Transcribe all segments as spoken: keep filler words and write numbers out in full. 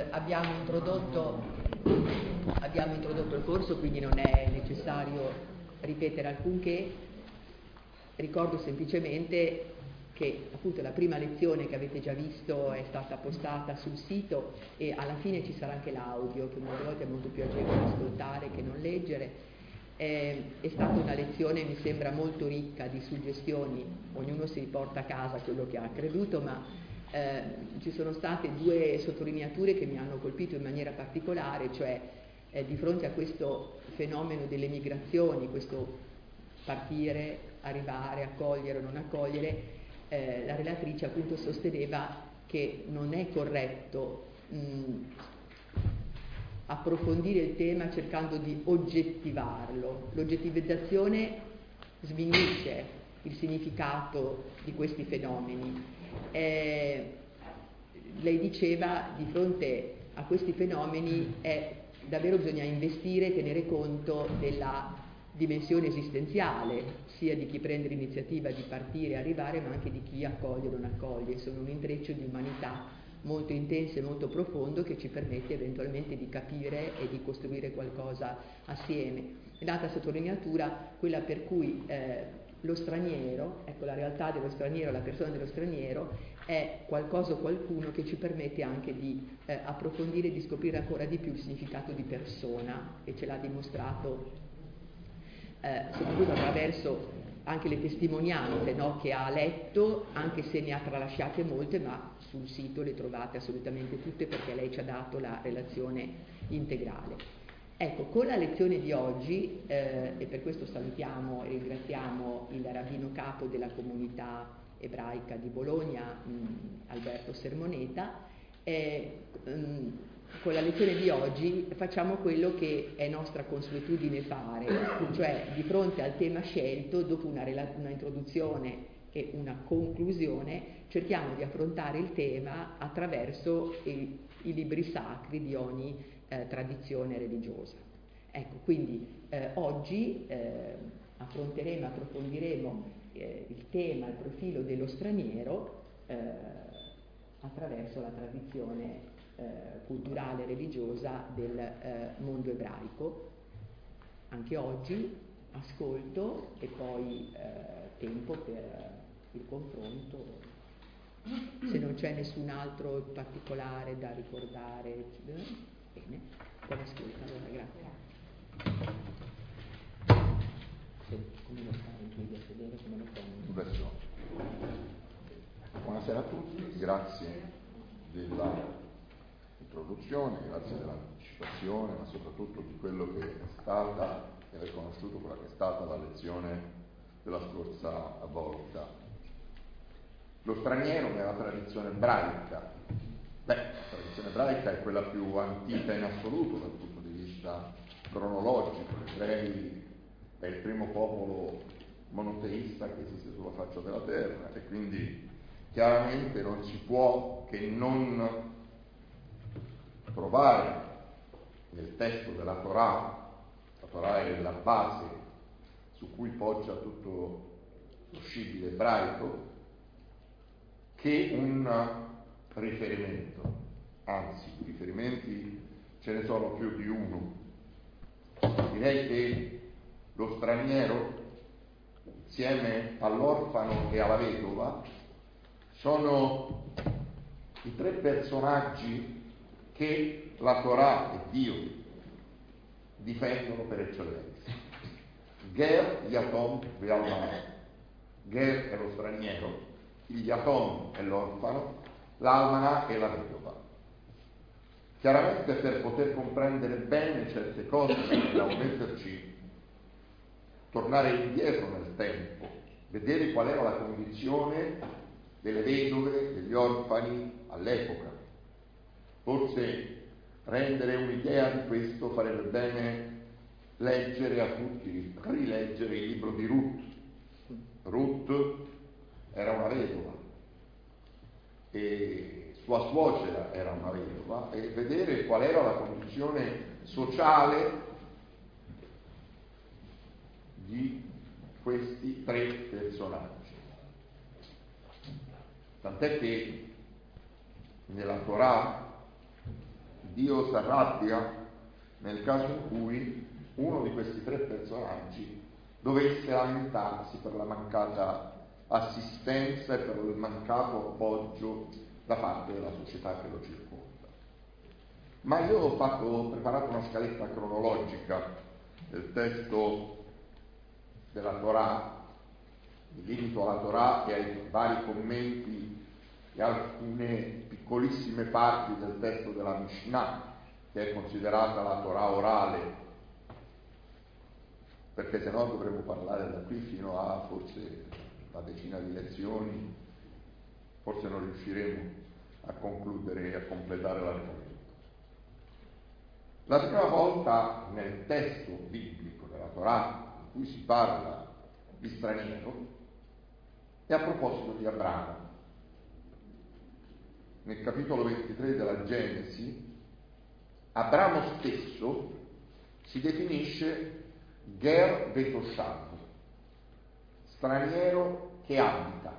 abbiamo introdotto, abbiamo introdotto il corso, quindi non è necessario ripetere alcunché. Ricordo semplicemente che appunto la prima lezione che avete già visto è stata postata sul sito e alla fine ci sarà anche l'audio, che molte volte è molto più agevole ascoltare che non leggere. È, è stata una lezione, mi sembra, molto ricca di suggestioni, ognuno si riporta a casa quello che ha creduto, ma eh, ci sono state due sottolineature che mi hanno colpito in maniera particolare, cioè eh, di fronte a questo fenomeno delle migrazioni, questo partire, arrivare, accogliere o non accogliere, eh, la relatrice appunto sosteneva che non è corretto mh, approfondire il tema cercando di oggettivarlo. L'oggettivizzazione sminuisce il significato di questi fenomeni. Eh, lei diceva, di fronte a questi fenomeni è davvero bisogna investire e tenere conto della dimensione esistenziale, sia di chi prende l'iniziativa di partire e arrivare, ma anche di chi accoglie o non accoglie. Sono un intreccio di umanità molto intenso e molto profondo che ci permette eventualmente di capire e di costruire qualcosa assieme. L'altra sottolineatura, quella per cui eh, lo straniero, ecco, la realtà dello straniero, la persona dello straniero è qualcosa o qualcuno che ci permette anche di eh, approfondire e di scoprire ancora di più il significato di persona, e ce l'ha dimostrato eh, soprattutto attraverso anche le testimonianze, no, che ha letto, anche se ne ha tralasciate molte, ma sul sito le trovate assolutamente tutte perché lei ci ha dato la relazione integrale. Ecco, con la lezione di oggi, eh, e per questo salutiamo e ringraziamo il rabbino capo della comunità ebraica di Bologna, mh, Alberto Sermoneta, eh, mh, con la lezione di oggi facciamo quello che è nostra consuetudine fare, cioè di fronte al tema scelto, dopo una, una introduzione e una conclusione, cerchiamo di affrontare il tema attraverso i, i libri sacri di ogni eh, tradizione religiosa. Ecco, quindi eh, oggi eh, affronteremo, approfondiremo eh, il tema, il profilo dello straniero eh, attraverso la tradizione Eh, culturale e religiosa del eh, mondo ebraico. Anche oggi ascolto e poi eh, tempo per il confronto. Se non c'è nessun altro particolare da ricordare, bene, buon ascolto, allora, grazie. Come lo fai in piedi a sedere, come lo fai? Buonasera a tutti, grazie della introduzione, grazie dell'anticipazione, ma soprattutto di quello che è stata e aver conosciuto quella che è stata la lezione della scorsa volta. Lo straniero nella tradizione ebraica, beh, la tradizione ebraica è quella più antica in assoluto dal punto di vista cronologico. Gli ebrei è il primo popolo monoteista che esiste sulla faccia della terra e quindi chiaramente non si può che non trovare nel testo della Torah, la Torah è la base su cui poggia tutto lo scibile ebraico, che un riferimento, anzi i riferimenti ce ne sono più di uno. Direi che lo straniero, insieme all'orfano e alla vedova, sono i tre personaggi che la Torah e Dio difendono per eccellenza. Ger, Yatom, Ve'almanah. Ger è lo straniero, il Yatom è l'orfano, l'Almanah è la vedova. Chiaramente per poter comprendere bene certe cose dobbiamo metterci, tornare indietro nel tempo, vedere qual era la condizione delle vedove, degli orfani all'epoca. Forse rendere un'idea di questo farebbe bene leggere a tutti, rileggere il libro di Ruth. Ruth era una vedova e sua suocera era una vedova, e vedere qual era la condizione sociale di questi tre personaggi. Tant'è che nella Torah Dio si arrabbia nel caso in cui uno di questi tre personaggi dovesse lamentarsi per la mancata assistenza e per il mancato appoggio da parte della società che lo circonda. Ma io ho, fatto, ho preparato una scaletta cronologica del testo della Torah, mi limito alla Torah e ai vari commenti e alcune piccolissime parti del testo della Mishnah, che è considerata la Torah orale, perché se no dovremmo parlare da qui fino a forse una decina di lezioni, forse non riusciremo a concludere e a completare l'argomento. La prima volta nel testo biblico della Torah in cui si parla di straniero è a proposito di Abramo. Nel capitolo ventitré della Genesi, Abramo stesso si definisce Ger Betoshav, straniero che abita.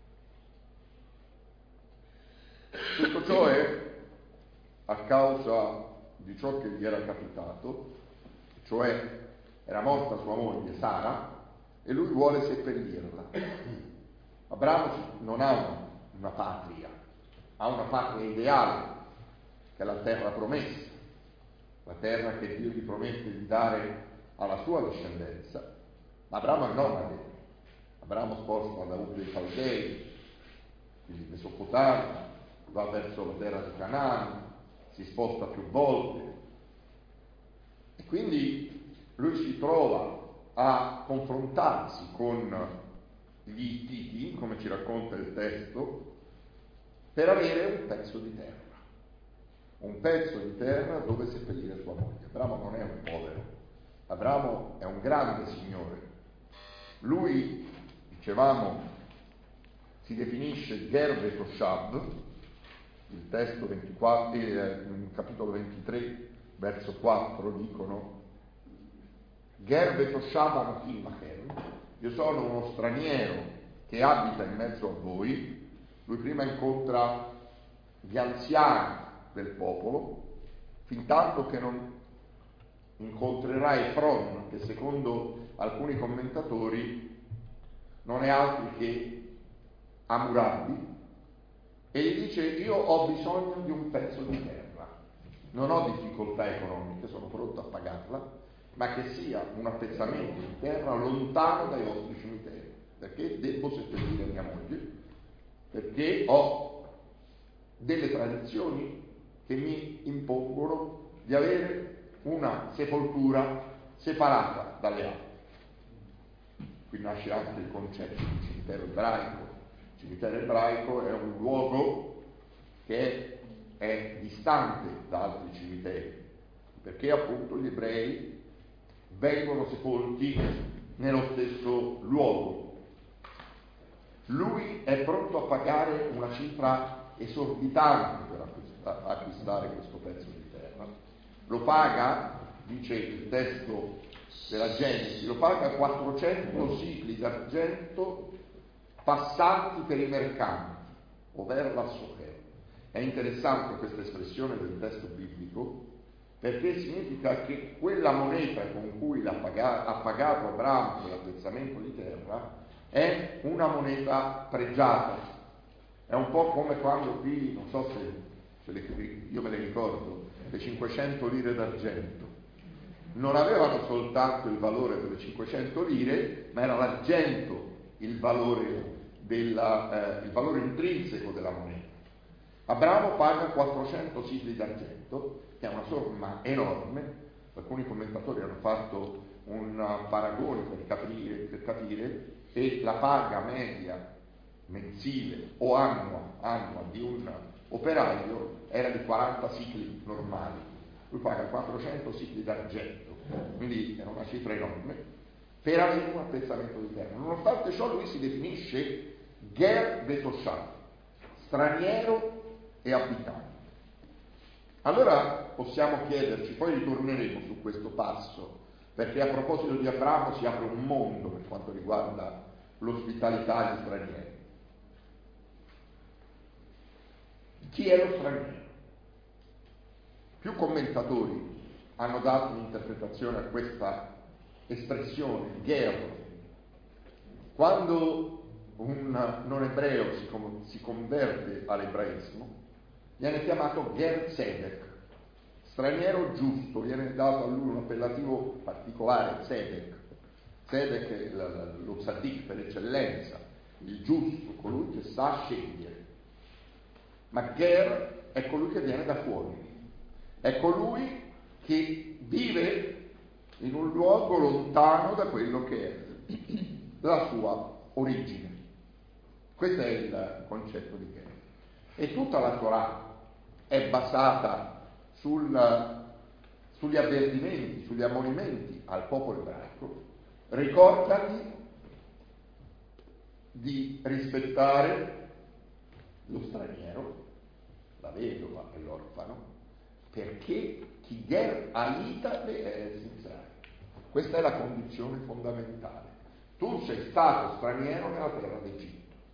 Tutto ciò è a causa di ciò che gli era capitato, cioè era morta sua moglie Sara e lui vuole seppellirla. Abramo non ha una, una patria, ha una patria ideale, che è la terra promessa, la terra che Dio gli promette di dare alla sua discendenza. Ma Abramo è nomade. Abramo sposta da Ur dei Caldei, quindi Mesopotamia, va verso la terra di Canaan, si sposta più volte e quindi lui si trova a confrontarsi con gli Ittiti, come ci racconta il testo, per avere un pezzo di terra, un pezzo di terra dove seppellire sua moglie. Abramo non è un povero, Abramo è un grande signore. Lui, dicevamo, si definisce Ger Betoshav, il testo ventiquattro, eh, capitolo ventitré, verso quattro, dicono Ger Betoshav Anochim Machem, io sono uno straniero che abita in mezzo a voi. Lui prima incontra gli anziani del popolo, fin tanto che non incontrerà Efron, che secondo alcuni commentatori non è altro che Hammurabi, e gli dice: io ho bisogno di un pezzo di terra, non ho difficoltà economiche, sono pronto a pagarla, ma che sia un appezzamento di terra lontano dai vostri cimiteri, perché devo seppellire mia moglie, perché ho delle tradizioni che mi impongono di avere una sepoltura separata dalle altre. Qui nasce anche il concetto di cimitero ebraico. Il cimitero ebraico è un luogo che è, è distante da altri cimiteri, perché appunto gli ebrei vengono sepolti nello stesso luogo. Lui è pronto a pagare una cifra esorbitante per acquistare questo pezzo di terra. Lo paga, dice il testo della Genesi, lo paga quattrocento sicli d'argento passanti per i mercanti, over la socher. È interessante questa espressione del testo biblico, perché significa che quella moneta con cui l'ha pagato, ha pagato Abramo per l'appezzamento di terra è una moneta pregiata. È un po' come quando qui, non so se, se le, io me le ricordo, le cinquecento lire d'argento non avevano soltanto il valore delle cinquecento lire, ma era l'argento il valore, della, eh, il valore intrinseco della moneta. Abramo paga quattrocento sicli d'argento, che è una somma enorme. Alcuni commentatori hanno fatto un paragone per capire, per capire e la paga media mensile o annua, annua di un operaio era di quaranta sicli normali. Lui paga quattrocento sicli d'argento, quindi è una cifra enorme, per avere un appezzamento di terra. Nonostante ciò lui si definisce Ger Betoshav, straniero e abitante. Allora possiamo chiederci, poi ritorneremo su questo passo, perché a proposito di Abramo si apre un mondo per quanto riguarda l'ospitalità agli stranieri. Chi è lo straniero? Più commentatori hanno dato un'interpretazione a questa espressione, ger. Quando un non ebreo si, com- si converte all'ebraismo, viene chiamato ger tzedek, straniero giusto, viene dato a lui un appellativo particolare, tzedek. Tzedek è l- lo tzaddik per eccellenza, il giusto, colui che sa scegliere. Ma ger è colui che viene da fuori, è colui che vive in un luogo lontano da quello che è la sua origine. Questo è il concetto di ger. E tutta la Torah è basata sul, sugli avvertimenti, sugli ammonimenti al popolo ebraico. Ricordati di rispettare lo straniero, la vedova e l'orfano, perché chi ger alita le Eretz Mitzrayim. Questa è la condizione fondamentale. Tu sei stato straniero nella terra d'Egitto.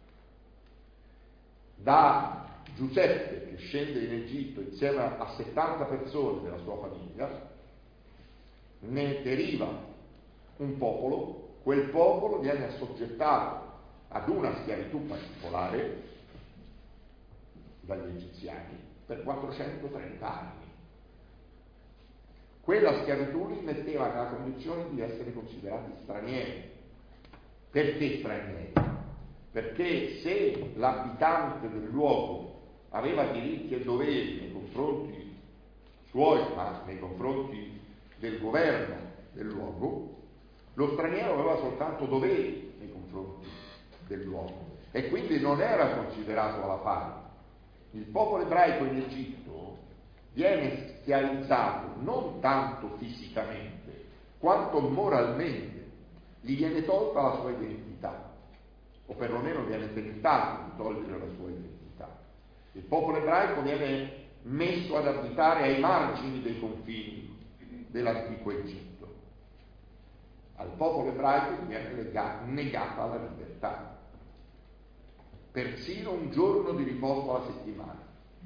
Da Giuseppe che scende in Egitto insieme a settanta persone della sua famiglia, ne deriva un popolo, quel popolo viene assoggettato ad una schiavitù particolare dagli egiziani per quattrocentotrenta anni. Quella schiavitù li metteva nella condizione di essere considerati stranieri. Perché stranieri? Perché se l'abitante del luogo aveva diritti e doveri nei confronti suoi, ma nei confronti del governo del luogo, lo straniero aveva soltanto doveri nei confronti del luogo e quindi non era considerato alla pari. Il popolo ebraico in Egitto viene schiavizzato non tanto fisicamente quanto moralmente, gli viene tolta la sua identità, o perlomeno viene tentato di togliere la sua identità. Il popolo ebraico viene messo ad abitare ai margini dei confini dell'antico Egitto. Al popolo ebraico viene lega- negata la libertà, persino un giorno di riposo alla settimana.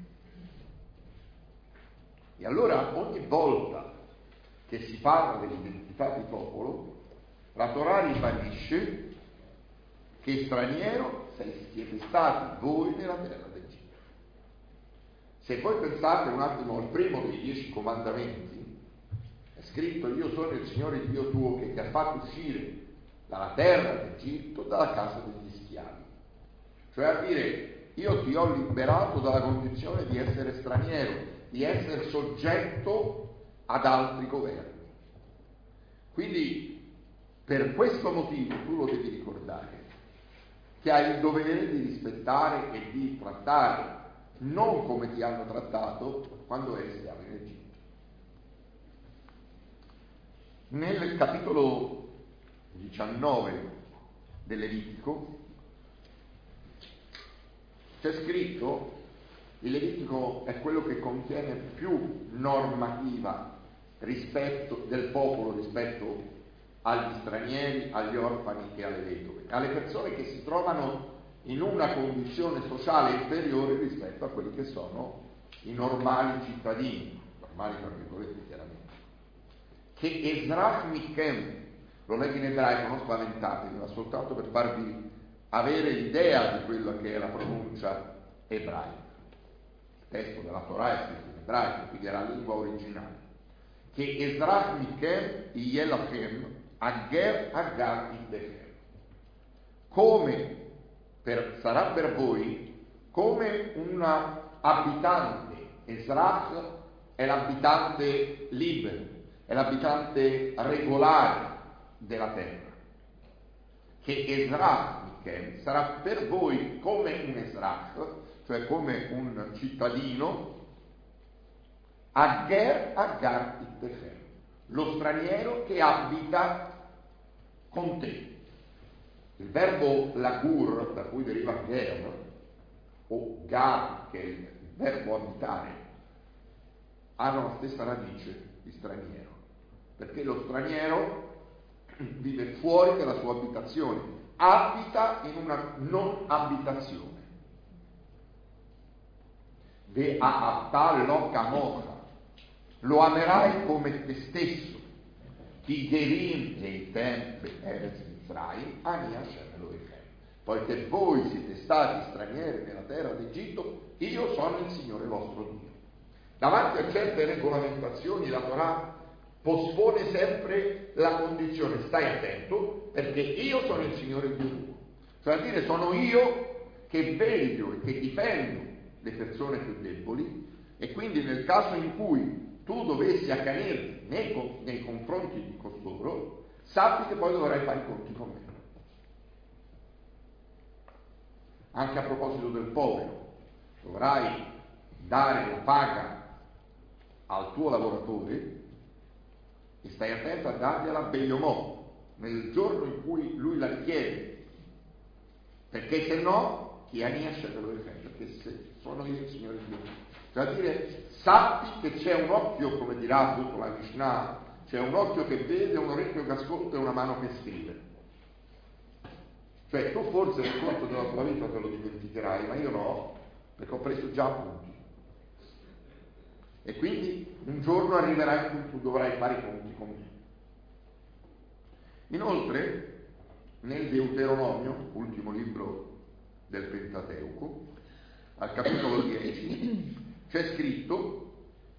E allora ogni volta che si parla dell'identità di popolo, la Torah ribadisce che straniero siete stati voi nella terra d'Egitto. Se voi pensate un attimo al primo dei dieci comandamenti, è scritto: io sono il Signore Dio tuo che ti ha fatto uscire dalla terra d'Egitto, dalla casa degli schiavi. Cioè a dire, io ti ho liberato dalla condizione di essere straniero, di essere soggetto ad altri governi. Quindi per questo motivo tu lo devi ricordare, che hai il dovere di rispettare e di trattare non come ti hanno trattato quando eri schiavo in Egitto. Nel capitolo diciannove del Levitico c'è scritto, il Levitico è quello che contiene più normativa rispetto del popolo rispetto agli stranieri, agli orfani e alle vedove, alle persone che si trovano in una condizione sociale inferiore rispetto a quelli che sono i normali cittadini, normali tra virgolette chiaramente. Che Ezrach Michem, lo leggo in ebraico, non spaventatevi, ma soltanto per farvi avere l'idea di quella che è la pronuncia ebraica. Il testo della Torah è scritto in ebraico, quindi era la lingua originale. Che Ezrach Michem Yelachem Agger Agar Iddechem. Come per, sarà per voi come un abitante. Ezrach è l'abitante libero, è l'abitante regolare della terra. Che Ezrach Michem sarà per voi come un Ezrach, cioè come un cittadino, Agger Agar Iddechem, lo straniero che abita con te. Il verbo lagur, da cui deriva ger, o gar, che è il verbo abitare, hanno la stessa radice di straniero, perché lo straniero vive fuori dalla sua abitazione, abita in una non abitazione. Ve a'ata lo kamocha, lo amerai come te stesso. Ti gerim eitem be'eretz Mitzrayim, ani Hashem Elohechem. Poiché voi siete stati stranieri nella terra d'Egitto, io sono il Signore vostro Dio. Davanti a certe regolamentazioni la Torah pospone sempre la condizione: stai attento, perché io sono il Signore Dio tuo. Cioè a dire, sono io che veglio e che difendo le persone più deboli, e quindi nel caso in cui tu dovessi accanirti nei, nei confronti di costoro, sappi che poi dovrai fare i conti con me. Anche a proposito del povero, dovrai dare la paga al tuo lavoratore e stai attento a dargliela begliomò nel giorno in cui lui la richiede, perché se no chi aniascia te lo difende, perché se sono io il Signore Dio. Cioè a dire, sappi che c'è un occhio, come dirà appunto la Mishnah, c'è un occhio che vede, un orecchio che ascolta e una mano che scrive. Cioè tu forse nel corso della tua vita te lo dimenticherai, ma io no, perché ho preso già appunti. E quindi un giorno arriverai in cui tu dovrai fare i conti con me. Inoltre, nel Deuteronomio, ultimo libro del Pentateuco, al capitolo dieci, c'è scritto: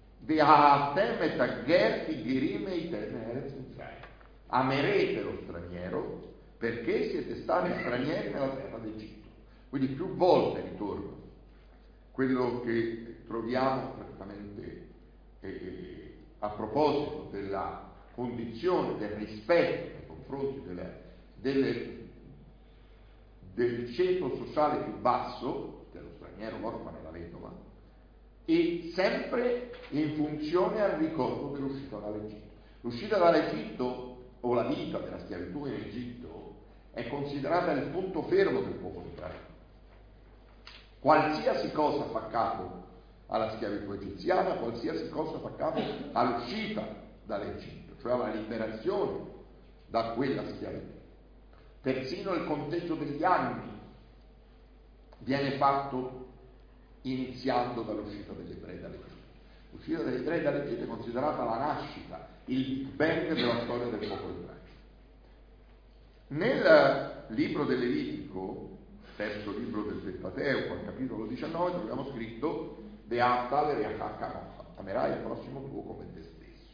amerete lo straniero perché siete stati stranieri nella terra d'Egitto. Quindi più volte ritorna quello che troviamo praticamente eh, a proposito della condizione del rispetto nei confronti delle, delle, del ceto sociale più basso, dello straniero, l'orfano e la vedova, e sempre in funzione al ricordo dell'uscita dall'Egitto. L'uscita dall'Egitto, o la vita della schiavitù in Egitto, è considerata il punto fermo del popolo ebraico. Qualsiasi cosa fa capo alla schiavitù egiziana, qualsiasi cosa fa capo all'uscita dall'Egitto, cioè alla liberazione da quella schiavitù. Persino il conteggio degli anni viene fatto iniziando dall'uscita degli ebrei dall'Egitto. L'uscita degli ebrei dall'Egitto è considerata la nascita, il Big Bang della storia del popolo ebraico. Nel libro del Levitico, terzo libro del Pentateuco, al capitolo diciannove, troviamo scritto: Ve'ahavta l'reacha kamocha, amerai il prossimo tuo come te stesso.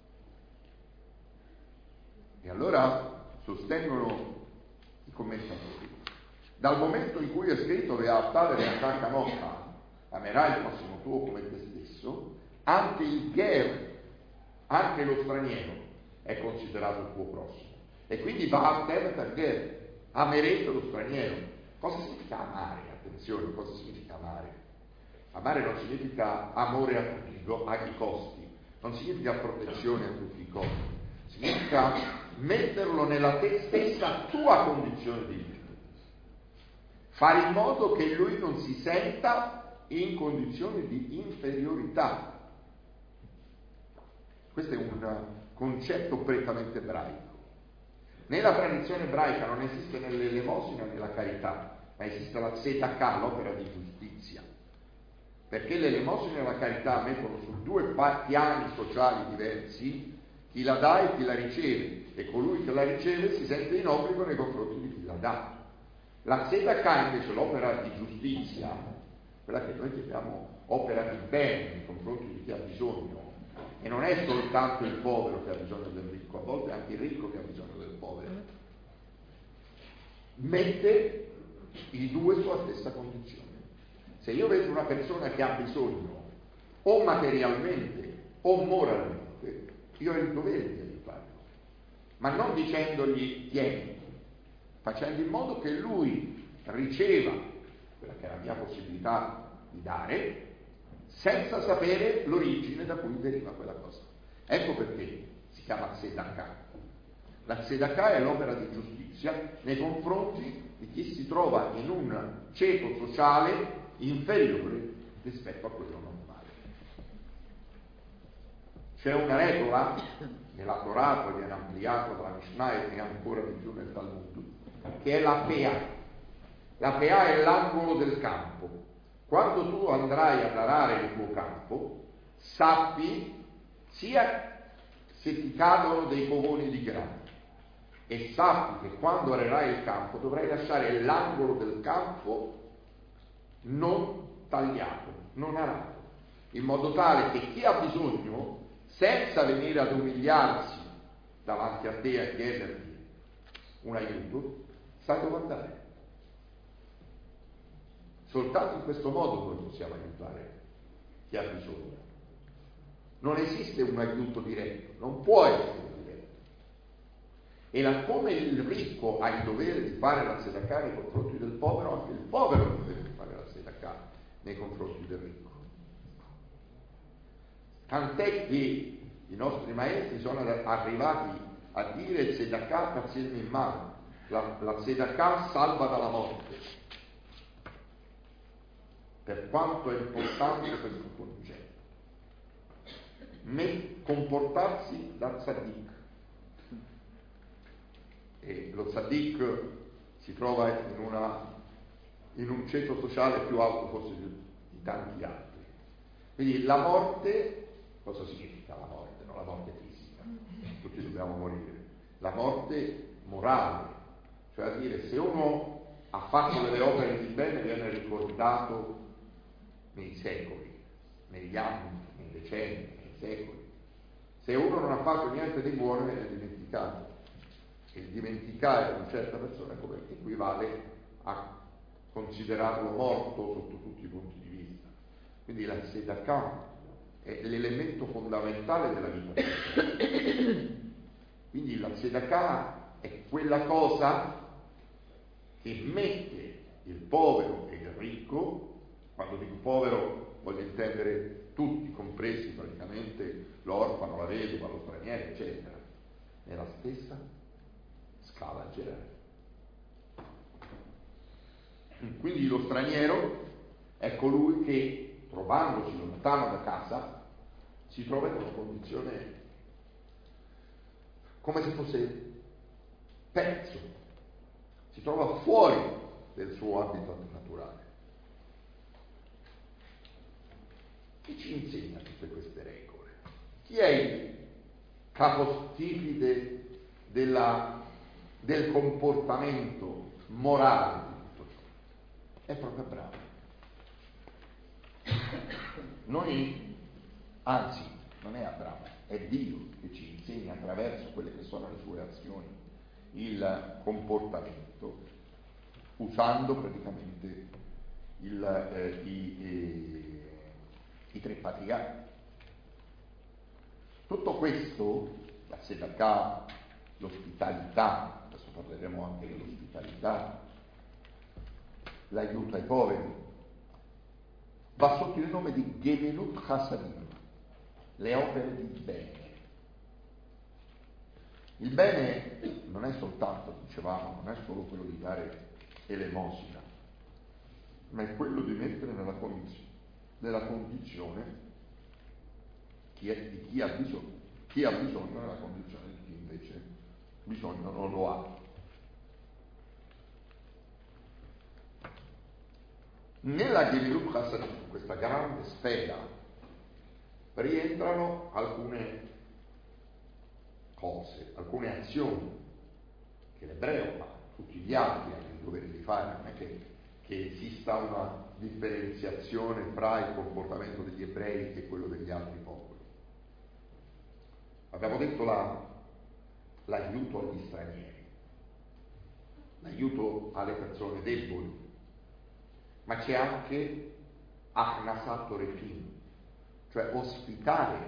E allora sostengono i commentatori, dal momento in cui è scritto Ve'ahavta l'reacha kamocha, amerai il prossimo tuo come te stesso, anche il ger, anche lo straniero, è considerato il tuo prossimo. E quindi va per ger, amerete lo straniero. Cosa significa amare? Attenzione, cosa significa amare? Amare non significa amore a tutti i costi, non significa protezione a tutti i costi, significa metterlo nella te stessa tua condizione di vita, fare in modo che lui non si senta in condizioni di inferiorità. Questo è un concetto prettamente ebraico. Nella tradizione ebraica non esiste né l'elemosina né la carità, ma esiste la tzedakah, l'opera di giustizia, perché l'elemosina e la carità mettono su due piani sociali diversi chi la dà e chi la riceve, e colui che la riceve si sente in obbligo nei confronti di chi la dà. La tzedakah invece, l'opera di giustizia, quella che noi chiamiamo opera di bene nei confronti di chi ha bisogno, e non è soltanto il povero che ha bisogno del ricco, a volte è anche il ricco che ha bisogno del povero, mette i due sulla stessa condizione. Se io vedo una persona che ha bisogno o materialmente o moralmente, io ho il dovere di aiutarlo, ma non dicendogli tieni, facendo in modo che lui riceva quella che è la mia possibilità di dare, senza sapere l'origine da cui deriva quella cosa. Ecco perché si chiama tzedakah. La tzedakah è l'opera di giustizia nei confronti di chi si trova in un ceto sociale inferiore rispetto a quello normale. C'è una regola nella Torah, poi viene ampliata dalla Mishnah e ancora di più nel Talmud, che è la peah. La peah è l'angolo del campo. Quando tu andrai ad arare il tuo campo, sappi, sia se ti cadono dei covoni di grano, e sappi che quando arerai il campo dovrai lasciare l'angolo del campo non tagliato, non arato, in modo tale che chi ha bisogno, senza venire ad umiliarsi davanti a te a chiederti un aiuto, sa dove andare. Soltanto in questo modo noi possiamo aiutare chi ha bisogno. Non esiste un aiuto diretto, non può essere diretto. E la, come il ricco ha il dovere di fare la tzedakah nei confronti del povero, anche il povero ha il dovere di fare la tzedakah nei confronti del ricco. Tant'è che i nostri maestri sono arrivati a dire tzedakah tatzil in mano, la, la tzedakah salva dalla morte. Per quanto è importante questo concetto. Me, comportarsi da tzaddik. E lo tzaddik si trova in, una, in un ceto sociale più alto forse di, di tanti altri. Quindi la morte, cosa significa la morte? Non la morte fisica, tutti dobbiamo morire. La morte morale, cioè a dire, se uno ha fatto delle opere di bene viene ricordato nei secoli, negli anni, nei decenni, nei secoli. Se uno non ha fatto niente di buono viene dimenticato. E il dimenticare una certa persona come equivale a considerarlo morto sotto tutti i punti di vista. Quindi la tzedakah è l'elemento fondamentale della vita. Quindi la tzedakah è quella cosa che mette il povero e il ricco, quando dico povero voglio intendere tutti, compresi praticamente l'orfano, la vedova, lo straniero, eccetera, nella stessa scala gerarchica. Quindi lo straniero è colui che, trovandosi lontano da casa, si trova in una condizione come se fosse perso, si trova fuori del suo habitat naturale. Chi ci insegna tutte queste regole? Chi è il capostipite della, del comportamento morale di tutto ciò? È proprio Abramo. Noi, anzi, non è Abramo, è Dio che ci insegna attraverso quelle che sono le sue azioni il comportamento, usando praticamente il, eh, i, eh, i tre patriarchi. Tutto questo, la tzedakah, l'ospitalità, adesso parleremo anche dell'ospitalità, l'aiuto ai poveri, va sotto il nome di Gemilut Chasadim, le opere di bene. Il bene non è soltanto, dicevamo, non è solo quello di dare elemosina, ma è quello di mettere nella condizione, nella condizione chi è, di chi ha bisogno, chi ha bisogno nella condizione di chi invece bisogno non lo ha. Nella Gemilut Chasadim, questa grande sfera, rientrano alcune cose, alcune azioni che l'ebreo, ma tutti gli altri hanno il dovere di fare. Non è che, che esista una differenziazione fra il comportamento degli ebrei e quello degli altri popoli. Abbiamo detto la, l'aiuto agli stranieri, l'aiuto alle persone deboli, ma c'è anche Achnasat Orefim, cioè ospitare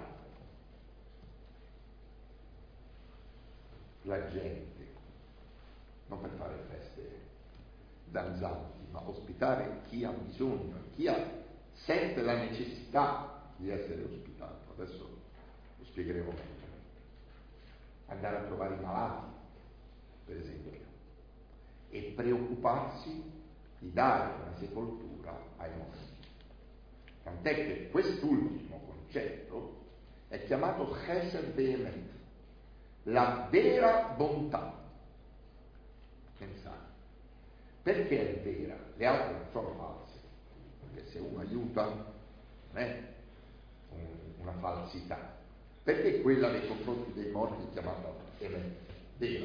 la gente, non per fare feste danzanti, ma ospitare chi ha bisogno, chi ha, sente la necessità di essere ospitato. Adesso lo spiegheremo meglio. Andare a trovare i malati, per esempio, e preoccuparsi di dare una sepoltura ai morti. Tant'è che quest'ultimo concetto è chiamato Chesed Behemet, la vera bontà. Pensate, perché è vera? Le altre non sono false, perché se uno aiuta non è un, una falsità, Perché quella nei confronti dei morti è chiamata Emet, Deva?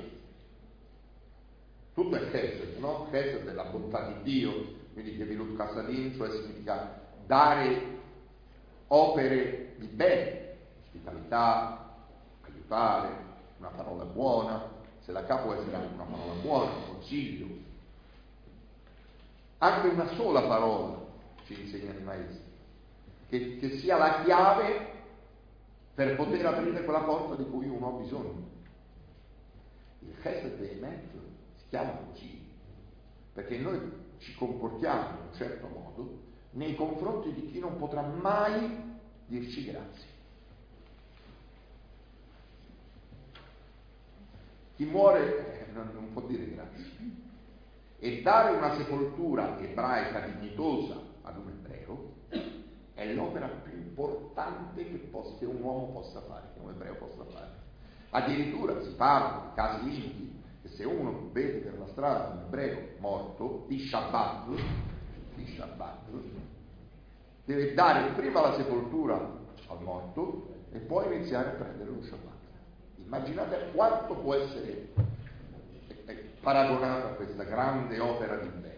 Tutto è Chesed, no? Chesed è la bontà di Dio, quindi Gemilut Chassadim, cioè significa dare opere di bene, ospitalità, aiutare, una parola buona, se la capo può essere anche una parola buona, un consiglio. Anche una sola parola, ci insegnano i maestri, che, che sia la chiave per poter aprire quella porta di cui uno ha bisogno. Il Chesed Emet si chiama così, perché noi ci comportiamo in un certo modo nei confronti di chi non potrà mai dirci grazie. Chi muore eh, non, non può dire grazie. E dare una sepoltura ebraica dignitosa ad un ebreo è l'opera più importante che, possa, che un uomo possa fare, che un ebreo possa fare. Addirittura si parla di casi limiti, che se uno vede per la strada un ebreo morto, di Shabbat, di Shabbat, deve dare prima la sepoltura al morto e poi iniziare a prendere lo Shabbat. Immaginate quanto può essere paragonata a questa grande opera di bene.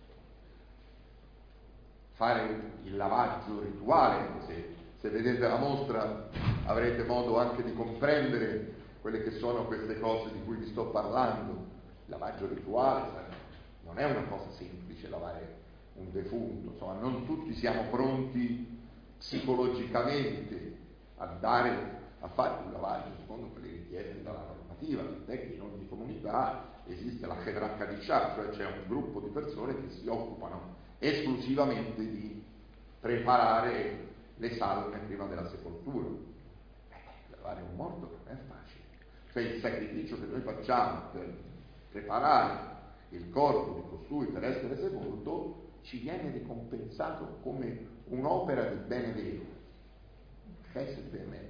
Fare il lavaggio rituale, se, se vedete la mostra avrete modo anche di comprendere quelle che sono queste cose di cui vi sto parlando. Il lavaggio rituale non è una cosa semplice, lavare un defunto, insomma non tutti siamo pronti psicologicamente a dare a fare un lavaggio secondo quelle richieste dalla normativa, tant'è che in ogni comunità esiste la Chedra Kadisha, cioè c'è un gruppo di persone che si occupano esclusivamente di preparare le salme prima della sepoltura. Eh, lavare un morto non è facile, cioè il sacrificio che noi facciamo per preparare il corpo di costui per essere sepolto ci viene ricompensato come un'opera di bene vero. Chesed Emet.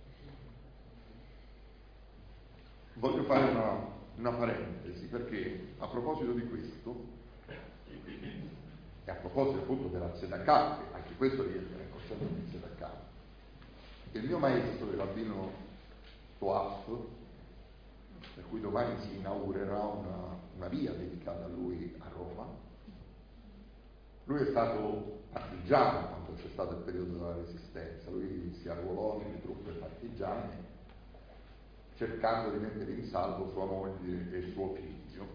Voglio fare una, una parentesi, perché a proposito di questo e a proposito appunto della Tzedakah, che anche questo rientra nel concetto di Tzedakah, il mio maestro, il rabbino Toaf, per cui domani si inaugurerà una, una via dedicata a lui a Roma, lui è stato partigiano quando c'è stato il periodo della Resistenza, lui si arruolò nelle truppe partigiane cercando di mettere in salvo sua moglie e suo figlio,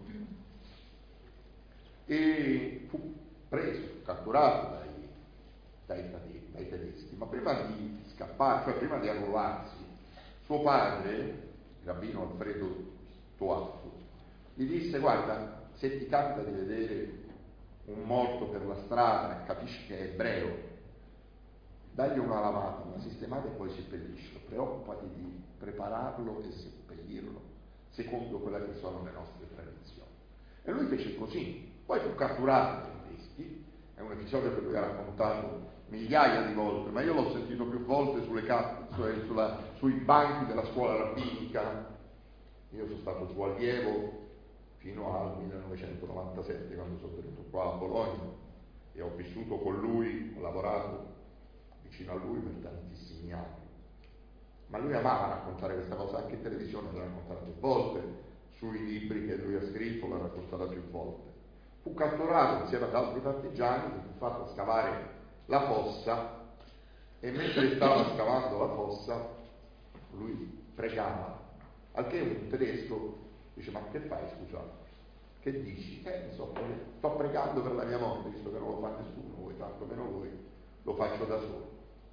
e fu preso, catturato dai, dai, dai tedeschi, ma prima di scappare, cioè prima di arruolarsi, suo padre, il rabbino Alfredo Toaf, gli disse: guarda, se ti capita di vedere un morto per la strada e capisci che è ebreo, dagli una lavata, una sistemata e poi seppelliscilo, preoccupati di prepararlo e seppellirlo secondo quelle che sono le nostre tradizioni. E lui fece così, poi fu catturato dai tedeschi, è un episodio che lui ha raccontato migliaia di volte, ma io l'ho sentito più volte sulle cappe, cioè sulla, sui banchi della scuola rabbinica. Io sono stato suo allievo fino al millenovecentonovantasette, quando sono venuto qua a Bologna, e ho vissuto con lui, ho lavorato vicino a lui per tantissimi anni. Ma lui amava raccontare questa cosa, anche in televisione l'ha raccontata più volte, sui libri che lui ha scritto l'ha raccontata più volte. Fu catturato insieme ad altri partigiani, fu fatto scavare la fossa, e mentre stava scavando la fossa lui pregava, al che un tedesco dice: ma che fai, scusa? Che dici? Eh, so, sto pregando per la mia morte, visto che non lo fa nessuno, voi tanto meno voi, lo faccio da solo.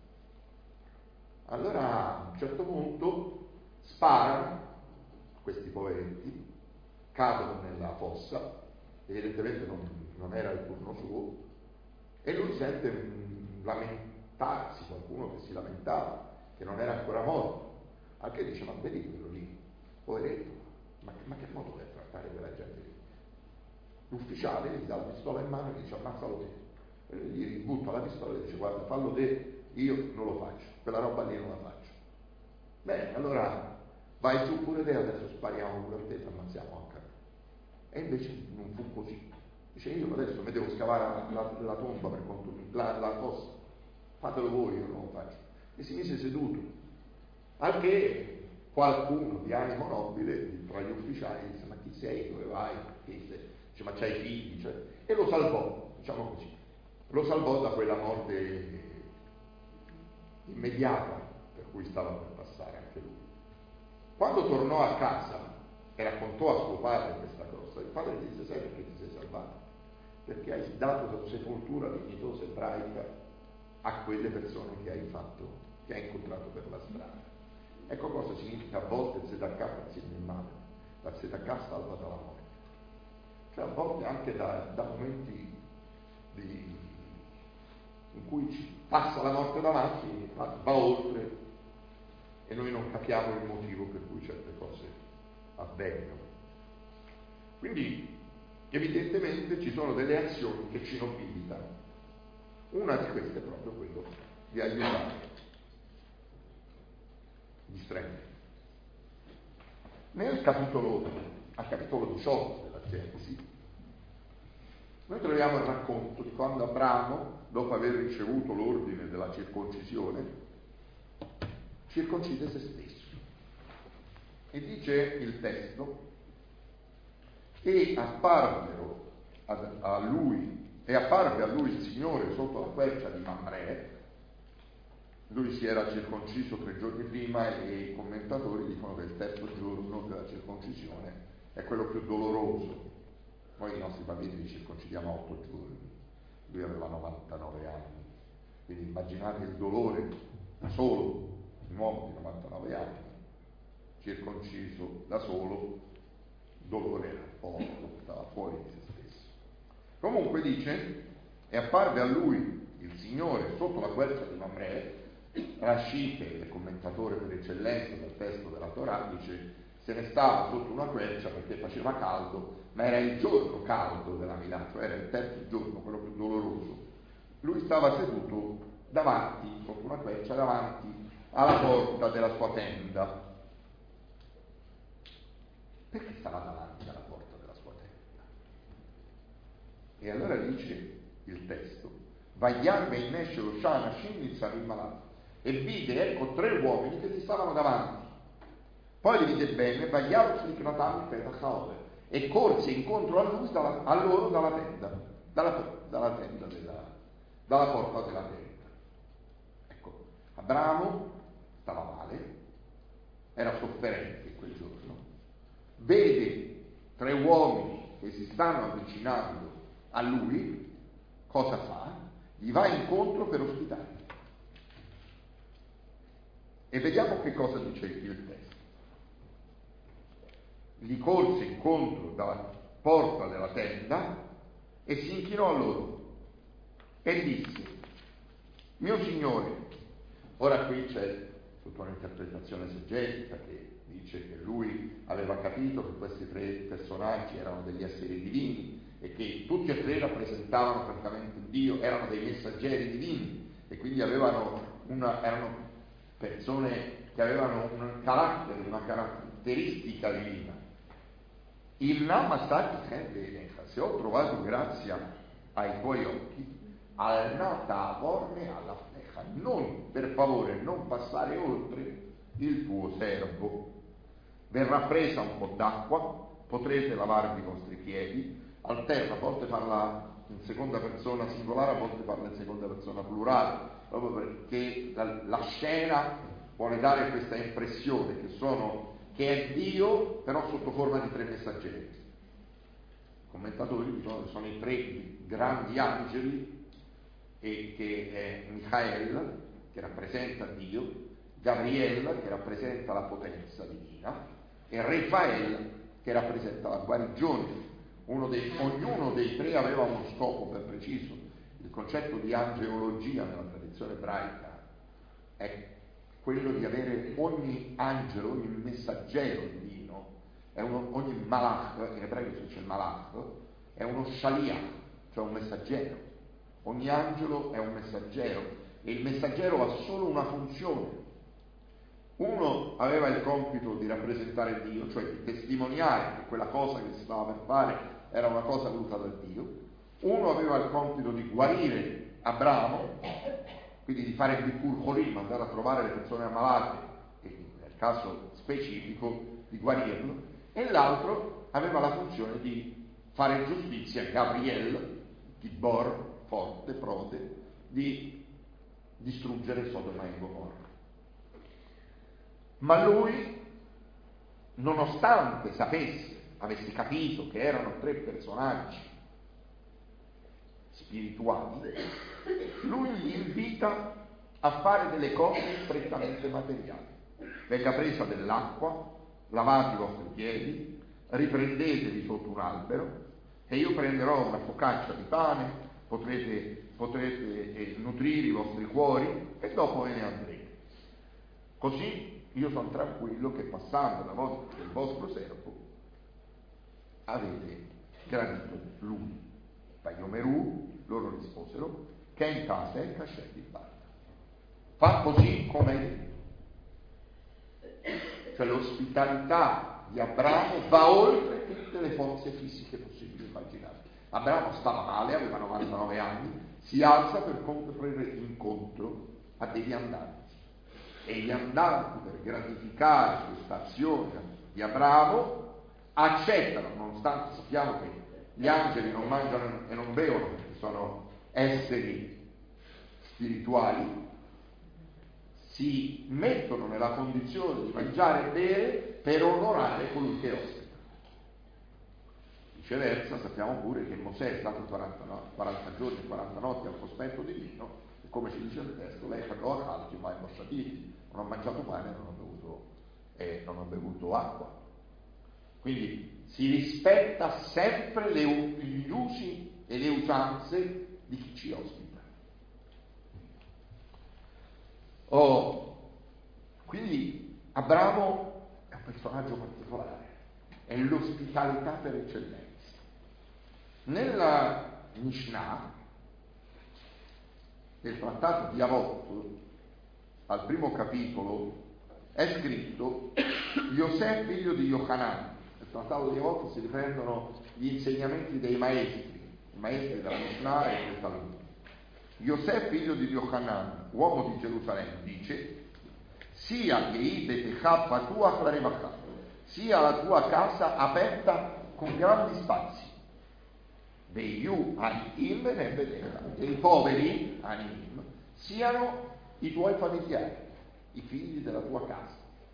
Allora a un certo punto sparano questi poveretti, cadono nella fossa, evidentemente non, non era il turno suo, e lui sente un lamentarsi, qualcuno che si lamentava, che non era ancora morto, al che dice: ma vedi quello lì, poveretto, ma, ma che modo è trattare quella gente lì? L'ufficiale gli dà la pistola in mano e gli dice: ammazzalo te. E gli butta la pistola e dice: guarda, fallo te, io non lo faccio, quella roba lì non la faccio. Bene, allora vai su pure te, adesso spariamo pure a te, ti ammazziamo anche. E invece non fu così. Dice: io adesso mi devo scavare la, la, la tomba per conto mio, la, la fossa, fatelo voi, io non lo faccio. E si mise seduto Al che qualcuno di animo nobile tra gli ufficiali disse: ma chi sei, dove vai? Chi sei? Dice: ma c'hai figli? Cioè, e lo salvò, diciamo così, lo salvò da quella morte immediata per cui stava per passare anche lui. Quando tornò a casa e raccontò a suo padre questa cosa, il padre gli disse: sai perché ti sei salvato? Perché hai dato sepoltura dignitosa ebraica a quelle persone che hai fatto, che hai incontrato per la strada. Ecco cosa significa a volte il tzedakah insieme il male. La tzedakah salva dalla morte. Cioè a volte anche da, da momenti di, in cui ci passa la morte davanti, va, va oltre e noi non capiamo il motivo per cui certe cose avvengono. Quindi evidentemente ci sono delle azioni che ci nobilitano. Una di queste è proprio quello di aiutare gli stranieri. Nel capitolo, al capitolo diciotto della Genesi, noi troviamo il racconto di quando Abramo, dopo aver ricevuto l'ordine della circoncisione, circoncide se stesso. E dice il testo: e apparvero a, a lui, e apparve a lui il Signore sotto la quercia di Mamre. Lui si era circonciso tre giorni prima e i commentatori dicono che il terzo giorno della circoncisione è quello più doloroso. Noi i nostri bambini li circoncidiamo a otto giorni, lui aveva novantanove anni, quindi immaginate il dolore da solo, un uomo di novantanove anni, circonciso da solo, dolore era poco, stava fuori di se stesso. Comunque dice: e apparve a lui il Signore sotto la quercia di Mamre. Rashi, che è il commentatore per eccellenza del testo della Torah, dice: se ne stava sotto una quercia perché faceva caldo, ma era il giorno caldo della Milà, cioè era il terzo giorno, quello più doloroso. Lui stava seduto davanti, sotto una quercia, davanti alla porta della sua tenda. Perché stava davanti alla porta della sua tenda? E allora dice il testo: Vagliarme in esce lo shana shinitza malato, e vide, ecco, tre uomini che si stavano davanti. Poi li vide bene, vagliarono e corse incontro a lui, dalla, a loro dalla tenda, dalla, dalla tenda della, dalla porta della tenda. Ecco, Abramo stava male, era sofferente quel giorno, vede tre uomini che si stanno avvicinando a lui, cosa fa? Gli va incontro per ospitarli. E vediamo che cosa dice il testo. Gli corse incontro dalla porta della tenda e si inchinò a loro e disse: mio Signore. Ora qui c'è tutta un'interpretazione esegeta che dice che lui aveva capito che questi tre personaggi erano degli esseri divini e che tutti e tre rappresentavano praticamente Dio, erano dei messaggeri divini e quindi avevano una, erano persone che avevano un carattere, una caratteristica divina. Il Namasati Khendenecha, se ho trovato grazia ai tuoi occhi, al nata vorne alla flecha, non, per favore, non passare oltre il tuo servo. Verrà presa un po' d'acqua, potrete lavarvi i vostri piedi. Alterna, a volte parla in seconda persona singolare, a volte parla in seconda persona plurale, proprio perché la, la scena vuole dare questa impressione che sono che è Dio, però sotto forma di tre messaggeri. I commentatori dicono che sono i tre grandi angeli, e che è Michael, che rappresenta Dio, Gabriele, che rappresenta la potenza divina, e Rafael, che rappresenta la guarigione. Uno dei, ognuno dei tre aveva uno scopo ben preciso. Il concetto di angeologia nella tradizione ebraica è quello di avere ogni angelo, ogni messaggero divino, è uno, ogni malach, in ebraico si dice malach, è uno shaliach, cioè un messaggero. Ogni angelo è un messaggero e il messaggero ha solo una funzione. Uno aveva il compito di rappresentare Dio, cioè di testimoniare che quella cosa che si stava per fare era una cosa voluta da Dio. Uno aveva il compito di guarire Abramo, quindi di fare il Bikur Cholim, andare a trovare le persone ammalate e nel caso specifico di guarirlo, e l'altro aveva la funzione di fare giustizia, Gabriel, Gibor, forte, prode, di distruggere Sodoma e Gomorra. Ma lui, nonostante sapesse, avesse capito che erano tre personaggi spirituali, lui li invita a fare delle cose strettamente materiali. Venga presa dell'acqua, lavate i vostri piedi, riprendetevi sotto un albero e io prenderò una focaccia di pane, potrete, potrete eh, nutrire i vostri cuori e dopo ve ne andrete. Così io sono tranquillo che passando da vostro, il vostro servo avete gradito lui. Paiomerù, loro risposero, che in casa è Kasher di Barta. Fa così come hai detto. Cioè l'ospitalità di Abramo va oltre tutte le forze fisiche possibili e immaginabili. Abramo stava male, aveva novantanove anni, si alza per correre incontro a dei viandanti. E gli andanti, per gratificare questa azione di Abramo, accettano, nonostante sappiamo che gli angeli non mangiano e non bevono perché sono esseri spirituali, si mettono nella condizione di mangiare e bere per onorare colui che ospita. Viceversa sappiamo pure che Mosè è stato quaranta, quaranta giorni e quaranta notti al cospetto divino, e come ci dice il testo, lei per loro altri mai mossatiti, non ho mangiato pane e non ho bevuto, eh, non ho bevuto acqua. Quindi si rispetta sempre le, gli usi e le usanze di chi ci ospita. Oh, quindi Abramo è un personaggio particolare, è l'ospitalità per eccellenza. Nella Mishnah, nel trattato di Avot, al primo capitolo, è scritto Yosef figlio di Yohanan. Nel trattato di Avot si riprendono gli insegnamenti dei maestri, i maestri della Mishnah e del Talmud. Yosef figlio di Yohanan, uomo di Gerusalemme, dice sia che tua sia la tua casa aperta con grandi spazi, dei yu anim ne vedeva, dei poveri anim siano i tuoi familiari, i figli della tua casa.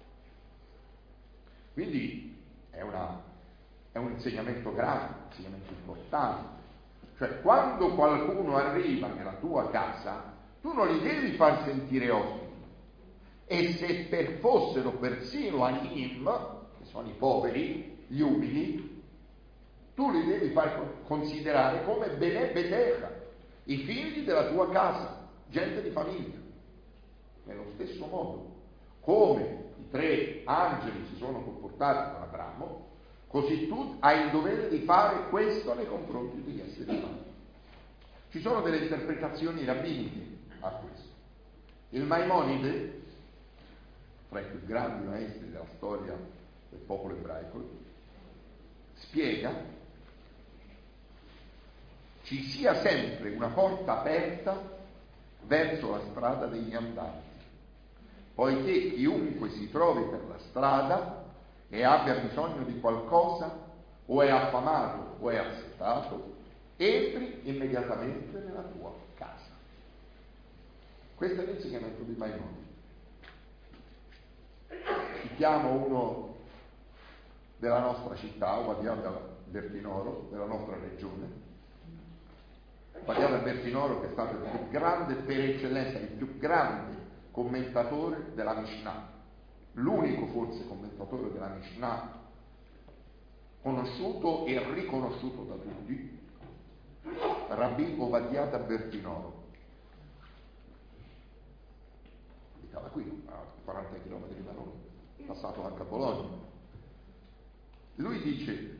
Quindi è, una, è un insegnamento grande, un insegnamento importante. Cioè, quando qualcuno arriva nella tua casa, tu non li devi far sentire ospiti. E se per fossero persino anim, che sono i poveri, gli umili, tu li devi far considerare come benè bedecha, i figli della tua casa, gente di famiglia. Nello stesso modo, come i tre angeli si sono comportati con Abramo, così tu hai il dovere di fare questo nei confronti degli esseri umani. Ci sono delle interpretazioni rabbiniche a questo. Il Maimonide, fra i più grandi maestri della storia del popolo ebraico, spiega ci sia sempre una porta aperta verso la strada degli andanti, poiché chiunque si trovi per la strada e abbia bisogno di qualcosa, o è affamato o è assetato, entri immediatamente nella tua casa. Questo è l'insegnamento di Maimonide. Citiamo uno della nostra città, Ovadia Bertinoro, della nostra regione. Ovadia Bertinoro, che è stato il più grande per eccellenza, il più grande commentatore della Mishnah, l'unico forse commentatore della Mishnah conosciuto e riconosciuto da tutti, Rabbi Ovadia Bertinoro. Abitava qui, a quaranta chilometri da noi, passato anche a Bologna. Lui dice,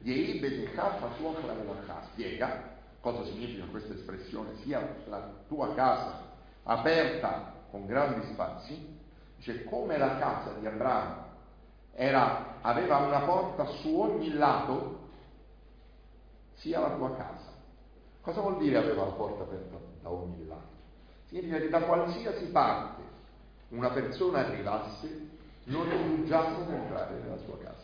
spiega cosa significa questa espressione, sia la tua casa aperta con grandi spazi, dice come la casa di Abramo era, aveva una porta su ogni lato, sia la tua casa. Cosa vuol dire aveva la porta aperta da ogni lato? Significa che da qualsiasi parte una persona arrivasse, non indugiassero ad entrare nella sua casa.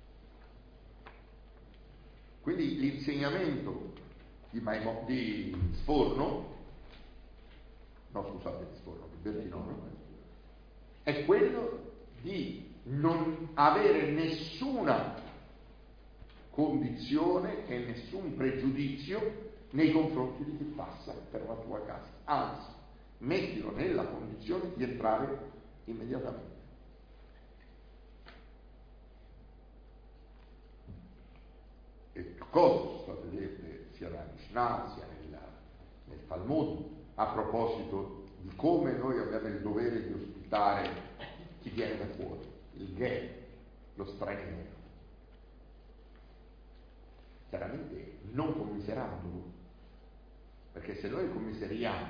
Quindi l'insegnamento di, Maimo, di Sforno, no scusate di Sforno, di Bertinono, è quello di non avere nessuna condizione e nessun pregiudizio nei confronti di chi passa per la tua casa, anzi mettilo nella condizione di entrare immediatamente. E cose sono state dette sia da Mishnah sia nella, nel Talmud a proposito di come noi abbiamo il dovere di ospitare chi viene da fuori, il gay, lo straniero. Chiaramente non commiserandolo, perché se noi commiseriamo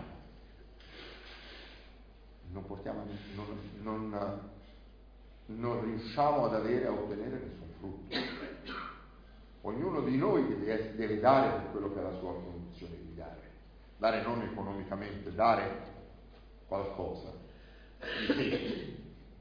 non portiamo non, non, non riusciamo ad avere a ottenere nessun frutto. Ognuno di noi deve, deve dare per quello che è la sua condizione di dare, dare non economicamente, dare qualcosa di sé.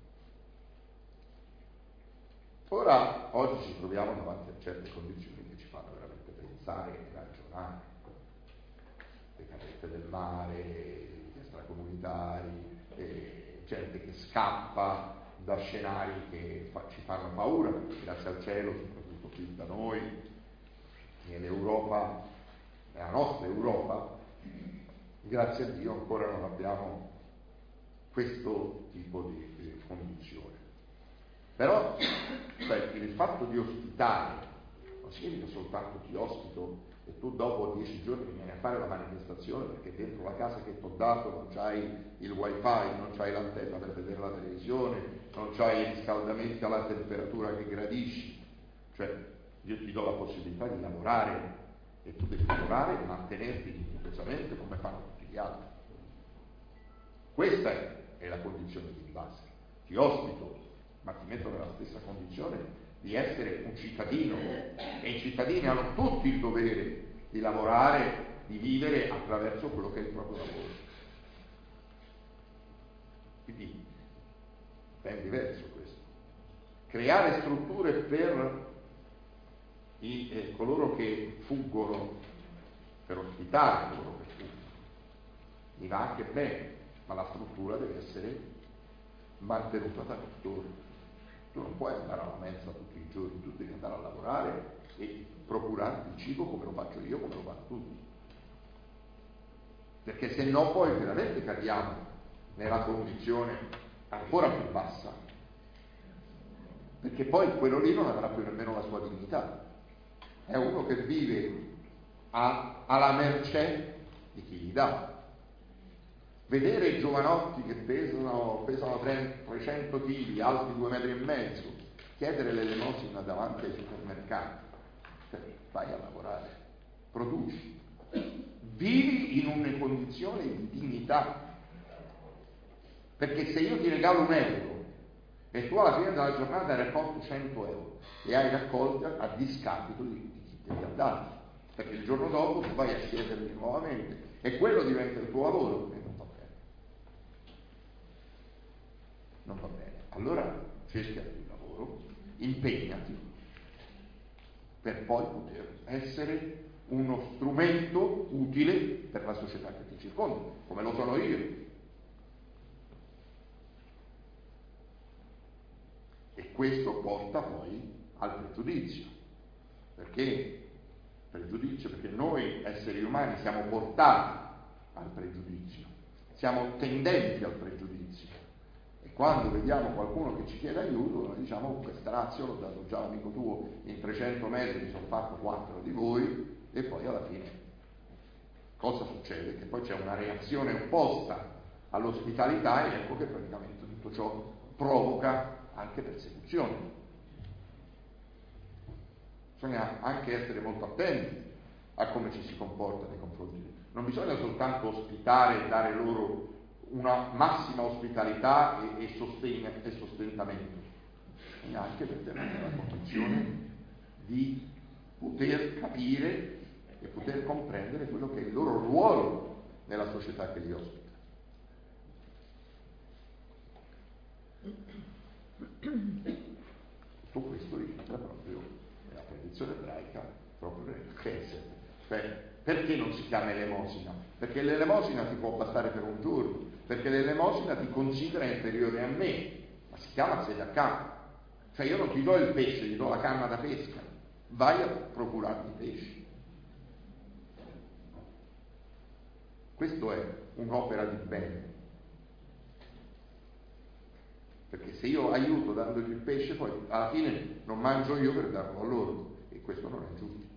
Ora, oggi ci troviamo davanti a certe condizioni che ci fanno veramente pensare e ragionare. Le carrette del mare, gli extracomunitari, eh, gente che scappa da scenari che fa, ci fanno paura, grazie al cielo, soprattutto qui da noi, nell'Europa, nella nostra Europa, grazie a Dio ancora non abbiamo questo tipo di, di condizione. Però cioè, il fatto di ospitare non significa soltanto ti ospito e tu dopo dieci giorni vieni a fare la manifestazione perché dentro la casa che ti ho dato non c'hai il wifi, non c'hai l'antenna per vedere la televisione, non c'hai i riscaldamenti alla temperatura che gradisci. Cioè io ti do la possibilità di lavorare e tu devi lavorare e mantenerti dignitosamente come fanno tutti gli altri. Questa è, è la condizione di base. Ti ospito, ma ti metto nella stessa condizione di essere un cittadino, e i cittadini hanno tutti il dovere di lavorare, di vivere attraverso quello che è il proprio lavoro. Quindi è ben diverso questo. Creare strutture per i, eh, coloro che fuggono, per ospitare coloro che fuggono, mi va anche bene, ma la struttura deve essere mantenuta da tutti. Tu non puoi andare alla mensa tutti i giorni, tu devi andare a lavorare e procurarti il cibo come lo faccio io, come lo fanno tutti. Perché se no poi veramente cadiamo nella condizione ancora più bassa. Perché poi quello lì non avrà più nemmeno la sua dignità. È uno che vive a, alla mercé di chi gli dà. Vedere i giovanotti che pesano, pesano trecento chili, alti due metri e mezzo, chiedere l'elemosina davanti ai supermercati, cioè, vai a lavorare, produci, vivi in una condizione di dignità, perché se io ti regalo un euro e tu alla fine della giornata hai raccolto cento euro e hai raccolto a discapito di chi ti ha dato, perché il giorno dopo tu vai a chiederli nuovamente e quello diventa il tuo lavoro. Non va bene. Allora cerca un lavoro, impegnati per poi poter essere uno strumento utile per la società che ti circonda, come lo sono io. E questo porta poi al pregiudizio. Perché? Pregiudizio perché noi esseri umani siamo portati al pregiudizio, siamo tendenti al pregiudizio. Quando vediamo qualcuno che ci chiede aiuto, noi diciamo oh, questa razio l'ho dato già l'amico tuo, in trecento metri mi sono fatto quattro di voi, e poi alla fine cosa succede? Che poi c'è una reazione opposta all'ospitalità e ecco che praticamente tutto ciò provoca anche persecuzione. Bisogna anche essere molto attenti a come ci si comporta nei confronti. Non bisogna soltanto ospitare e dare loro una massima ospitalità e, e, sosten- e sostentamento, e anche metterli nella condizione di poter capire e poter comprendere quello che è il loro ruolo nella società che li ospita. tutto questo rientra proprio nella tradizione ebraica, proprio nel chesed. Cioè, perché non si chiama elemosina? Perché l'elemosina ti può bastare per un giorno, perché l'elemosina ti considera inferiore a me, ma si chiama tzedakah. Cioè io non ti do il pesce, ti do la canna da pesca, vai a procurarti i pesci. Questo è un'opera di bene. Perché se io aiuto dandogli il pesce, poi alla fine non mangio io per darlo a loro, e questo non è giusto.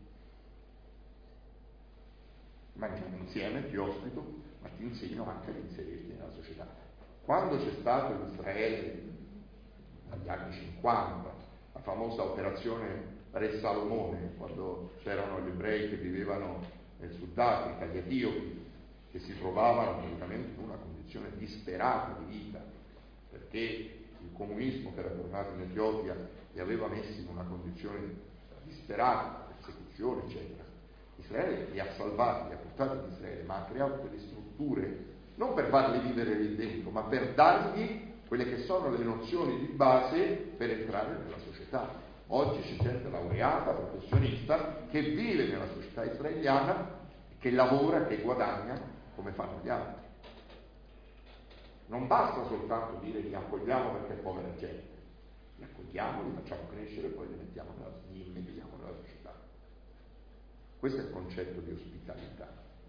Mangiamo insieme, ti ospito, ma ti insegno anche ad inserirti nella società. Quando c'è stato in Israele, negli anni cinquanta, la famosa operazione Re Salomone, quando c'erano gli ebrei che vivevano nel Sudafrica, gli etiopi, che si trovavano praticamente in una condizione disperata di vita, perché il comunismo che era tornato in Etiopia li aveva messi in una condizione disperata, persecuzione, eccetera. Israele li ha salvati, li ha portati in Israele, ma ha creato delle strutture, non per farli vivere lì dentro, ma per dargli quelle che sono le nozioni di base per entrare nella società. Oggi c'è gente laureata, professionista, che vive nella società israeliana, che lavora, che guadagna come fanno gli altri. Non basta soltanto dire li accogliamo perché è povera gente, li accogliamo, li facciamo crescere e poi li mettiamo nella, li immediamo nella società. Questo è il concetto di ospitalità.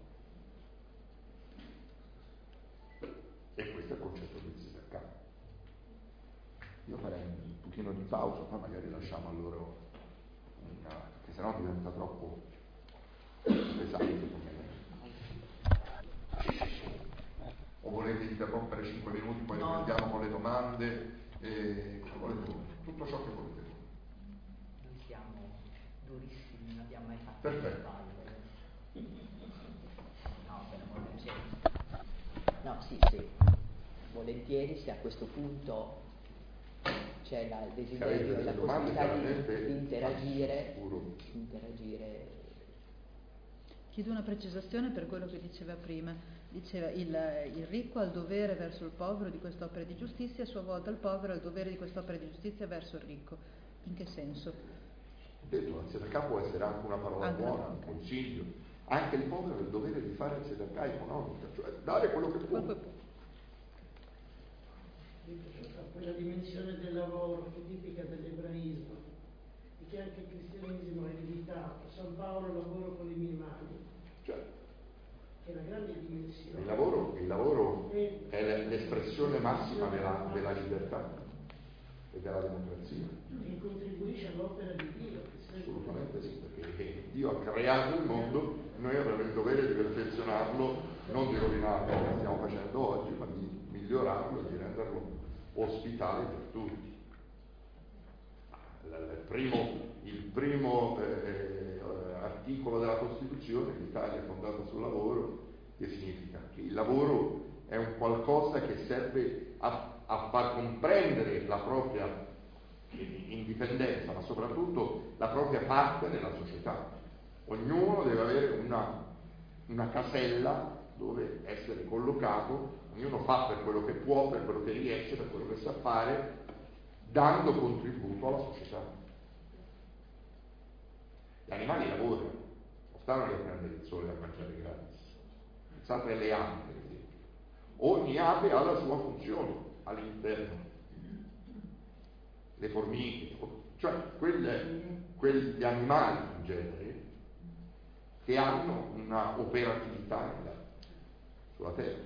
E questo è il concetto di tzedakah. Io farei un pochino di pausa, poi magari lasciamo a loro una, che sennò diventa troppo pesante come. O volete interrompere cinque minuti, poi no. Riprendiamo con le domande, e volete, tutto ciò che volete. Noi siamo durissimi, non abbiamo mai fatto perfetto. No, per amore del cielo. No, sì, sì, volentieri, se a questo punto c'è la, il desiderio e la possibilità di, di interagire, di interagire. Chiedo una precisazione per quello che diceva prima. Diceva il, il ricco ha il dovere verso il povero di quest'opera di giustizia, e a sua volta il povero ha il dovere di quest'opera di giustizia verso il ricco. In che senso? Detto, la tzedakah può essere anche una parola anche buona, un consiglio. Anche il povero ha il dovere di fare tzedakah economica, cioè dare quello che può. Quello che può. Quella dimensione del lavoro che è tipica dell'ebraismo e che anche il cristianesimo ha ereditato. San Paolo lavora con le mie mani. Certo. È una grande dimensione. Il lavoro, il lavoro è l'espressione massima della, della libertà e della democrazia. E contribuisce all'opera di Dio. Assolutamente sì, perché Dio ha creato il mondo e noi abbiamo il dovere di perfezionarlo, non di rovinarlo come stiamo facendo oggi, ma di migliorarlo e di renderlo ospitale per tutti. Il primo, il primo eh, articolo della Costituzione, l'Italia è fondata sul lavoro, che significa che il lavoro è un qualcosa che serve a, a far comprendere la propria indipendenza, ma soprattutto la propria parte nella società. Ognuno deve avere una, una casella dove essere collocato, ognuno fa per quello che può, per quello che riesce, per quello che sa fare, dando contributo alla società. Gli animali lavorano, non stanno lì a prendere il sole e a mangiare gratis. Pensate alle api, per esempio. Ogni ape ha la sua funzione all'interno. Le formiche, cioè quelle, quegli animali in genere che hanno una operatività sulla terra.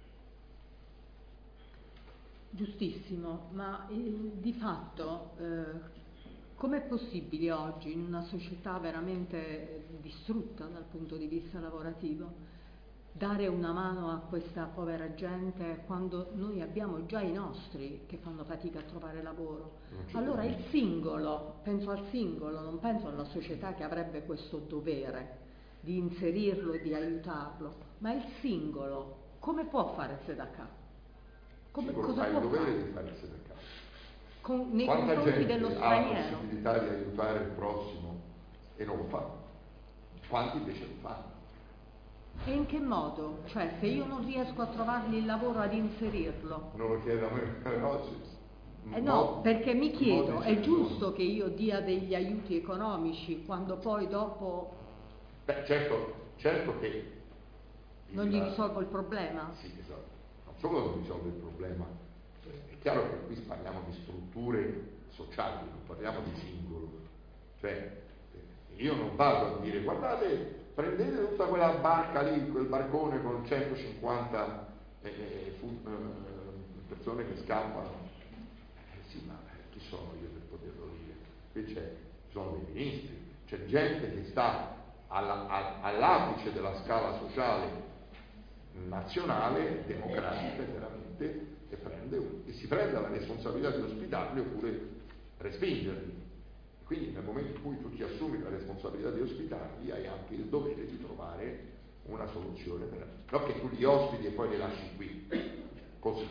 Giustissimo, ma eh, di fatto eh, com'è possibile oggi, in una società veramente distrutta dal punto di vista lavorativo, dare una mano a questa povera gente quando noi abbiamo già i nostri che fanno fatica a trovare lavoro? Allora il singolo, penso al singolo, non penso alla società che avrebbe questo dovere di inserirlo e di aiutarlo, ma il singolo come può fare tzedakah? Come, cosa ha può il dovere fare? di fare tzedakah. Con, nei Quanta confronti gente dello ha straniero? la possibilità di aiutare il prossimo e non lo fa? Quanti invece lo fanno? E in che modo? Cioè, se io non riesco a trovargli il lavoro ad inserirlo? Non lo chiedo a me oggi. Eh no, perché mi chiedo, è giusto che io dia degli aiuti economici quando poi dopo... Beh, certo, certo che... Non gli risolvo il problema? Sì, esatto. Non solo non risolve il problema, è chiaro che qui parliamo di strutture sociali, non parliamo di singolo. Cioè, io non vado a dire, guardate, prendete tutta quella barca lì, quel barcone con centocinquanta eh, fu, eh, persone che scappano. Eh sì, ma chi sono io per poterlo dire? Qui c'è, ci sono dei ministri, c'è gente che sta alla, a, all'apice della scala sociale nazionale, democratica veramente, e, prende, e si prende la responsabilità di ospitarli oppure respingerli. Quindi nel momento in cui tu ti assumi la responsabilità di ospitarli hai anche il dovere di trovare una soluzione per... non che tu li ospiti e poi li lasci qui così.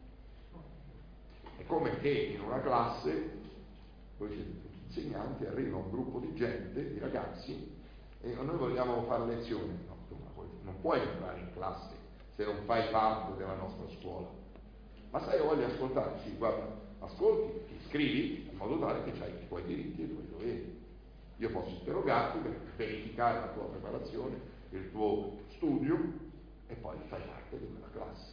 È come che in una classe, voi siete tutti insegnanti, arriva un gruppo di gente, di ragazzi, e noi vogliamo fare lezioni. No, tu non puoi entrare in classe se non fai parte della nostra scuola. Ma sai, io voglio ascoltare, sì, guarda, ascolti, ti iscrivi in modo tale che hai i tuoi diritti e i tuoi doveri. Io posso interrogarti per verificare la tua preparazione, il tuo studio, e poi fai parte di quella classe.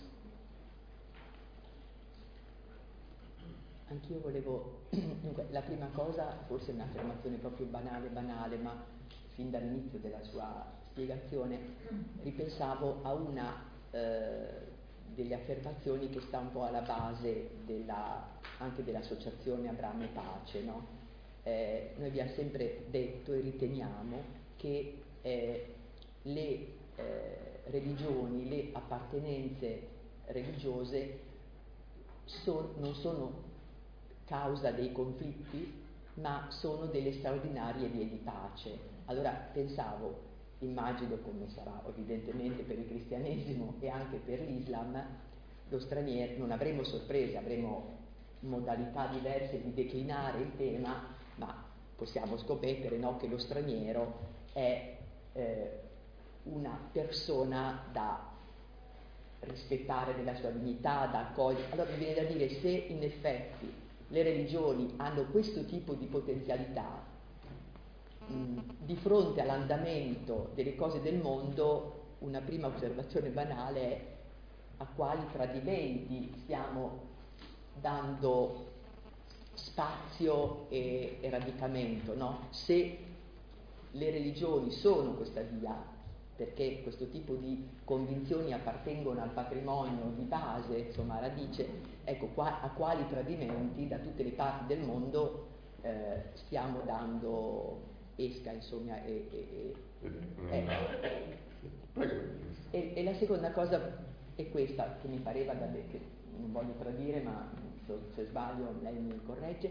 Anch'io volevo, dunque, la prima cosa, forse è un'affermazione proprio banale, banale, ma fin dall'inizio della sua spiegazione ripensavo a una eh, delle affermazioni che sta un po' alla base della, anche dell'associazione Abramo e Pace, no? Eh, noi abbiamo sempre detto e riteniamo che eh, le eh, religioni, le appartenenze religiose son, non sono causa dei conflitti, ma sono delle straordinarie vie di pace. Allora pensavo, immagino come sarà evidentemente per il cristianesimo e anche per l'Islam, lo straniero, non avremo sorprese, avremo modalità diverse di declinare il tema, ma possiamo scommettere, no, che lo straniero è eh, una persona da rispettare nella sua dignità, da accogliere. Allora mi viene da dire, se in effetti le religioni hanno questo tipo di potenzialità, mh, di fronte all'andamento delle cose del mondo, una prima osservazione banale è a quali tradimenti stiamo dando spazio e, e radicamento, no? Se le religioni sono questa via, perché questo tipo di convinzioni appartengono al patrimonio di base, insomma, radice, ecco qua, a quali tradimenti da tutte le parti del mondo eh, stiamo dando esca, insomma, e, e, e, e, e, e la seconda cosa è questa, che mi pareva, da, che non voglio tradire, ma se, se sbaglio lei mi corregge,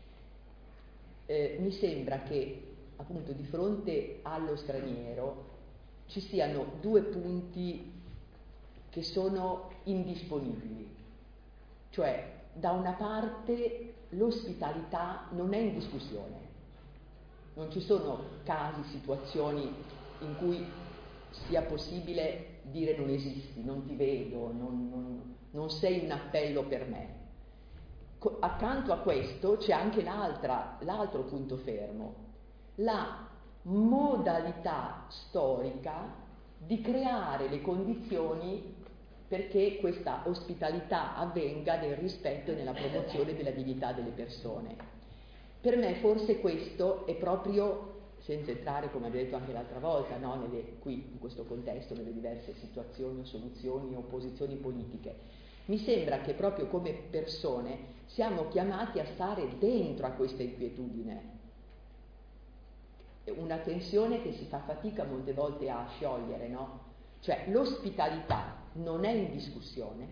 eh, mi sembra che appunto di fronte allo straniero ci siano due punti che sono indisponibili, cioè da una parte l'ospitalità non è in discussione, non ci sono casi, situazioni in cui sia possibile dire non esisti, non ti vedo, non, non, non sei un appello per me. Co- accanto a questo c'è anche l'altra, l'altro punto fermo, la modalità storica di creare le condizioni perché questa ospitalità avvenga nel rispetto e nella promozione della dignità delle persone. Per me forse questo è proprio, senza entrare, come abbiamo detto anche l'altra volta, no, nelle, qui in questo contesto, nelle diverse situazioni o soluzioni o posizioni politiche, mi sembra che proprio come persone siamo chiamati a stare dentro a questa inquietudine, una tensione che si fa fatica molte volte a sciogliere, no? Cioè l'ospitalità non è in discussione,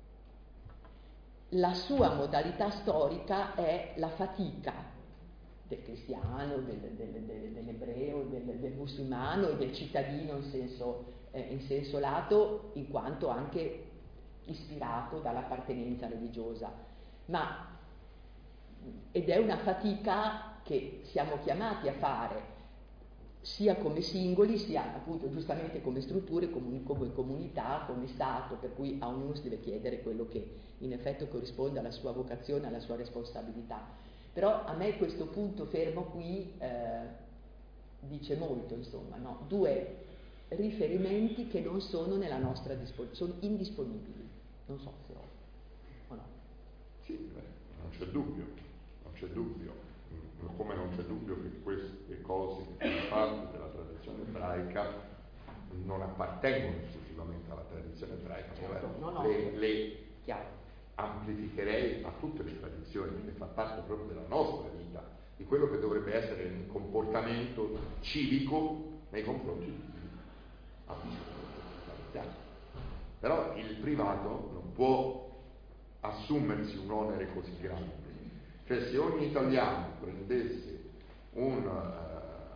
la sua modalità storica è la fatica del cristiano, del, del, del, dell'ebreo, del, del musulmano e del cittadino in senso, eh, in senso lato, in quanto anche ispirato dall'appartenenza religiosa, ma ed è una fatica che siamo chiamati a fare sia come singoli, sia appunto giustamente come strutture, come, come comunità, come Stato, per cui a ognuno si deve chiedere quello che in effetti corrisponde alla sua vocazione, alla sua responsabilità. Però a me questo punto fermo qui eh, dice molto, insomma, no? Due riferimenti che non sono nella nostra disponibilità, sono indisponibili, non so se ho o no. Sì, beh, non c'è dubbio, non c'è dubbio, come non c'è dubbio che queste cose che fanno parte della tradizione ebraica non appartengono esclusivamente alla tradizione ebraica, Certo, no, no, le, le chiaro. amplificherei a tutte le tradizioni, perché fa parte proprio della nostra vita, di quello che dovrebbe essere un comportamento civico nei confronti di chi ha bisogno di qualità. Però il privato non può assumersi un onere così grande. Cioè, se ogni italiano prendesse un, uh,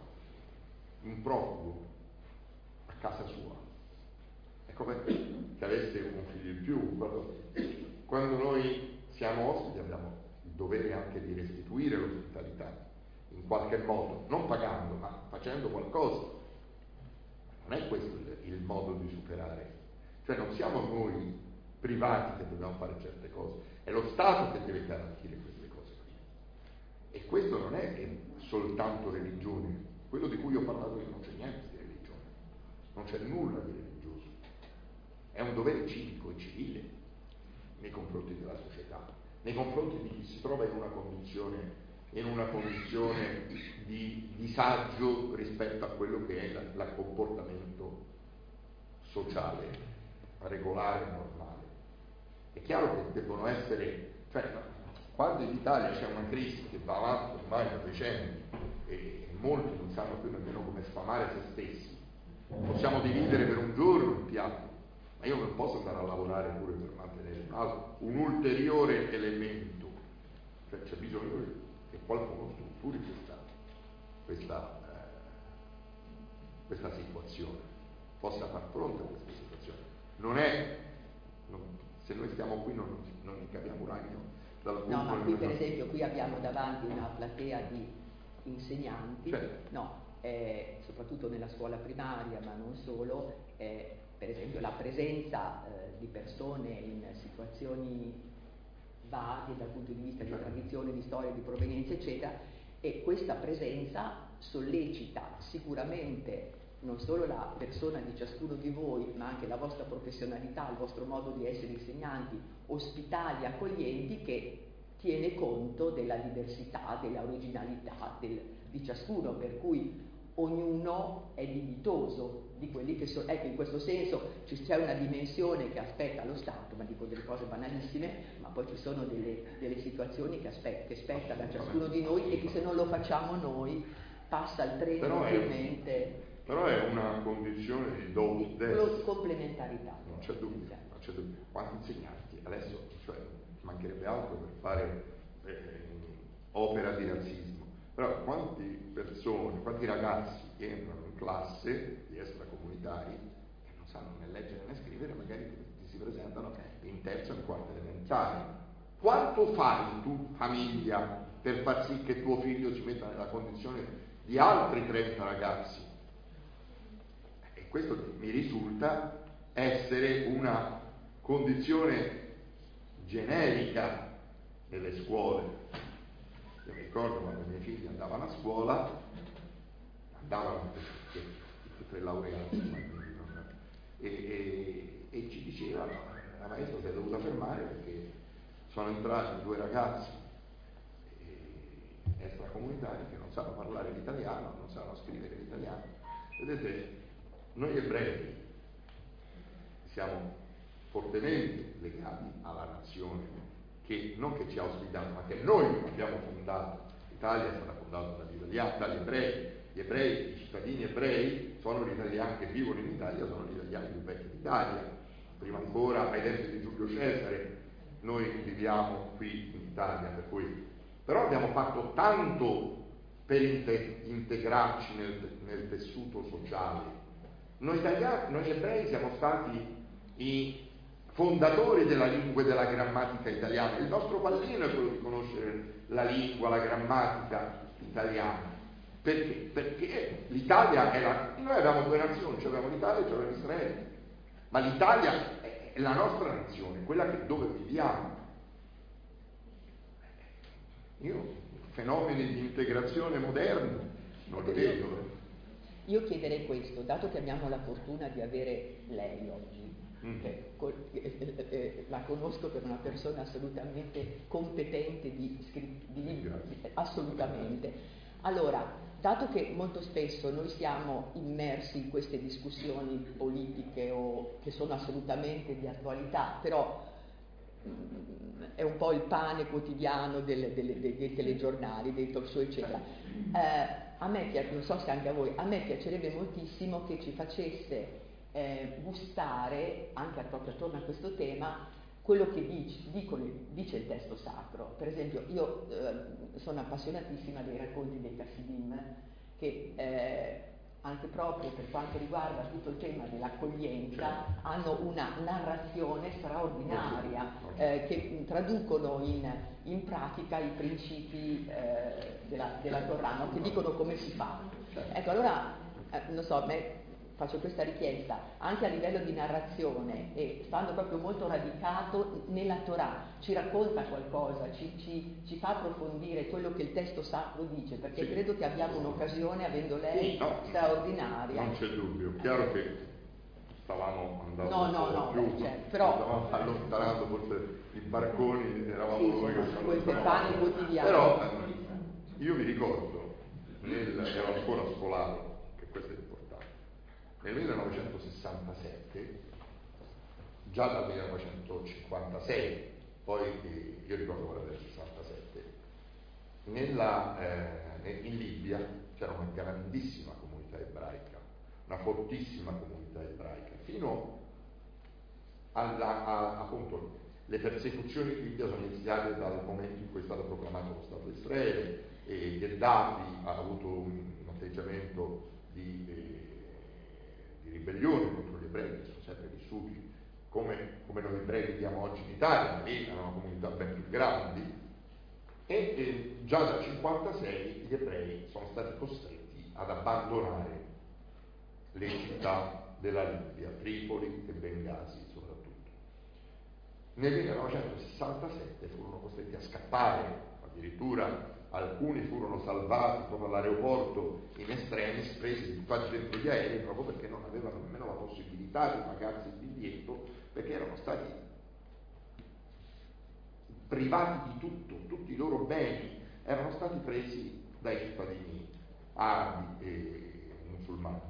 un profugo a casa sua, è come che avesse un figlio in più. Quando, quando noi siamo ospiti abbiamo il dovere anche di restituire l'ospitalità in qualche modo, non pagando, ma facendo qualcosa. Non è questo il, il modo di superare. Cioè, non siamo noi privati che dobbiamo fare certe cose, è lo Stato che deve garantire queste cose qui. E questo non è che soltanto religione, quello di cui ho parlato io non c'è niente di religione, non c'è nulla di religioso, è un dovere civico e civile nei confronti della società, nei confronti di chi si trova in una condizione, in una condizione di disagio rispetto a quello che è il comportamento sociale, regolare e normale. È chiaro che debbono essere, cioè, quando in Italia c'è una crisi che va avanti ormai da decenni e molti non sanno più nemmeno come sfamare se stessi, possiamo dividere per un giorno il piatto, ma io non posso andare a lavorare pure per mantenere un, altro, un ulteriore elemento. Cioè, c'è bisogno che qualcuno strutturi questa, questa, eh, questa situazione, possa far fronte a questa situazione. Non è, non, se noi stiamo qui non, non ne capiamo un ragno dal punto. No, ma qui per esempio qui abbiamo davanti una platea di insegnanti, certo. no, eh, soprattutto nella scuola primaria, ma non solo, eh, per esempio la presenza eh, di persone in situazioni varie dal punto di vista di tradizione, di storia, di provenienza, eccetera, e questa presenza sollecita sicuramente non solo la persona di ciascuno di voi, ma anche la vostra professionalità, il vostro modo di essere insegnanti, ospitali, accoglienti, che tiene conto della diversità, della originalità del, di ciascuno, per cui ognuno è dignitoso di quelli che sono. Ecco, in questo senso c'è una dimensione che aspetta lo Stato, ma dico delle cose banalissime, ma poi ci sono delle, delle situazioni che, aspetta, che spetta da ciascuno di noi e che se non lo facciamo noi passa il treno ovviamente. Però è una condizione di doppio complementarità. Non c'è dubbio, non c'è dubbio. Quanti insegnanti adesso, cioè, mancherebbe altro per fare eh, opera di razzismo, però quanti persone, quanti ragazzi che entrano in classe di extracomunitari che non sanno né leggere né scrivere, magari ti si presentano in terza o in quarta elementare. Quanto fai tu, famiglia, per far sì che tuo figlio si metta nella condizione di altri trenta ragazzi? E questo mi risulta essere una condizione generica nelle scuole. Io mi ricordo quando i miei figli andavano a scuola, andavano tutti e tre laureati, e, e, e ci dicevano, la maestra si è dovuta fermare perché sono entrati due ragazzi eh, extracomunitari che non sanno parlare l'italiano, non sanno scrivere l'italiano. Vedete, noi ebrei siamo fortemente legati alla nazione che non che ci ha ospitato, ma che noi abbiamo fondato. L'Italia è stata fondata dagli italiani, dagli ebrei. Gli ebrei, i cittadini ebrei sono gli italiani che vivono in Italia, sono gli italiani più vecchi d'Italia. Prima ancora, ai tempi di Giulio Cesare, noi viviamo qui in Italia, per cui però abbiamo fatto tanto per inte- integrarci nel, nel tessuto sociale. Noi italiani, noi ebrei siamo stati i fondatori della lingua e della grammatica italiana. Il nostro pallino è quello di conoscere la lingua, la grammatica italiana. Perché? Perché l'Italia è la... Noi abbiamo due nazioni, cioè abbiamo l'Italia e cioè abbiamo Israele, ma l'Italia è la nostra nazione, quella che, dove viviamo. Io fenomeni di integrazione moderni non li vedo. Io chiederei questo, dato che abbiamo la fortuna di avere lei oggi, mm. eh, col, eh, eh, eh, la conosco per una persona assolutamente competente di scritto, di, assolutamente. Allora, dato che molto spesso noi siamo immersi in queste discussioni politiche o che sono assolutamente di attualità, però è un po' il pane quotidiano del, del, dei, dei telegiornali, dei talk show, eccetera. Eh, a me, non so se anche a voi, a me piacerebbe moltissimo che ci facesse eh, gustare, anche proprio attorno a questo tema, quello che dice, dicono, dice il testo sacro. Per esempio, io eh, sono appassionatissima dei racconti dei Chassidim, che eh, anche proprio per quanto riguarda tutto il tema dell'accoglienza, hanno una narrazione straordinaria eh, che traducono in, in pratica i principi eh, della, della Torah, no? Che dicono come si fa. Ecco, allora, eh, non so, a me faccio questa richiesta, anche a livello di narrazione, e stando proprio molto radicato nella Torah, ci racconta qualcosa, ci, ci, ci fa approfondire quello che il testo sacro dice, perché sì. Credo che abbiamo un'occasione, avendo lei, no, straordinaria. Non c'è dubbio, chiaro che stavamo andando no, un no, po' no, più, certo, però stavamo allontanando forse i barconi, eravamo sì, noi che sì, queste pani quotidiane. Però io mi ricordo, nel, ero ancora scolato, che questo è importante, nel millenovecentosessantasette, già dal millenovecentocinquantasei, poi eh, io ricordo quella del sessantasette, nella, eh, in Libia c'era una grandissima comunità ebraica, una fortissima comunità ebraica, fino alla, a, appunto, le persecuzioni in Libia sono iniziate dal momento in cui è stato proclamato lo Stato di Israele e Gheddafi ha avuto un, un atteggiamento di, eh, di ribellione contro gli ebrei, che sono sempre vissuti come, come noi ebrei viviamo oggi in Italia, ma lì erano comunità ben più grandi, e, e già dal millenovecentocinquantasei gli ebrei sono stati costretti ad abbandonare le città della Libia, Tripoli e Bengasi soprattutto. Nel millenovecentosessantasette furono costretti a scappare, addirittura alcuni furono salvati proprio all'aeroporto in estremis, presi e buttati dentro gli aerei proprio perché non avevano nemmeno la possibilità di pagarsi il biglietto, perché erano stati privati di tutto, tutti i loro beni erano stati presi dai cittadini arabi e musulmani.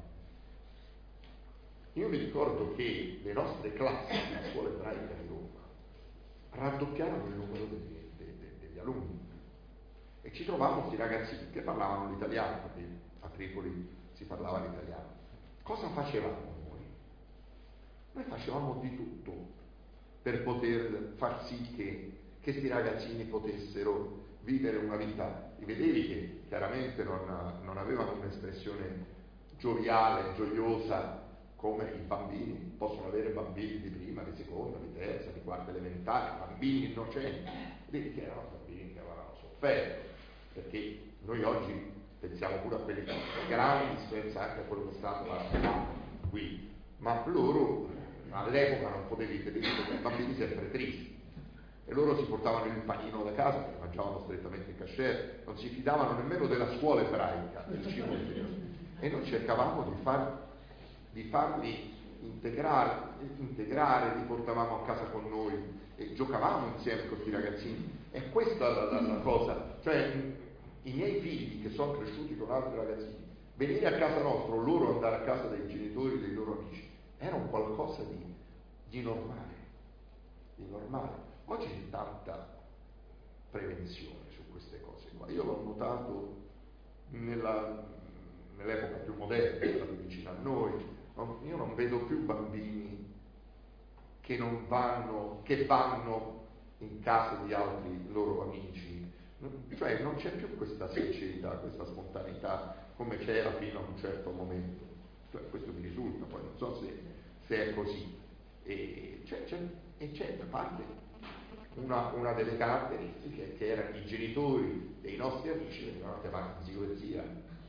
Io mi ricordo che le nostre classi nella scuola ebraica di Roma raddoppiarono il numero degli, de, de, degli alunni e ci trovavamo questi ragazzini che parlavano l'italiano, perché a Tripoli si parlava l'italiano. Cosa facevamo noi? Noi facevamo di tutto per poter far sì che questi ragazzini potessero vivere una vita. Li vedevi che chiaramente non, non avevano un'espressione gioviale, gioiosa, come i bambini possono avere, bambini di prima, di seconda, di terza, di quarta elementare, bambini innocenti. Vedi che erano bambini che avevano sofferto, perché noi oggi pensiamo pure a quelli grandi, si pensa anche a quello che stanno qui, ma loro all'epoca non potevi vedere i bambini sempre tristi, e loro si portavano il panino da casa, che mangiavano strettamente in cashier, non si fidavano nemmeno della scuola ebraica, del cibo e noi cercavamo di far di farli integrare, integrare, li portavamo a casa con noi e giocavamo insieme con questi ragazzini. E questa è la, la, la cosa, cioè i miei figli che sono cresciuti con altri ragazzini, venire a casa nostra o loro andare a casa dei genitori, dei loro amici, era un qualcosa di, di normale, di normale. Oggi c'è tanta prevenzione su queste cose qua. Io l'ho notato nella, nell'epoca più moderna, che è stata vicina a noi. Io non vedo più bambini che non vanno, che vanno in casa di altri loro amici, cioè non c'è più questa sincerità, questa spontaneità come c'era fino a un certo momento. Cioè, questo mi risulta, poi non so se, se è così. E c'è, c'è, e c'è da parte una, una delle caratteristiche che erano i genitori dei nostri amici, venivano chiamati zio e zia,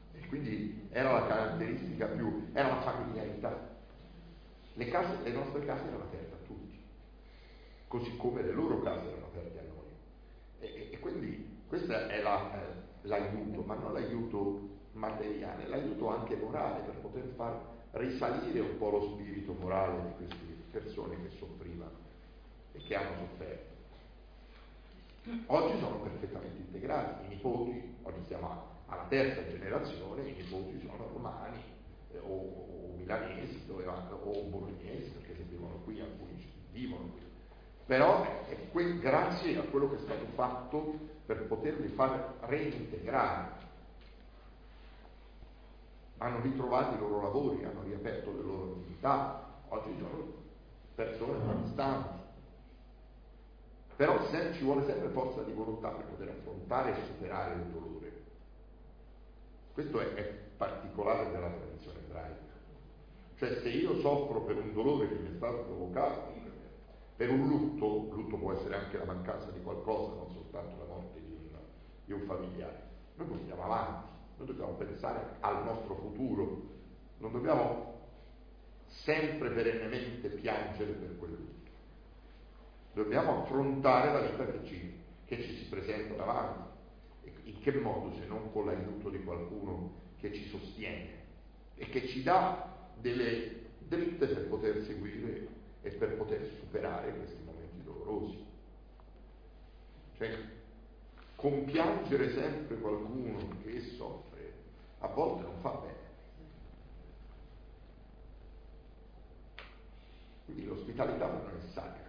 E quindi era la caratteristica più, era la familiarità. Le, case, le nostre case erano aperte a tutti, così come le loro case erano aperte a noi. E, e quindi questo è la, eh, l'aiuto, ma non l'aiuto materiale, l'aiuto anche morale, per poter far risalire un po' lo spirito morale di queste persone che soffrivano e che hanno sofferto. Oggi sono perfettamente integrati, i nipoti, oggi siamo alla terza generazione, i nipoti sono romani eh, o, o milanesi dove vanno, o bolognesi, perché se vivono qui, alcuni vivono qui. Però è que- grazie a quello che è stato fatto per poterli far reintegrare. Hanno ritrovato i loro lavori, hanno riaperto le loro attività, oggi sono persone distanti. Però se, ci vuole sempre forza di volontà per poter affrontare e superare il dolore. Questo è, è particolare della tradizione ebraica. Cioè se io soffro per un dolore che mi è stato provocato, per un lutto, lutto può essere anche la mancanza di qualcosa, non soltanto la morte di un, di un familiare, noi possiamo avanti, noi dobbiamo pensare al nostro futuro, non dobbiamo sempre perennemente piangere per quel lutto. Dobbiamo affrontare la vita che ci, che ci si presenta davanti. In che modo se non con l'aiuto di qualcuno che ci sostiene e che ci dà delle dritte per poter seguire e per poter superare questi momenti dolorosi. Cioè, compiangere sempre qualcuno che soffre a volte non fa bene. Quindi l'ospitalità per noi è sacra.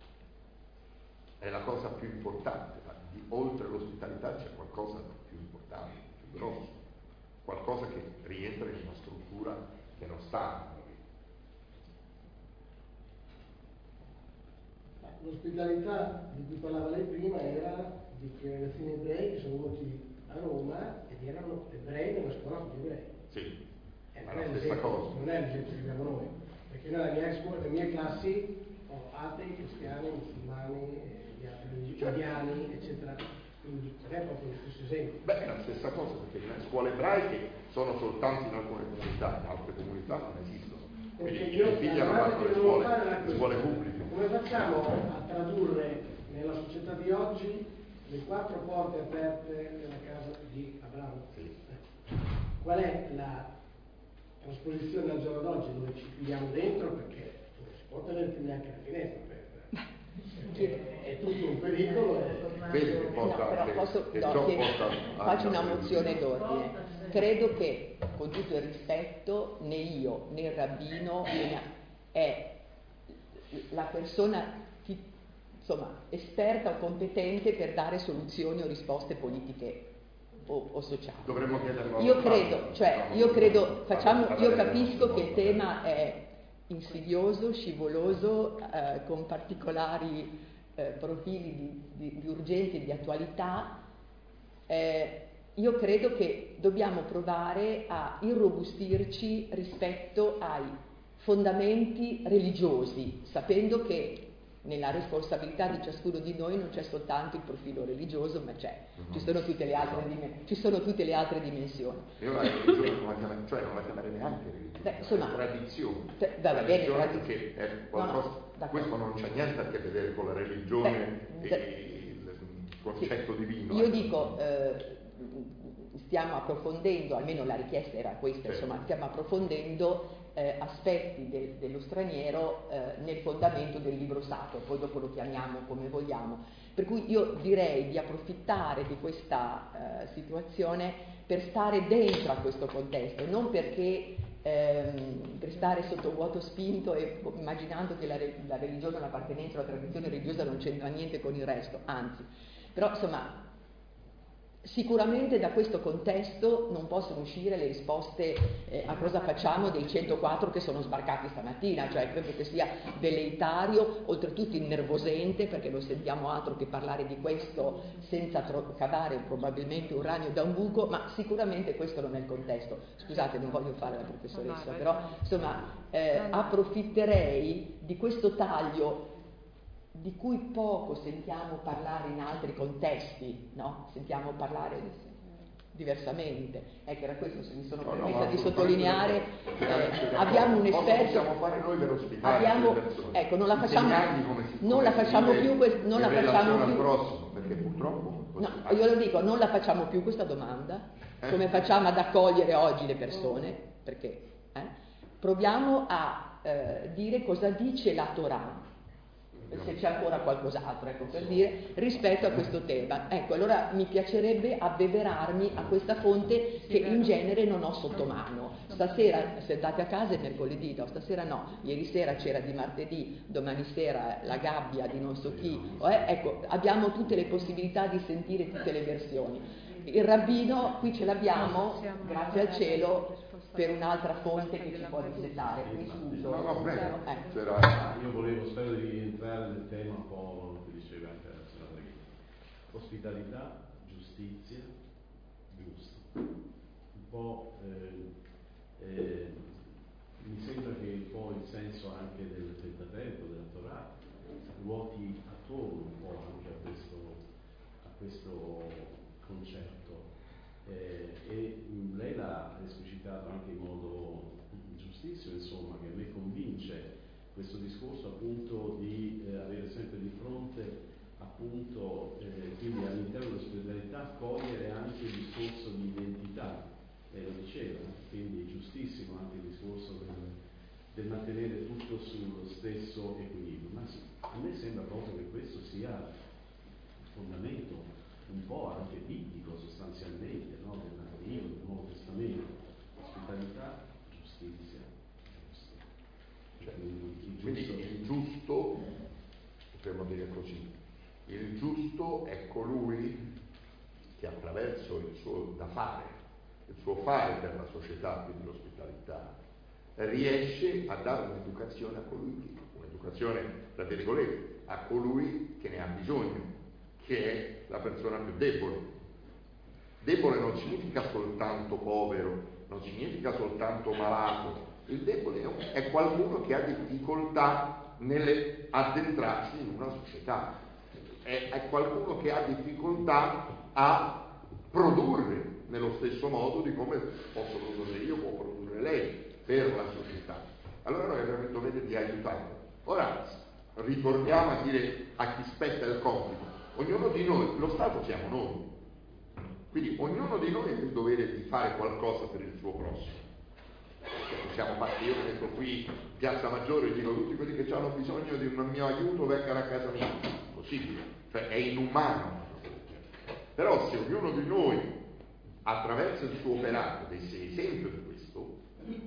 È la cosa più importante, ma di, oltre l'ospitalità c'è qualcosa di più importante, più grosso, qualcosa che rientra in una struttura che non sta a noi. L'ospitalità di cui parlava lei prima era di quei ragazzini ebrei che sono venuti a Roma ed erano ebrei nella scuola con gli ebrei. Sì, è ma è la stessa cosa. Non è l'esempio che abbiamo noi, perché noi nella mia scuola, nelle mie classi ho atei, cristiani, musulmani, indiani, eccetera, quindi non è proprio lo stesso esempio. Beh, è la stessa cosa, perché le scuole ebraiche sono soltanto in alcune comunità, in altre comunità non esistono. Perché Quindi io i figli hanno fatto le scuole, le scuole pubbliche. Come facciamo a tradurre nella società di oggi le quattro porte aperte della casa di Abramo? Sì. Qual è la trasposizione al giorno d'oggi dove ci chiudiamo dentro, perché non si può tenere più neanche la finestra aperta? È tutto un pericolo. Vedi che porta, no, però che, posso, che no, ciò che porta faccio una a- mozione d'ordine. Credo che, con tutto il rispetto, né io né il rabbino né è la persona chi, insomma, esperta o competente per dare soluzioni o risposte politiche o, o sociali. Dovremmo chiederlo. Io credo, cioè, io credo, facciamo, io capisco che il tema è insidioso, scivoloso, eh, con particolari eh, profili di, di, di urgenza e di attualità. Eh, io credo che dobbiamo provare a irrobustirci rispetto ai fondamenti religiosi, sapendo che nella responsabilità di ciascuno di noi non c'è soltanto il profilo religioso, ma c'è, ci sono tutte le altre, ci sono tutte le altre dimensioni. Io la religione non la chiamerei, cioè non la chiamerei neanche religione, Beh, insomma, è tradizione. Te, va bene, Tradizione tradizione. perché è qualcosa, No, no, questo non c'ha niente a che vedere con la religione Beh, e il concetto sì, divino. Io ecco. dico, eh, stiamo approfondendo, almeno la richiesta era questa, Certo. insomma, stiamo approfondendo eh, aspetti del, dello straniero eh, nel fondamento del libro sacro, poi dopo lo chiamiamo come vogliamo. Per cui io direi di approfittare di questa eh, situazione per stare dentro a questo contesto, non perché ehm, per stare sotto vuoto spinto e immaginando che la, la religione o l'appartenenza alla tradizione religiosa non c'entra niente con il resto, anzi. Però insomma, sicuramente da questo contesto non possono uscire le risposte eh, a cosa facciamo dei centoquattro che sono sbarcati stamattina, cioè credo che sia deleitario, oltretutto innervosente, perché non sentiamo altro che parlare di questo senza tro- cavare probabilmente un ragno da un buco, ma sicuramente questo non è il contesto. Scusate, non voglio fare la professoressa, però insomma eh, approfitterei di questo taglio di cui poco sentiamo parlare in altri contesti, no? Sentiamo parlare diversamente. Ecco, era questo, se mi sono No, no, permessa di assolutamente sottolineare, d'accordo. eh, D'accordo. abbiamo un Cosa esperto, possiamo fare noi per ospitare abbiamo, le persone? ecco, non la facciamo, Insegnargli come si- non come la si facciamo vive più, quest- non in la facciamo relazione al più, prossimo, perché purtroppo no, così. io lo dico, non la facciamo più questa domanda, Eh? come facciamo ad accogliere oggi le persone, perché eh, proviamo a eh, dire cosa dice la Torah, se c'è ancora qualcos'altro, ecco, per dire, rispetto a questo tema. Ecco, allora mi piacerebbe abbeverarmi a questa fonte che in genere non ho sotto mano. Stasera, se andate a casa è mercoledì, no, stasera no, ieri sera c'era di martedì, domani sera la gabbia di non so chi, eh, ecco, abbiamo tutte le possibilità di sentire tutte le versioni. Il rabbino qui ce l'abbiamo, grazie al cielo, per un'altra fonte che ci può dissetare. Mi scuso. No, no, bene. Eh. C'era- Io volevo, spero di rientrare nel tema un po' che diceva anche la signora Draghi. Ospitalità, giustizia, giusto. Un po' eh, eh, mi sembra che un po' il senso anche del Pentateuco, della Torah, ruoti attorno un po' anche a questo, a questo concetto. Eh, e mh, lei l'ha esplicitato anche in modo giustissimo, insomma, che a me convince questo discorso appunto di eh, avere sempre di fronte appunto eh, quindi all'interno dell'ospitalità cogliere anche il discorso di identità, lei lo diceva, quindi giustissimo anche il discorso del, del mantenere tutto sullo stesso equilibrio, ma sì, a me sembra proprio che questo sia il fondamento un po' anche biblico sostanzialmente, no? Del Nativo, del Nuovo Testamento, ospitalità, giustizia, giusto. Cioè, il Quindi giusto, il giusto, potremmo dire così, il giusto è colui che attraverso il suo da fare, il suo fare per la società, quindi l'ospitalità, riesce a dare un'educazione a colui che, un'educazione tra virgolette, a colui che ne ha bisogno, che è la persona più debole. Debole non significa soltanto povero, non significa soltanto malato. Il debole è, un, è qualcuno che ha difficoltà nelle addentrarsi in una società, è, è qualcuno che ha difficoltà a produrre nello stesso modo di come posso produrre io, può produrre lei per la società. Allora noi abbiamo il dovere di aiutarlo. Ora ritorniamo a dire a chi spetta il compito. Ognuno di noi, lo Stato siamo noi, quindi ognuno di noi ha il dovere di fare qualcosa per il suo prossimo. Cioè, siamo fatti, io mi metto qui in Piazza Maggiore e dico tutti quelli che hanno bisogno di un mio aiuto vengano a casa mia, possibile, cioè è inumano. Però se ognuno di noi attraverso il suo operato desse esempio di questo,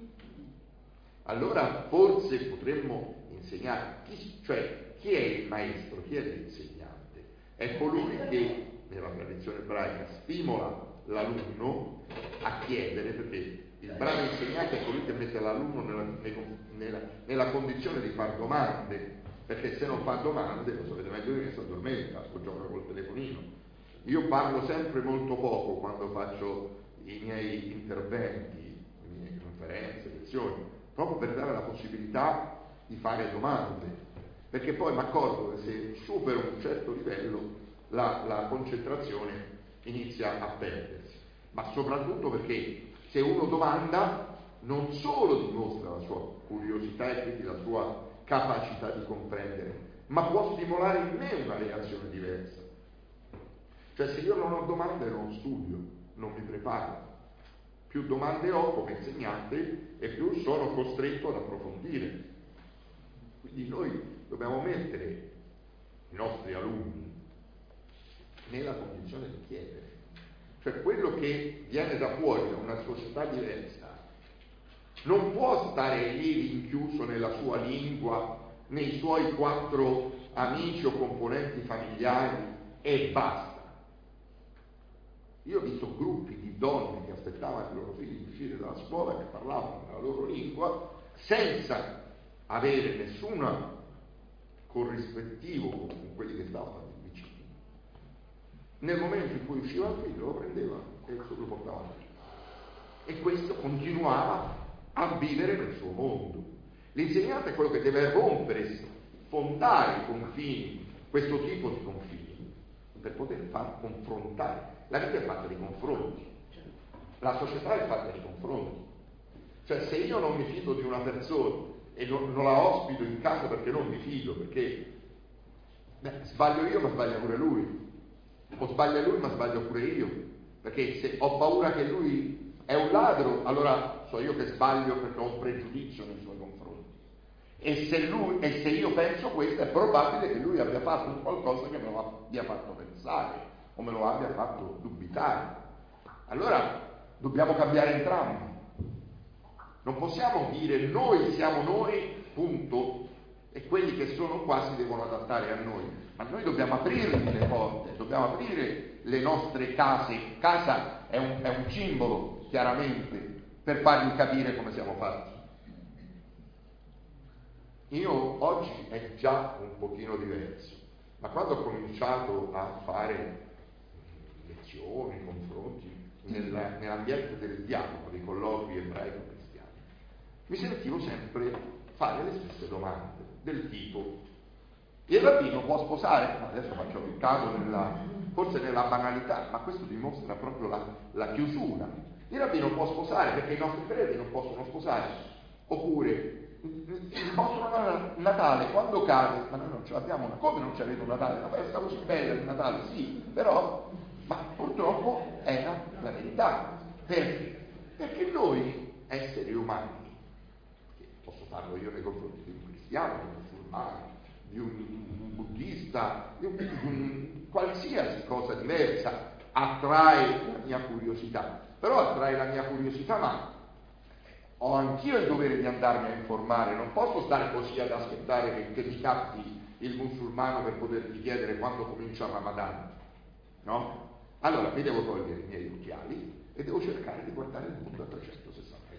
allora forse potremmo insegnare, chi, cioè chi è il maestro, chi è l'insegnante? È colui che, nella tradizione ebraica, stimola l'alunno a chiedere, perché il bravo insegnante è colui che mette l'alunno nella, nella, nella condizione di fare domande, perché se non fa domande, lo sapete meglio di me, si addormenta o gioca col telefonino. Io parlo sempre molto poco quando faccio i miei interventi, le mie conferenze, lezioni, proprio per dare la possibilità di fare domande. Perché poi mi accorgo che se supero un certo livello la, la concentrazione inizia a perdersi, ma soprattutto perché se uno domanda non solo dimostra la sua curiosità e quindi la sua capacità di comprendere, ma può stimolare in me una reazione diversa. Cioè se io non ho domande non studio, non mi preparo. Più domande ho come insegnante e più sono costretto ad approfondire. Quindi noi dobbiamo mettere i nostri alunni nella condizione di chiedere. Cioè quello che viene da fuori da una società diversa non può stare lì rinchiuso nella sua lingua, nei suoi quattro amici o componenti familiari e basta. Io ho visto gruppi di donne che aspettavano i loro figli di uscire dalla scuola, che parlavano la loro lingua senza avere nessun corrispettivo con quelli che stavano vicini. Nel momento in cui usciva il figlio lo prendevano e lo portavano via. E questo continuava a vivere nel suo mondo. L'insegnante è quello che deve rompere, fondare i confini, questo tipo di confini, per poter far confrontare. La vita è fatta di confronti, la società è fatta di confronti. Cioè, se io non mi fido di una persona e non, non la ospito in casa perché non mi fido, perché beh, sbaglio io ma sbaglia pure lui, o sbaglia lui ma sbaglio pure io, perché se ho paura che lui è un ladro, allora so io che sbaglio perché ho un pregiudizio nei suoi confronti, e se, lui, e se io penso questo, è probabile che lui abbia fatto qualcosa che me lo abbia fatto pensare o me lo abbia fatto dubitare. Allora dobbiamo cambiare entrambi. Non possiamo dire noi siamo noi, punto, e quelli che sono qua si devono adattare a noi, ma noi dobbiamo aprirgli le porte, dobbiamo aprire le nostre case. Casa è un, è un simbolo, chiaramente, per fargli capire come siamo fatti. Io oggi è già un pochino diverso, ma quando ho cominciato a fare lezioni, confronti nella, nell'ambiente del dialogo, dei colloqui ebraico-cristiani, mi sentivo sempre fare le stesse domande, del tipo: il rabbino può sposare? Adesso faccio il caso nella, forse nella banalità, ma questo dimostra proprio la, la chiusura. Il rabbino può sposare perché i nostri preti non possono sposare? Oppure il vostro Natale quando cade? Ma noi non ce l'abbiamo una. Come non ci avete un Natale? Una festa così bella il Natale, sì, però, ma purtroppo era la verità. Perché? Perché noi, esseri umani, posso farlo io nei confronti di un cristiano, di un musulmano, di un, un buddista, di un, di un qualsiasi cosa diversa, attrae la mia curiosità. Però attrae la mia curiosità, ma ho anch'io il dovere di andarmi a informare, non posso stare così ad aspettare che, che mi capti il musulmano per potergli chiedere quando comincia Ramadan, no? Allora mi devo togliere i miei occhiali e devo cercare di guardare il mondo a trecentosessanta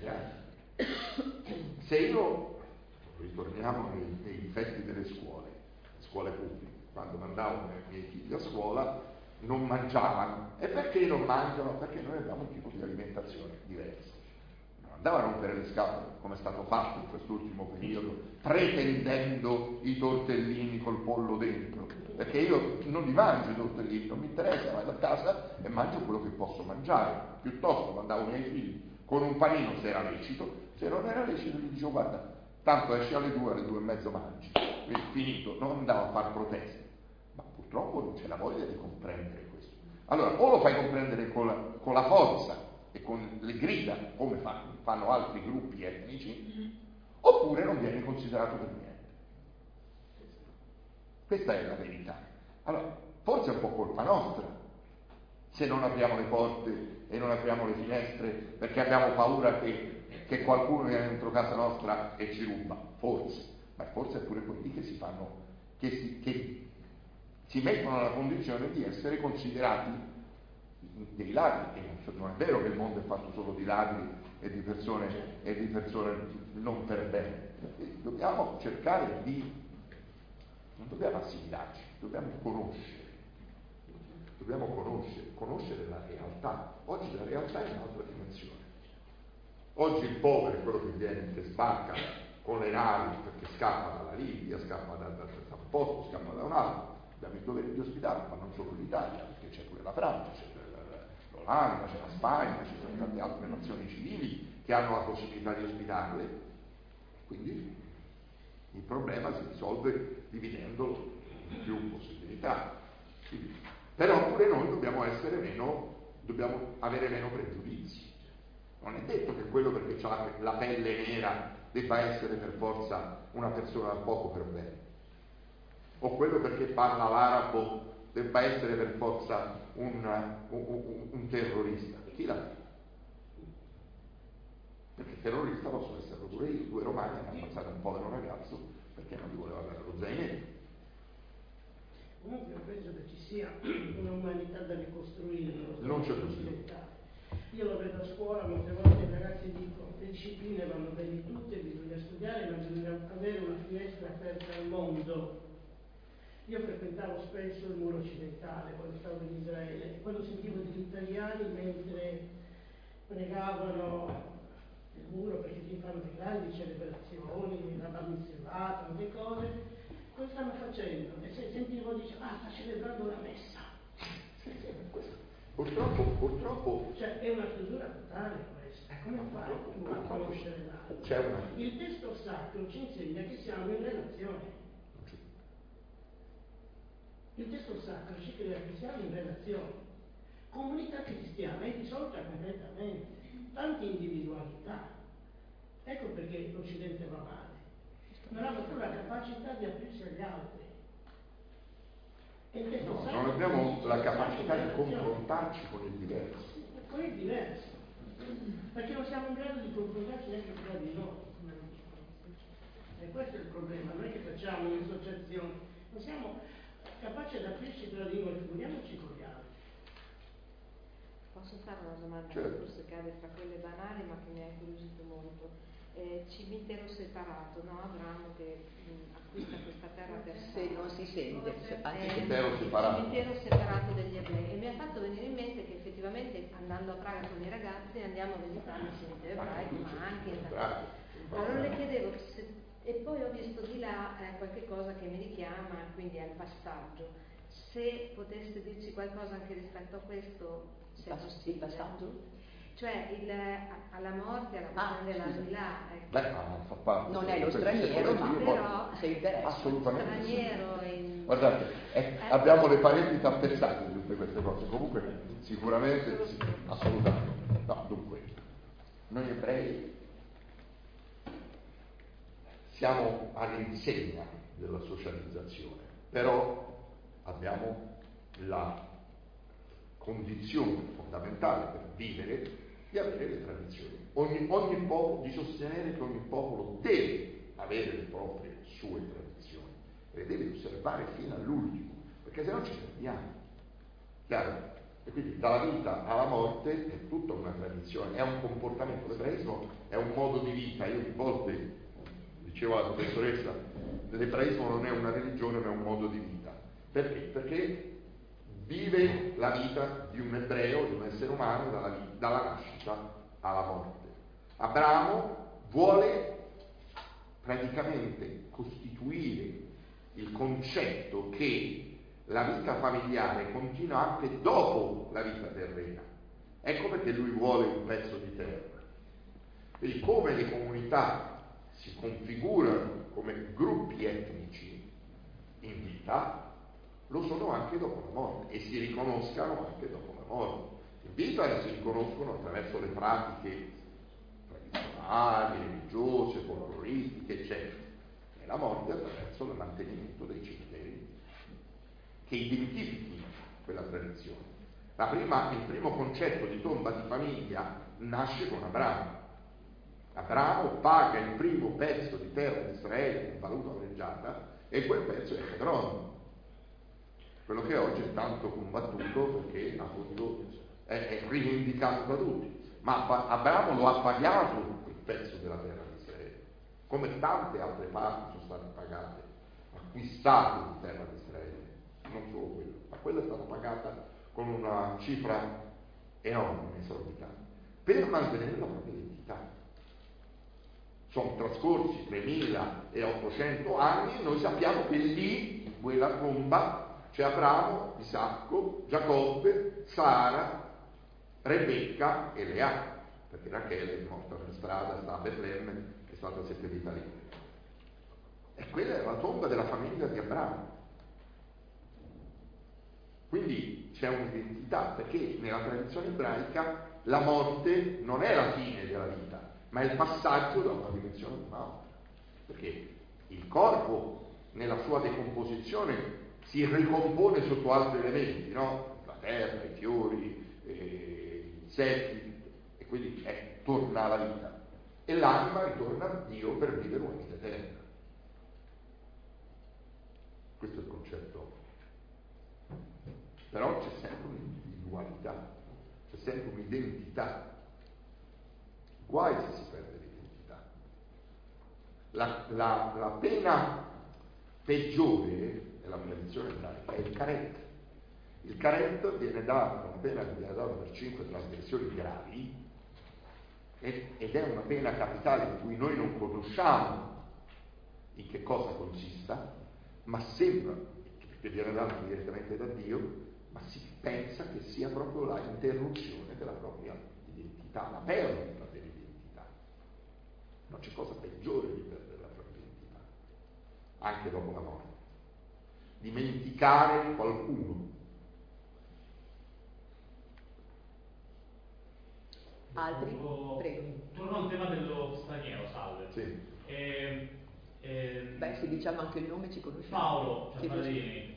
gradi. Se io, ritorniamo nei, nei difetti delle scuole, scuole pubbliche, quando mandavo i miei figli a scuola non mangiavano. E perché non mangiano? Perché noi abbiamo un tipo di alimentazione diverso. Non andava a rompere le scatole, come è stato fatto in quest'ultimo periodo, pretendendo i tortellini col pollo dentro. Perché io non li mangio i tortellini, non mi interessa, vado a casa e mangio quello che posso mangiare. Piuttosto mandavo i miei figli con un panino se era lecito, se non era lecito gli dicevo: guarda, tanto esci alle due, alle due e mezzo mangi. Quindi finito, non andavo a fare proteste. Ma purtroppo non c'è la voglia di comprendere questo. Allora, o lo fai comprendere con la, con la forza e con le grida, come fanno, fanno altri gruppi etnici, oppure non viene considerato per niente. Questa è la verità. Allora, forse è un po' colpa nostra se non apriamo le porte e non apriamo le finestre perché abbiamo paura che, che qualcuno viene dentro casa nostra e ci ruba. Forse, ma forse è pure quelli che si fanno, che si, che si mettono nella condizione di essere considerati dei ladri. E non è vero che il mondo è fatto solo di ladri e di persone, e di persone non per bene. Dobbiamo cercare di, non dobbiamo assimilarci, dobbiamo conoscere. Dobbiamo conoscere, conoscere la realtà. Oggi la realtà è un'altra dimensione. Oggi il povero è quello che viene, che sbarca con le navi perché scappa dalla Libia, scappa da, da, da un posto, scappa da un altro. Abbiamo il dovere di ospitarlo, ma non solo l'Italia, perché c'è pure la Francia, c'è l'Olanda, c'è la Spagna, ci sono tante altre nazioni civili che hanno la possibilità di ospitarle. Quindi il problema si risolve dividendolo in più possibilità. Quindi, però pure noi dobbiamo essere meno, dobbiamo avere meno pregiudizi. Non è detto che quello perché ha la pelle nera debba essere per forza una persona poco per bene, o quello perché parla l'arabo debba essere per forza un, un, un, un terrorista. Chi l'ha detto? Perché terrorista posso essere pure io. Due romani hanno ammazzato un povero ragazzo perché non gli voleva dare lo zainetto. Comunque io penso che ci sia un'umanità da ricostruire. Non c'è bisogno. Io lo vedo a scuola, molte volte i ragazzi dicono le discipline vanno bene tutte, bisogna studiare, ma bisogna avere una finestra aperta al mondo. Io frequentavo spesso il muro occidentale quando stavo in Israele, e quando sentivo degli italiani mentre pregavano il muro, perché si fanno le grandi celebrazioni, la bar mitzvah, tante cose, cosa stanno facendo? E se sentivo dice, ah, sta celebrando la messa. Purtroppo, purtroppo... Cioè è una chiusura totale questa. Come fai tu a conoscere l'altro? C'è una... Il testo sacro ci insegna che siamo in relazione. Il testo sacro ci crea che siamo in relazione. Comunità cristiana è dissolta completamente. Tante individualità. Ecco perché l'Occidente va male. Non hanno più la capacità di aprirsi agli altri. E il testo No, sacro non abbiamo dice la che siamo capacità in di relazione. confrontarci con il diverso. Con il diverso. Perché non siamo in grado di confrontarci neanche tra di noi. E questo è il problema, non è che facciamo un'associazione, non siamo capaci ad aprirci tra di noi, figuriamoci con gli altri. Posso fare una domanda Certo. che forse cade fra quelle banali ma che mi ha incuriosito molto? Eh, cimitero separato, no? Abramo che mh, acquista questa terra per Se non si sente, se- anzi, Eh, Cimitero separato. il cimitero separato degli ebrei, e mi ha fatto venire in mente che effettivamente andando a Praga con i ragazzi andiamo a visitare il cimitero ebraico, ma anche in Bravo. allora le chiedevo se, e poi ho visto di là eh, qualche cosa che mi richiama quindi al passaggio, se poteste dirci qualcosa anche rispetto a questo, se è Il possibile. passaggio? Cioè il, alla morte, alla Ah, questione scusa. dell'aldilà, ecco. Beh, ma non fa parte. Non è lo questo straniero, secondo ma io, però se interessa. assolutamente sì. straniero in... Guardate, eh, Eh. abbiamo le parenti tappezate di tutte queste cose, comunque sicuramente sì, assolutamente. No, dunque, noi ebrei siamo all'insegna della socializzazione, però abbiamo la condizione fondamentale per vivere di avere le tradizioni. Ogni, ogni popolo, di sostenere che ogni popolo deve avere le proprie sue tradizioni e le deve osservare fino all'ultimo, perché se no ci perdiamo. Chiaro? E quindi dalla vita alla morte è tutta una tradizione, è un comportamento. L'ebraismo è un modo di vita. Io più volte dicevo alla professoressa, l'ebraismo non è una religione ma è un modo di vita. Perché? Perché vive la vita di un ebreo, di un essere umano dalla, dalla nascita alla morte. Abramo vuole praticamente costituire il concetto che la vita familiare continua anche dopo la vita terrena. Ecco perché lui vuole un pezzo di terra. Quindi come le comunità si configurano come gruppi etnici in vita, lo sono anche dopo la morte e si riconoscano anche dopo la morte. In vita si riconoscono attraverso le pratiche tradizionali, religiose, folcloristiche, eccetera. E la morte attraverso il mantenimento dei cimiteri che identifichino quella tradizione. La prima, il primo concetto di tomba di famiglia nasce con Abramo. Abramo paga il primo pezzo di terra di Israele in valuta oreggiata e quel pezzo è Hebron, quello che oggi è tanto combattuto perché appunto è, è rivendicato da tutti. Ma Abramo lo ha pagato quel pezzo della terra di Israele, come tante altre parti sono state pagate, acquistate di terra di Israele, non solo quello, ma quella è stata pagata con una cifra enorme, esorbitante, per mantenere la propria identità. Sono trascorsi tremilaottocento anni e noi sappiamo che lì, in quella tomba, c'è Abramo, Isacco, Giacobbe, Sara, Rebecca e Lea, perché Rachele è morta per strada, sta a Betlemme, è stata seppellita lì. E quella è la tomba della famiglia di Abramo. Quindi c'è un'identità, perché nella tradizione ebraica la morte non è la fine della vita, ma è il passaggio da una dimensione a un'altra. Perché il corpo, nella sua decomposizione, si ricompone sotto altri elementi, no? La terra, i fiori, eh, gli insetti, e quindi eh, torna alla vita. E l'anima ritorna a Dio per vivere una vita eterna. Questo è il concetto. Però c'è sempre un'individualità, c'è sempre un'identità. Guai se si perde l'identità. La, la, la pena peggiore nella tradizione ebraica è il caret. Il caret viene dato, una pena che viene data per cinque trasgressioni gravi, ed è una pena capitale in cui noi non conosciamo in che cosa consista, ma sembra, perché viene data direttamente da Dio, ma si pensa che sia proprio la interruzione della propria identità, la perdita dell'identità. Non c'è cosa peggiore di perdere la propria identità, anche dopo la morte. Dimenticare qualcuno. Altri? Prego. Torno al tema dello straniero, salve. Sì. E, e, Beh, se diciamo anche il nome ci conosciamo. Paolo Ciamparini.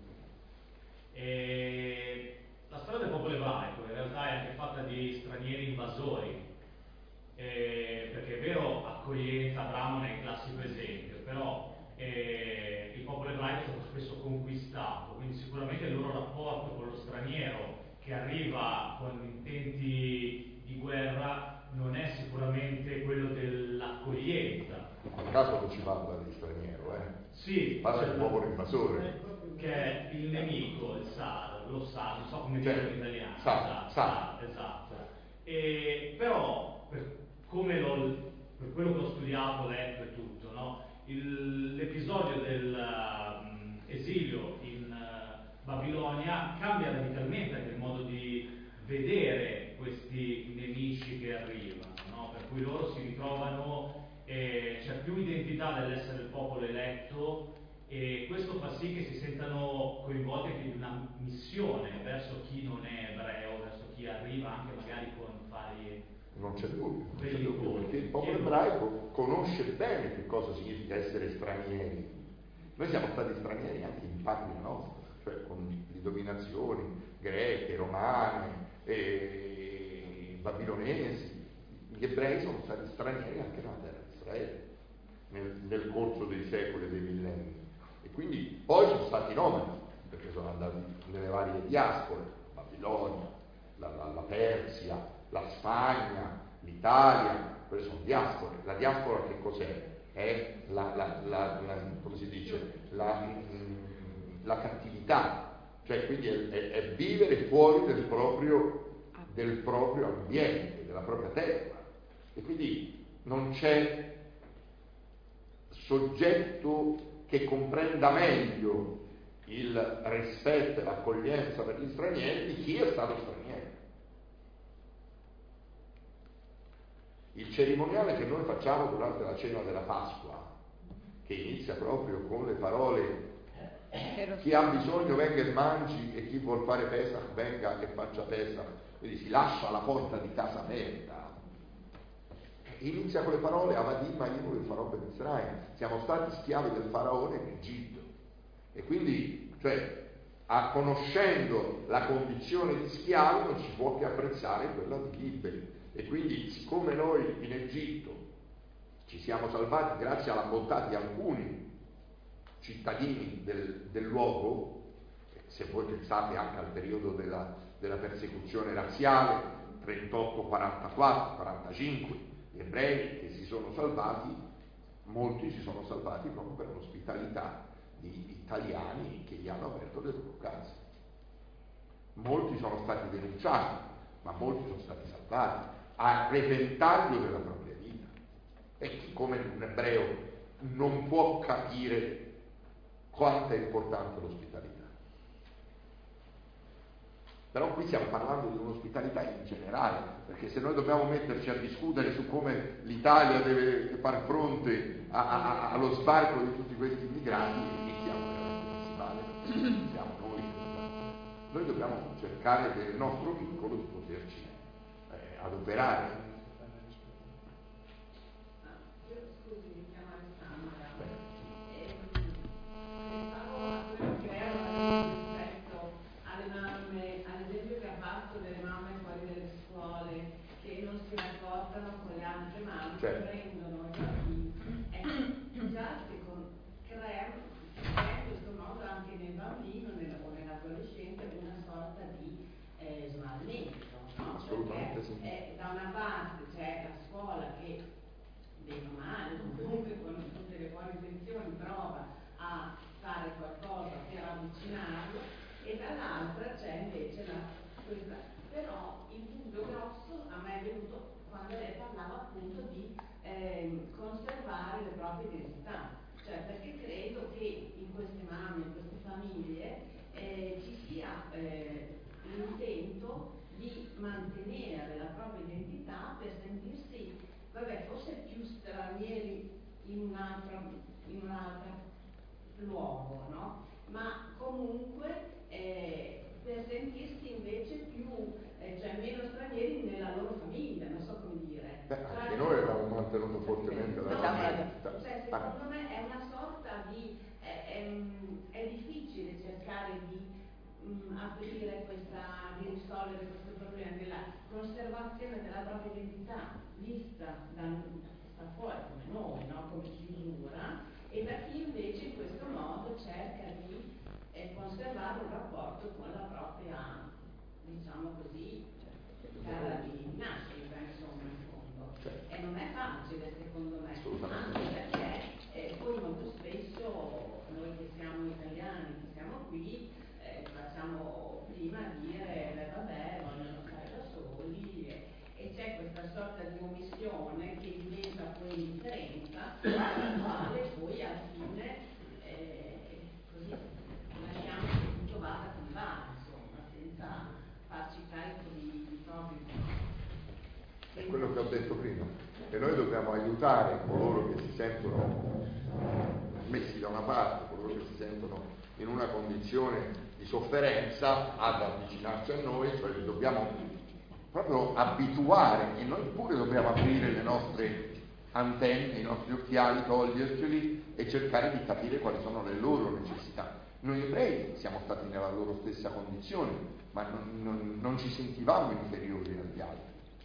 E la storia del popolo ebraico in realtà è anche fatta di stranieri invasori, e, perché è vero, accoglienza, Abramo è il classico esempio, però eh, il popolo ebraico è stato spesso conquistato, quindi sicuramente il loro rapporto con lo straniero che arriva con intenti di guerra non è sicuramente quello dell'accoglienza. Nel caso non ci parla di straniero, eh? Sì, parla cioè, di popolo invasore. Che è il nemico, il Sar, lo Sar, non so come Cioè, dire in italiano. Sar, esatto, Sar. esatto. E, però, per, come l'ho, per quello che ho studiato, letto e tutto, no? Il, l'episodio dell'esilio um, in uh, Babilonia cambia radicalmente anche il modo di vedere questi nemici che arrivano, no? Per cui loro si ritrovano, eh, c'è più identità dell'essere il popolo eletto, e questo fa sì che si sentano coinvolti anche in una missione verso chi non è ebreo, verso chi arriva anche magari con fari. Non c'è dubbio, non c'è dubbio, perché il popolo ebraico conosce bene che cosa significa essere stranieri. Noi siamo stati stranieri anche in patria nostra, cioè con le dominazioni greche, romane, e babilonesi. Gli ebrei sono stati stranieri anche nella terra di Israele nel, nel corso dei secoli e dei millenni. E quindi poi sono stati nomadi, perché sono andati nelle varie diaspore, Babilonia, la, la, la Persia, la Spagna, l'Italia, quelle sono diaspore. La diaspora che cos'è? È la, la, la, la come si dice, la, la cattività, cioè quindi è, è, è vivere fuori del proprio, del proprio ambiente, della propria terra. E quindi non c'è soggetto che comprenda meglio il rispetto e l'accoglienza per gli stranieri di chi è stato straniero. Il cerimoniale che noi facciamo durante la cena della Pasqua, che inizia proprio con le parole chi ha bisogno venga e mangi e chi vuol fare Pesach venga e faccia Pesach, quindi si lascia la porta di casa aperta. Inizia con le parole Avadim Ainu del Faraò Ben Israele, siamo stati schiavi del faraone in Egitto, e quindi cioè a, conoscendo la condizione di schiavi non si può che apprezzare quella di liberi. E quindi siccome noi in Egitto ci siamo salvati grazie alla bontà di alcuni cittadini del, del luogo, se voi pensate anche al periodo della, della persecuzione razziale trentotto quarantaquattro quarantacinque, gli ebrei che si sono salvati, molti si sono salvati proprio per l'ospitalità di italiani che gli hanno aperto le loro case. Molti sono stati denunciati, ma molti sono stati salvati a repentaglio della propria vita. E chi come un ebreo non può capire quanto è importante l'ospitalità. Però qui stiamo parlando di un'ospitalità in generale, perché se noi dobbiamo metterci a discutere su come l'Italia deve far fronte a, a, allo sbarco di tutti questi immigrati, iniziamo veramente male, perché siamo noi. Noi dobbiamo cercare del nostro piccolo di poterci eh, adoperare. Scusi, mi chiamo Alessandra. Pensavo a quello che era rispetto alle mamme, all'esempio che ha fatto delle mamme fuori dalle scuole che non si rapportano con le altre mamme, certo. Che prendono i bambini. Ecco, già che con, crea, crea in questo modo anche nel bambino nella, o nell'adolescente una sorta di eh, smarrimento, no? Assolutamente sì. È, da una parte c'è la scuola che bene o male, comunque con tutte le buone intenzioni prova a fare qualcosa per avvicinarlo, e dall'altra c'è invece la, questa, però il punto grosso a me è venuto quando lei parlava appunto di eh, conservare le proprie identità, cioè perché credo che in queste mamme, in queste famiglie eh, ci sia eh, l'intento di mantenere la propria identità per sentirsi, vabbè, forse più stranieri in un altro, in un altro luogo, no? Ma comunque eh, per sentirsi invece più, eh, cioè meno stranieri nella loro famiglia, non so come dire. Beh, cioè, anche noi abbiamo mantenuto fortemente la no, identità. cioè, secondo me è una sorta di, è, è, è difficile cercare di mh, aprire questa, di risolvere questo problema della conservazione della propria identità vista da, da fuori come noi, no? Come chiusura, e da chi invece in questo modo cerca di eh, conservare un rapporto con la propria, diciamo così, terra di nascita, insomma, in fondo. E non è facile, secondo me, anche perché eh, poi molto spesso noi che siamo italiani, che siamo qui, eh, facciamo prima dire, beh vabbè, vogliono stare da soli, e, e c'è questa sorta di omissione che diventa poi indifferenza, la quale poi alla fine eh, così lasciamo che tutto vada come va, insomma, senza farci carico di, di propri. È quello che ho detto prima, che noi dobbiamo aiutare coloro che si sentono messi da una parte, coloro che si sentono in una condizione di sofferenza ad avvicinarsi a noi, cioè li dobbiamo proprio abituare, e noi pure dobbiamo aprire le nostre antenne, i nostri occhiali, toglierceli e cercare di capire quali sono le loro necessità. Noi ebrei siamo stati nella loro stessa condizione, ma non, non, non ci sentivamo inferiori agli altri.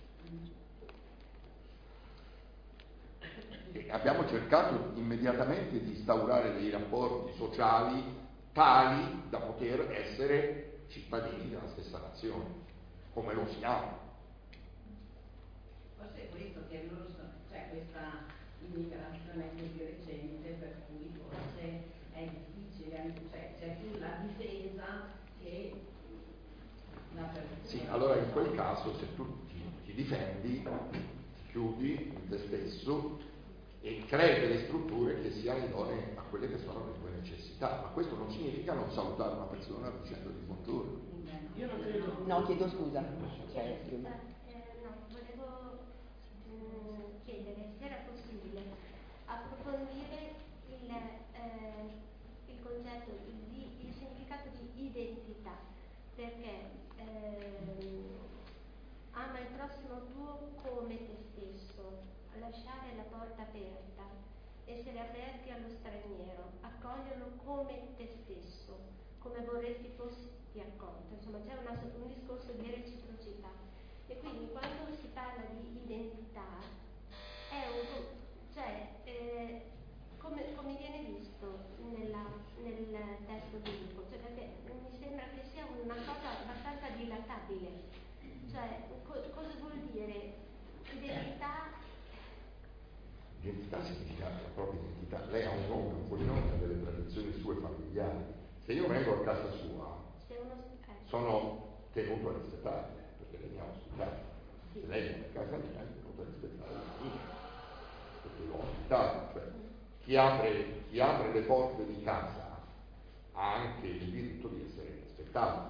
E abbiamo cercato immediatamente di instaurare dei rapporti sociali tali da poter essere cittadini della stessa nazione, come lo siamo. Forse è questo che loro sono, cioè questa immigrazione così recente, per cui forse è difficile, cioè c'è più la difesa che la percezione. Sì, allora in quel caso se tu ti, ti difendi, ti chiudi in te stesso e crei delle strutture che siano idonee a quelle che sono le tue necessità, ma questo non significa non salutare una persona dicendo di buongiorno. Io non credo. No, chiedo scusa. Cioè, eh, no, volevo mh, chiedere se era possibile approfondire il, eh, il concetto di il significato di identità, perché ehm, ama il prossimo tuo come te stesso, lasciare la porta aperta, essere aperti allo straniero, accoglierlo come te stesso, come vorresti fossi accolto. Insomma, c'è una, un discorso di reciprocità, e quindi quando si parla di identità è un, cioè eh, come, come viene visto nella, nel testo biblico, cioè perché mi sembra che sia una cosa abbastanza dilatabile, cioè co- cosa vuol dire identità? Identità significa la propria identità. Lei ha un nome, un cognome, ha delle tradizioni sue familiari. Se io vengo a casa sua, Se uno, eh. sono tenuto a rispettare, perché lei mi ha ospitato. Se lei viene a casa mia, è tenuto a rispettare la mia, perché l'ho ospitato. Cioè, chi apre, chi apre le porte di casa ha anche il diritto di essere rispettato.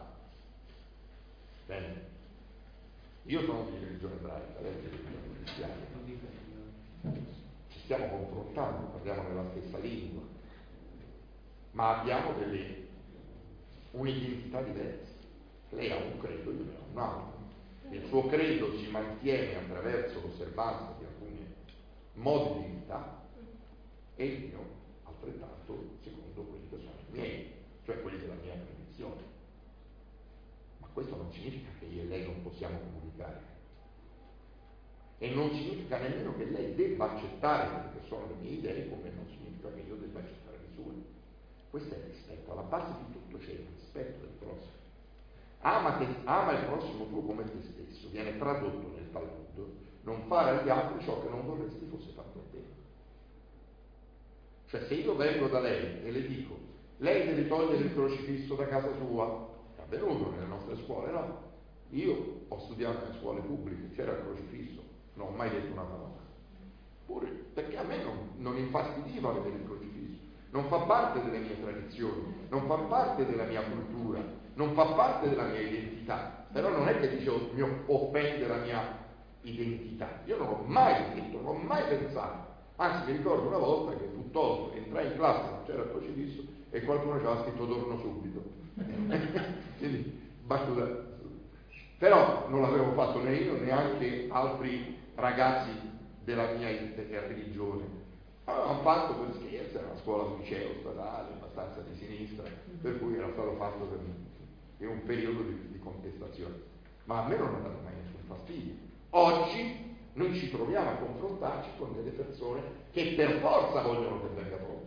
Bene? Io sono di religione ebraica, lei è di religione cristiana. Ci stiamo confrontando, parliamo nella stessa lingua, ma abbiamo delle un'identità diversa. Lei ha un credo, io ne ho un altro. Il suo credo si mantiene attraverso l'osservanza di alcuni modi di vita e il mio altrettanto secondo quelli che sono i miei, cioè quelli della mia condizione. Ma questo non significa che io e lei non possiamo comunicare. E non significa nemmeno che lei debba accettare quelle che sono le mie idee, come non significa che io debba accettare le sue. Questo è il rispetto. Alla base di tutto c'è il rispetto del prossimo. Ama, te, ama il prossimo tuo come te stesso. Viene tradotto nel Talmud: non fare agli altri ciò che non vorresti fosse fatto a te. Cioè, se io vengo da lei e le dico lei deve togliere il crocifisso da casa sua, è avvenuto nelle nostre scuole, no? Io ho studiato nelle scuole pubbliche, c'era il crocifisso, non ho mai detto una parola. Pure perché a me non, non infastidiva vedere il crocifisso. non fa parte delle mie tradizioni, non fa parte della mia cultura, non fa parte della mia identità. Però non è che dicevo mi offende la mia identità, io non l'ho mai detto, non l'ho mai pensato. Anzi, mi ricordo una volta che fu tolto, entrai in classe, non c'era il crocifisso e qualcuno ci aveva scritto torno subito. Quindi battuta. Però non l'avevo fatto né io né anche altri ragazzi della mia religione. Avevamo fatto per scherzo, era una scuola un liceo statale, abbastanza di sinistra, per cui era stato fatto per in un periodo di, di contestazione. Ma a me non ha dato mai nessun fastidio. Oggi noi ci troviamo a confrontarci con delle persone che per forza vogliono che venga tolto.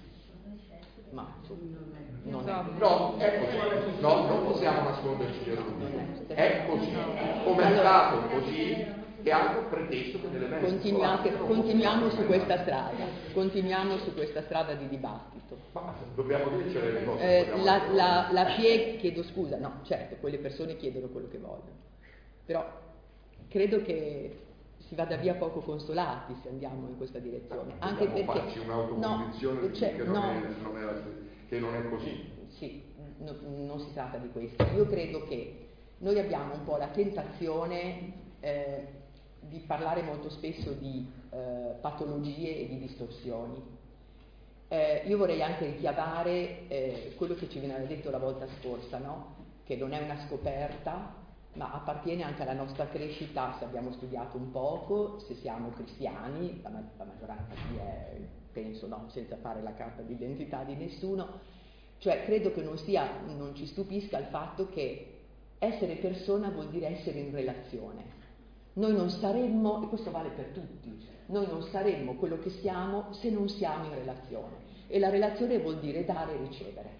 Ma non è, no, è così, no, non possiamo nasconderci dietro di questo. È così, come è stato così, e hanno preteso che delle messe Continuate, continuiamo su questa strada, continuiamo su questa strada di dibattito. Ma dobbiamo dircene le cose. Eh, la, la, la P I E, chiedo scusa, no, certo, quelle persone chiedono quello che vogliono, però credo che si vada via poco consolati se andiamo in questa direzione. Anche perché farci un'autoconvinzione no, di cioè, che, non no, è, non è, che non è così. Sì, no, non si tratta di questo. Io credo che noi abbiamo un po' la tentazione eh, di parlare molto spesso di eh, patologie e di distorsioni. Eh, io vorrei anche richiamare eh, quello che ci veniva detto la volta scorsa, no? Che non è una scoperta, ma appartiene anche alla nostra crescita se abbiamo studiato un poco, se siamo cristiani, la, ma- la maggioranza qui è, penso, no, senza fare la carta d'identità di nessuno. Cioè credo che non, sia, non ci stupisca il fatto che essere persona vuol dire essere in relazione. Noi non saremmo, e questo vale per tutti, noi non saremmo quello che siamo se non siamo in relazione. E la relazione vuol dire dare e ricevere.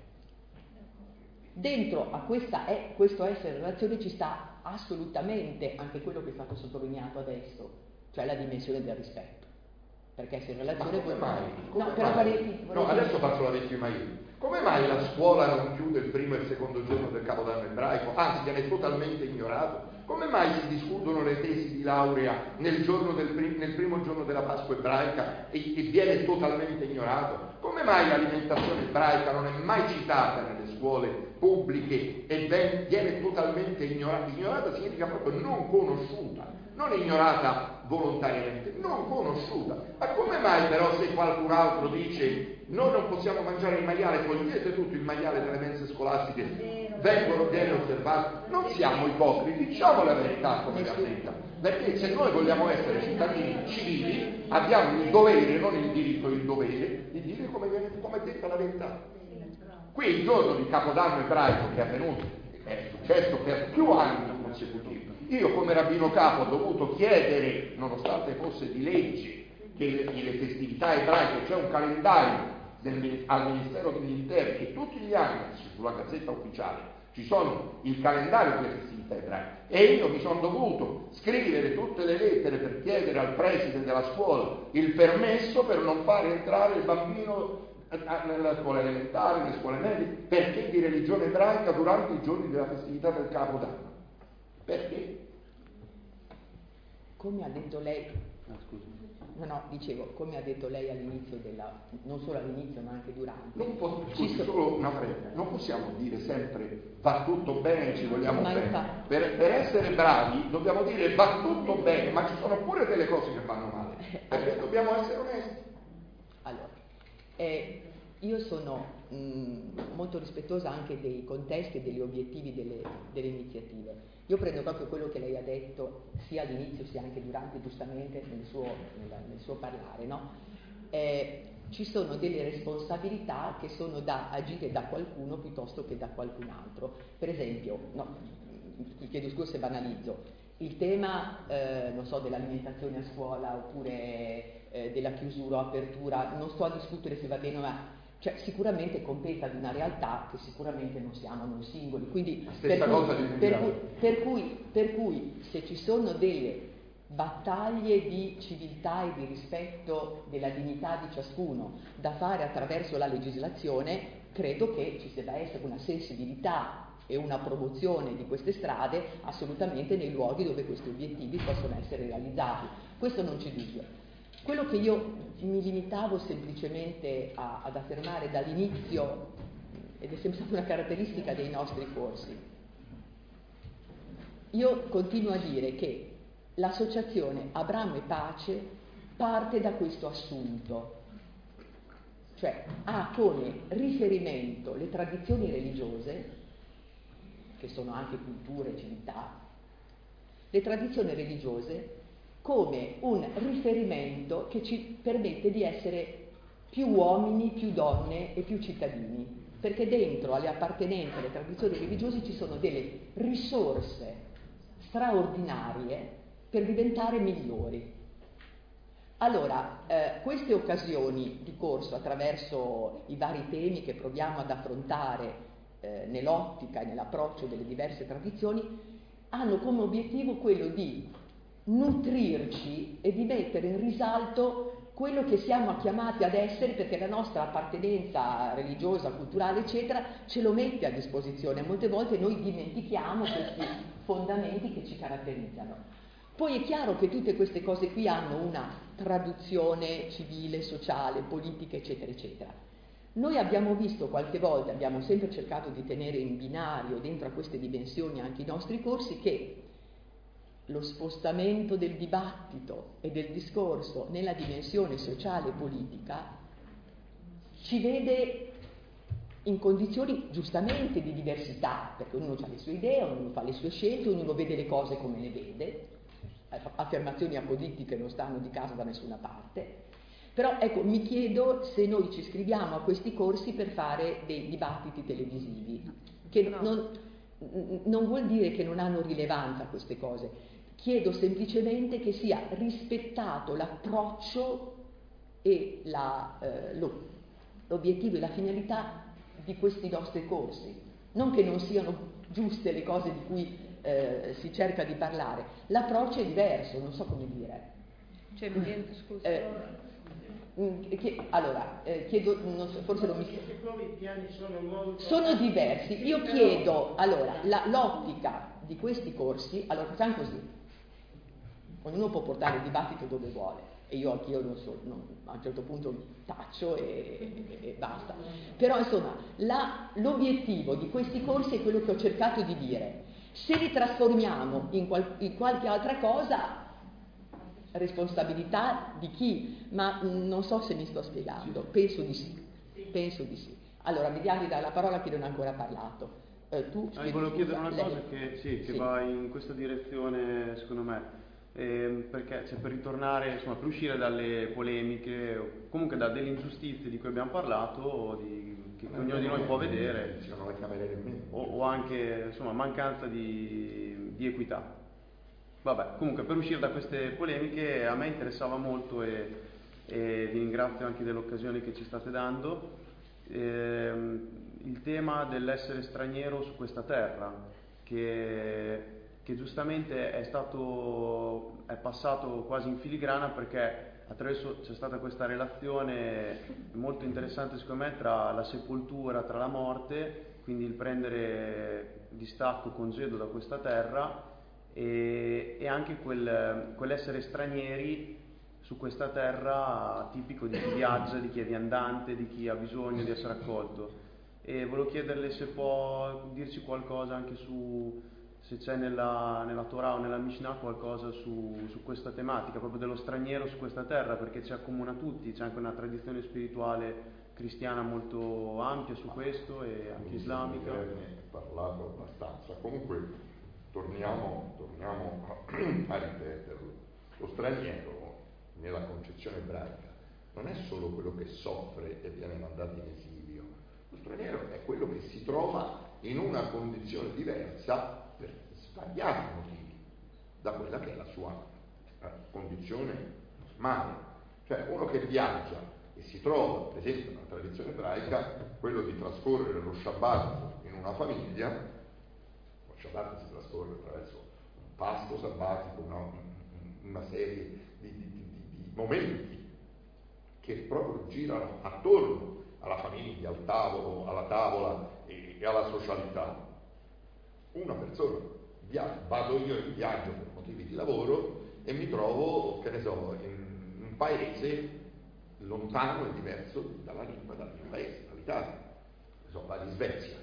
Dentro a questa è, questo essere in relazione ci sta assolutamente anche quello che è stato sottolineato adesso, cioè la dimensione del rispetto. Perché essere in relazione come vuol mai? Come no, però mai? vorrei, vorrei No, adesso faccio la vittima io. Come mai la scuola non chiude il primo e il secondo giorno del Capodanno ebraico, anzi viene totalmente ignorato? Come mai si discutono le tesi di laurea nel, giorno del prim- nel primo giorno della Pasqua ebraica e, e viene totalmente ignorato? Come mai l'alimentazione ebraica non è mai citata nelle scuole pubbliche e ven- viene totalmente ignorata? Ignorata significa proprio non conosciuta, non ignorata volontariamente, non conosciuta. Ma come mai però se qualcun altro dice noi non possiamo mangiare il maiale, togliete tutto il maiale dalle mense scolastiche, vengono viene osservato? Non siamo ipocriti, diciamo la verità come va detta, perché se noi vogliamo essere cittadini civili abbiamo il dovere, non il diritto, il dovere di dire come, viene, come è detta la verità. Qui il giorno di Capodanno ebraico che è avvenuto, è successo per più anni consecutivi. Io come rabbino capo ho dovuto chiedere, nonostante fosse di legge, che le, le festività ebraiche, c'è un calendario del, al Ministero degli Interni e tutti gli anni sulla Gazzetta Ufficiale ci sono il calendario delle festività ebraiche e io mi sono dovuto scrivere tutte le lettere per chiedere al preside della scuola il permesso per non fare entrare il bambino nella scuola elementare, nelle scuole medie, perché di religione ebraica durante i giorni della festività del Capodanno. Perché? Come ha detto lei, no, scusi. No, no, dicevo, come ha detto lei all'inizio della, non solo all'inizio ma anche durante. Non, po- scusi, so- solo una fretta, non possiamo dire sempre va tutto bene, ci vogliamo ma bene. Infatti... Per, per essere bravi dobbiamo dire va tutto bene, ma ci sono pure delle cose che vanno male, perché dobbiamo essere onesti. Allora, eh, io sono mh, molto rispettosa anche dei contesti e degli obiettivi delle, delle iniziative. Io prendo proprio quello che lei ha detto sia all'inizio sia anche durante, giustamente, nel suo, nel, nel suo parlare, no? Eh, ci sono delle responsabilità che sono da agire da qualcuno piuttosto che da qualcun altro. Per esempio, no, chiedo scusa se banalizzo, il tema, eh, non so, dell'alimentazione a scuola oppure eh, della chiusura o apertura, non sto a discutere se va bene o no, cioè sicuramente compete ad una realtà che sicuramente non siamo noi singoli, quindi per cui, per, cui, per, cui, per cui se ci sono delle battaglie di civiltà e di rispetto della dignità di ciascuno da fare attraverso la legislazione, credo che ci debba essere una sensibilità e una promozione di queste strade assolutamente nei luoghi dove questi obiettivi possono essere realizzati. Questo non c'è dubbio. Quello che io mi limitavo semplicemente a, ad affermare dall'inizio, ed è sempre stata una caratteristica dei nostri corsi, io continuo a dire che l'associazione Abramo e Pace parte da questo assunto, cioè ha come riferimento le tradizioni religiose, che sono anche culture e civiltà, le tradizioni religiose come un riferimento che ci permette di essere più uomini, più donne e più cittadini, perché dentro alle appartenenze alle tradizioni religiose ci sono delle risorse straordinarie per diventare migliori. Allora, eh, queste occasioni di corso, attraverso i vari temi che proviamo ad affrontare eh, nell'ottica e nell'approccio delle diverse tradizioni, hanno come obiettivo quello di nutrirci e di mettere in risalto quello che siamo chiamati ad essere, perché la nostra appartenenza religiosa, culturale, eccetera, ce lo mette a disposizione. Molte volte noi dimentichiamo questi fondamenti che ci caratterizzano. Poi è chiaro che tutte queste cose qui hanno una traduzione civile, sociale, politica, eccetera, eccetera. Noi abbiamo visto qualche volta, abbiamo sempre cercato di tenere in binario dentro a queste dimensioni anche i nostri corsi, che lo spostamento del dibattito e del discorso nella dimensione sociale e politica ci vede in condizioni giustamente di diversità, perché ognuno ha le sue idee, ognuno fa le sue scelte, ognuno vede le cose come le vede, affermazioni apodittiche non stanno di casa da nessuna parte. Però ecco, mi chiedo se noi ci iscriviamo a questi corsi per fare dei dibattiti televisivi, che no. non, non vuol dire che non hanno rilevanza queste cose. Chiedo semplicemente che sia rispettato l'approccio e la, eh, lo, l'obiettivo e la finalità di questi nostri corsi. Non che non siano giuste le cose di cui eh, si cerca di parlare, l'approccio è diverso, non so come dire. C'è niente, scusa. Eh, che, allora, eh, chiedo, non so, forse non mi... Siccome i piani sono molto... Sono diversi. Io chiedo, allora, la, l'ottica di questi corsi, allora facciamo così. Ognuno può portare il dibattito dove vuole e io anch'io non so, non, a un certo punto taccio e, e, e basta. Però insomma la, l'obiettivo di questi corsi è quello che ho cercato di dire. Se li trasformiamo in, qual, in qualche altra cosa, responsabilità di chi? Ma mh, non so se mi sto spiegando, penso di sì, penso di sì. Allora mi diamo la parola a chi non ha ancora parlato. Eh, tu, ah, volevo chiedere una lei. cosa che, sì, che sì. va in questa direzione secondo me. Eh, perché cioè, per ritornare, insomma, per uscire dalle polemiche o comunque da delle ingiustizie di cui abbiamo parlato, di, che, che ognuno di noi può vedere, o, o anche insomma mancanza di, di equità. Vabbè, comunque per uscire da queste polemiche a me interessava molto e, e vi ringrazio anche dell'occasione che ci state dando, eh, il tema dell'essere straniero su questa terra, che che giustamente è stato è passato quasi in filigrana, perché attraverso c'è stata questa relazione molto interessante secondo me tra la sepoltura, tra la morte, quindi il prendere distacco, congedo da questa terra e, e anche quel, quell'essere stranieri su questa terra tipico di chi viaggia, di chi è viandante, di chi ha bisogno di essere accolto. E volevo chiederle se può dirci qualcosa anche su se c'è nella, nella Torah o nella Mishnah qualcosa su, su questa tematica, proprio dello straniero su questa terra, perché ci accomuna tutti, c'è anche una tradizione spirituale cristiana molto ampia su questo e anche islamica. Ne è parlato abbastanza. Comunque torniamo, torniamo a, a ripeterlo. Lo straniero nella concezione ebraica non è solo quello che soffre e viene mandato in esilio. Lo straniero è quello che si trova in una condizione diversa per svariati motivi da quella che è la sua eh, condizione normale. Cioè uno che viaggia e si trova, per esempio nella tradizione ebraica, quello di trascorrere lo Shabbat in una famiglia, lo Shabbat si trascorre attraverso un pasto sabbatico, una, una serie di, di, di, di momenti che proprio girano attorno alla famiglia, al tavolo, alla tavola e, e alla socialità. Una persona, via, vado io in viaggio per motivi di lavoro e mi trovo, che ne so, in un paese lontano e diverso dalla lingua, dal mio paese, dall'Italia. Insomma, vado in Svezia.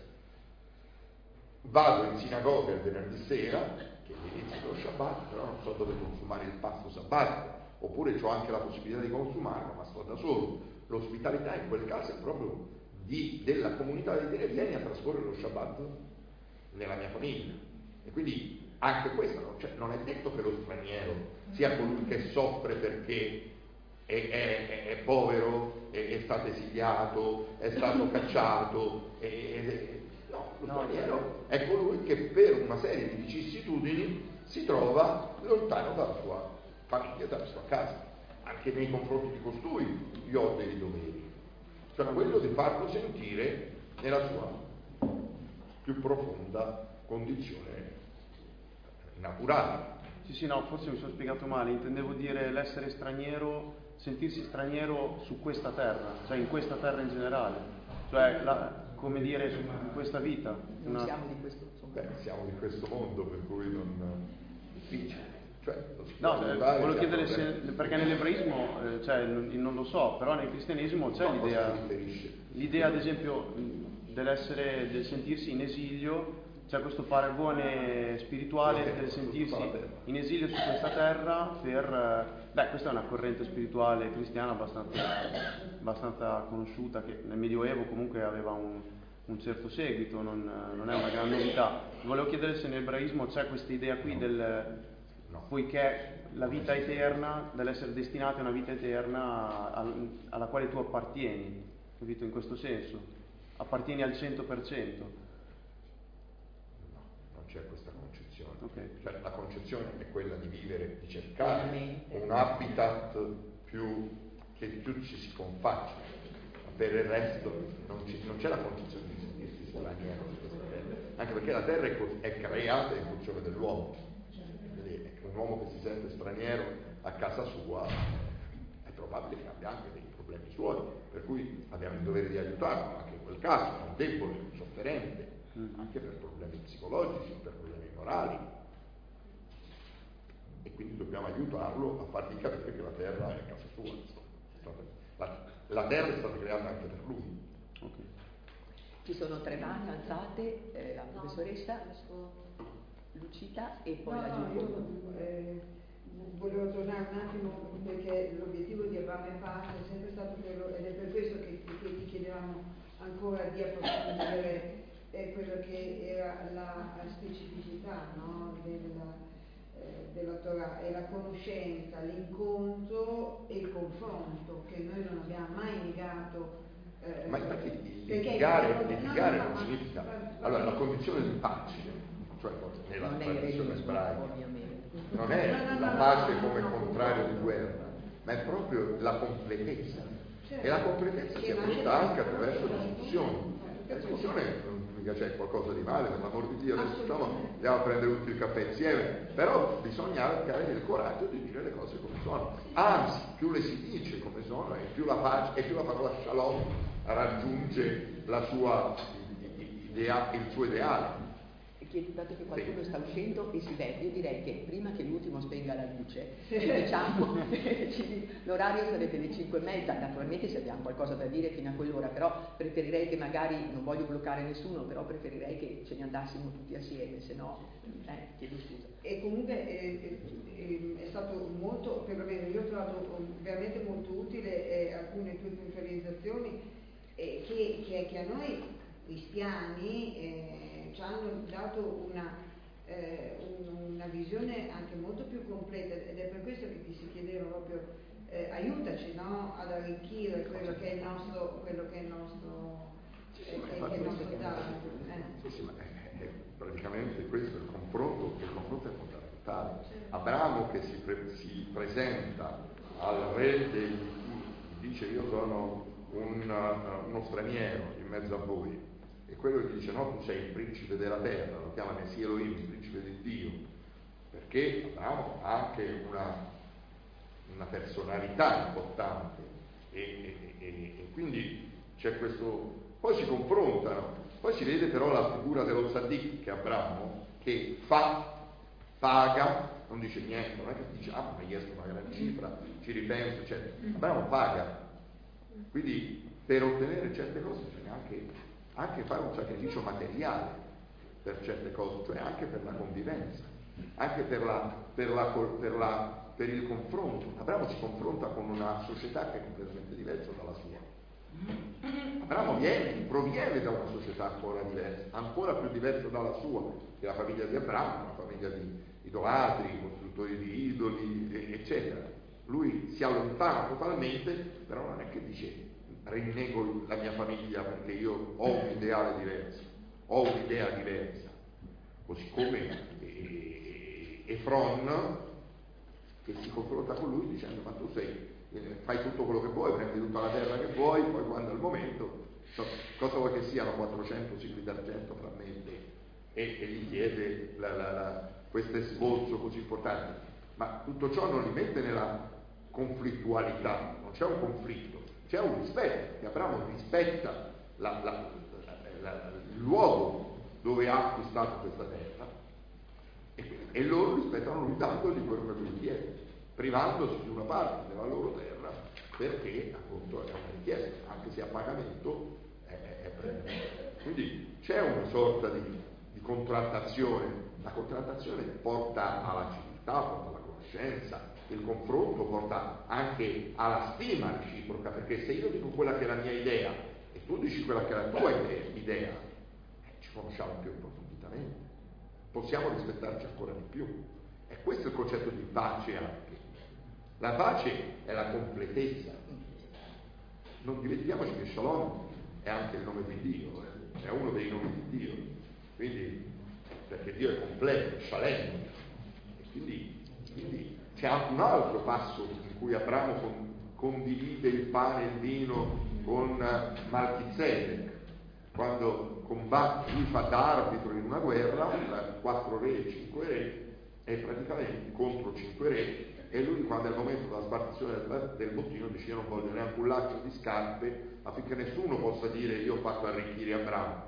Vado in sinagoga il venerdì sera, che è l'inizio dello Shabbat, però non so dove consumare il pasto sabbatico, oppure ho anche la possibilità di consumarlo, ma sto da solo. L'ospitalità in quel caso è proprio di, della comunità di dire vieni a trascorrere lo Shabbat nella mia famiglia. E quindi anche questo, no? Cioè, non è detto che lo straniero sia colui che soffre perché è, è, è povero, è, è stato esiliato, è stato cacciato, è, è, no, lo straniero è colui che per una serie di vicissitudini si trova lontano dalla sua famiglia, dalla sua casa. Anche nei confronti di costui io ho dei doveri, cioè quello di farlo sentire nella sua più profonda condizione naturale. Sì, sì, no, forse mi sono spiegato male, intendevo dire l'essere straniero, sentirsi straniero su questa terra, cioè in questa terra in generale, cioè la, come dire, su questa vita. Non una... siamo di questo, beh, siamo di questo mondo, per cui non difficile. Cioè, no, eh, volevo chiedere se, perché nell'ebraismo, eh, cioè, non, non lo so, però nel cristianesimo c'è no, l'idea, l'idea ad esempio dell'essere, del sentirsi in esilio, c'è questo paragone spirituale del sentirsi in esilio su questa terra per, beh, questa è una corrente spirituale cristiana abbastanza, abbastanza conosciuta, che nel Medioevo comunque aveva un, un certo seguito, non, non è una gran novità. Volevo chiedere se nell'ebraismo c'è questa idea qui del... No. Poiché la vita eterna, dell'essere destinati a una vita eterna alla quale tu appartieni, capito? In questo senso, appartieni al cento per cento. No, non c'è questa concezione. Okay. Cioè, la concezione è quella di vivere, di cercare un habitat più, che più ci si confaccia. Per il resto non, ci, non c'è la concezione di sentirsi straniero su questa terra, anche perché la terra è, è creata in funzione dell'uomo. Un uomo che si sente straniero a casa sua è probabile che abbia anche dei problemi suoi, per cui abbiamo il dovere di aiutarlo anche in quel caso, è un debole, un sofferente, anche per problemi psicologici, per problemi morali, e quindi dobbiamo aiutarlo a fargli capire che la terra è casa sua. La, la terra è stata creata anche per lui. Okay. Ci sono tre mani alzate, eh, la professoressa Lucita e poi no, la no, Giulia. io eh, volevo tornare un attimo perché l'obiettivo di Abramo e Pace è sempre stato quello, ed è per questo che, che ti chiedevamo ancora di approfondire eh, quello che era la, la specificità, no, della, eh, della Torah, è la conoscenza, l'incontro e il confronto che noi non abbiamo mai negato. Eh, ma infatti litigare, litigare non significa, allora la condizione di pace, cioè nella tradizione ebraica, non è la pace come contrario di guerra, ma è proprio la completezza. E la completezza si è avuta anche attraverso la discussione. La discussione non mica c'è qualcosa di male, per l'amor di Dio, adesso stiamo, andiamo a prendere tutti il caffè insieme, però bisogna anche avere il coraggio di dire le cose come sono. Anzi, più le si dice come sono, e più la pace, e più la parola shalom raggiunge la sua idea, il suo ideale. Chiedo dato che qualcuno sta uscendo e si vede, io direi che prima che l'ultimo spenga la luce, diciamo, l'orario sarebbe le cinque e mezza, naturalmente se abbiamo qualcosa da dire fino a quell'ora, però preferirei che magari, non voglio bloccare nessuno, però preferirei che ce ne andassimo tutti assieme, se no, eh, chiedo scusa. E comunque eh, eh, è stato molto, perlomeno io ho trovato veramente molto utile eh, alcune tue puntualizzazioni eh, che, che, che a noi cristiani eh, ci hanno dato una, eh, un, una visione anche molto più completa, ed è per questo che ti si chiedeva proprio eh, aiutaci, no, ad arricchire quello che è il nostro, quello che è il nostro, eh, che, che è il nostro talento. Eh. Sì, sì, ma è, è praticamente questo il confronto, il confronto è fondamentale. Abramo che si, pre, si presenta al re degli Iti, dice io sono un, uno straniero in mezzo a voi. E quello gli dice no, tu sei il principe della terra, lo chiama Messi Elohim, il principe di Dio, perché Abramo ha anche una, una personalità importante e, e, e, e quindi c'è questo, poi si confrontano, poi si vede però la figura dello tzaddik che Abramo, che fa, paga non dice niente, non è che dice ah mi hai chiesto una grande cifra, ci ripenso, eccetera. Abramo paga. Quindi per ottenere certe cose bisogna anche, anche fare un sacrificio materiale per certe cose, cioè anche per la convivenza, anche per, la, per, la, per, la, per il confronto. Abramo si confronta con una società che è completamente diversa dalla sua. Abramo viene, proviene da una società ancora diversa, ancora più diversa dalla sua, che la famiglia di Abramo, una famiglia di idolatri, costruttori di idoli, eccetera. Lui si allontana totalmente, però non è che dice rinnego la mia famiglia perché io ho un ideale diverso, ho un'idea diversa. Così come Efron, che si confronta con lui dicendo ma tu sei, fai tutto quello che vuoi, prendi tutta la terra che vuoi, poi quando è il momento, so, cosa vuoi che siano quattrocento sicli d'argento fra me e te? E, e gli chiede la, la, la, questo esborso così importante. Ma tutto ciò non li mette nella conflittualità, non c'è un conflitto, c'è un rispetto, che Abramo rispetta la, la, la, la, il luogo dove ha acquistato questa terra e, e loro rispettano lui dandogli quello che lui chiede, privandosi di una parte della loro terra perché appunto è una richiesta, anche se a pagamento è, è, è prendere. Quindi c'è una sorta di, di contrattazione. La contrattazione porta alla civiltà, porta alla conoscenza, il confronto porta anche alla stima reciproca, perché se io dico quella che è la mia idea e tu dici quella che è la tua idea, eh, ci conosciamo più approfonditamente, possiamo rispettarci ancora di più. E questo è il concetto di pace anche. La pace è la completezza. Non dimentichiamoci che Shalom è anche il nome di Dio, eh? È uno dei nomi di Dio, quindi perché Dio è completo, Shalem, e quindi, quindi c'è anche un altro passo in cui Abramo con, condivide il pane e il vino con Malchizedek, quando combatte, lui fa da arbitro in una guerra, quattro re e cinque re, e praticamente contro cinque re, e lui quando è il momento della spartizione del, del bottino dice io non voglio neanche un laccio di scarpe affinché nessuno possa dire io ho fatto arricchire Abramo.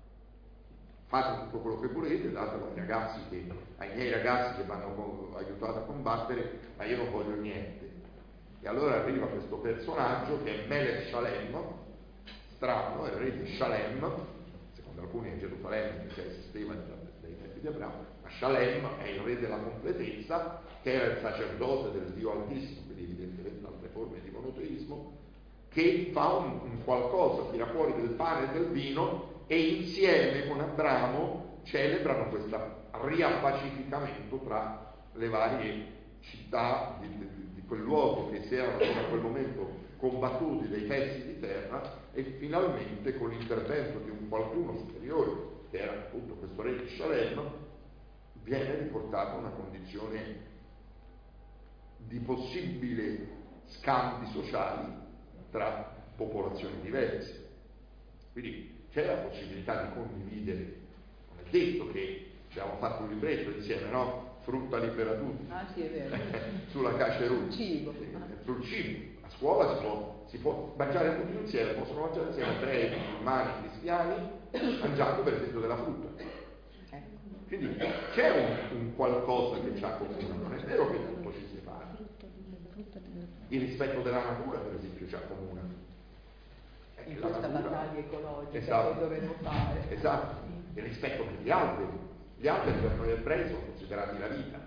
Fate tutto quello che volete, datelo ai ragazzi che, ai miei ragazzi che mi hanno aiutato a combattere, ma io non voglio niente. E allora arriva questo personaggio che è Melech Shalem, strano, è il re di Shalem, secondo alcuni è Gerusalemme che esisteva dai tempi di Abramo, ma Shalem è il re della completezza, che era il sacerdote del Dio Altissimo, quindi evidentemente altre forme di monoteismo, che fa un, un qualcosa, tira fuori del pane e del vino e insieme con Abramo celebrano questo riappacificamento tra le varie città di, di, di quel luogo che si erano fino a quel momento combattuti dei pezzi di terra, e finalmente con l'intervento di un qualcuno superiore, che era appunto questo re di Shalem, viene riportata a una condizione di possibili scambi sociali tra popolazioni diverse. Quindi c'è la possibilità di condividere, non è detto che abbiamo fatto un libretto insieme, no? Frutta libera tutti. Ah sì, è vero. Sulla cacerut. Cibo. Sul cibo. A scuola si può, si può mangiare tutti insieme, possono mangiare insieme ebrei, musulmani, cristiani, mangiando per esempio della frutta. Quindi c'è un, un qualcosa che ci accomuna, non è vero che tutto ci separa. Il rispetto della natura, per esempio, ci accomuna. Eh, In questa natura, battaglia ecologica, esatto, che dovremmo fare. Esatto, il rispetto per gli alberi. Gli alberi per noi ebrei sono considerati la vita.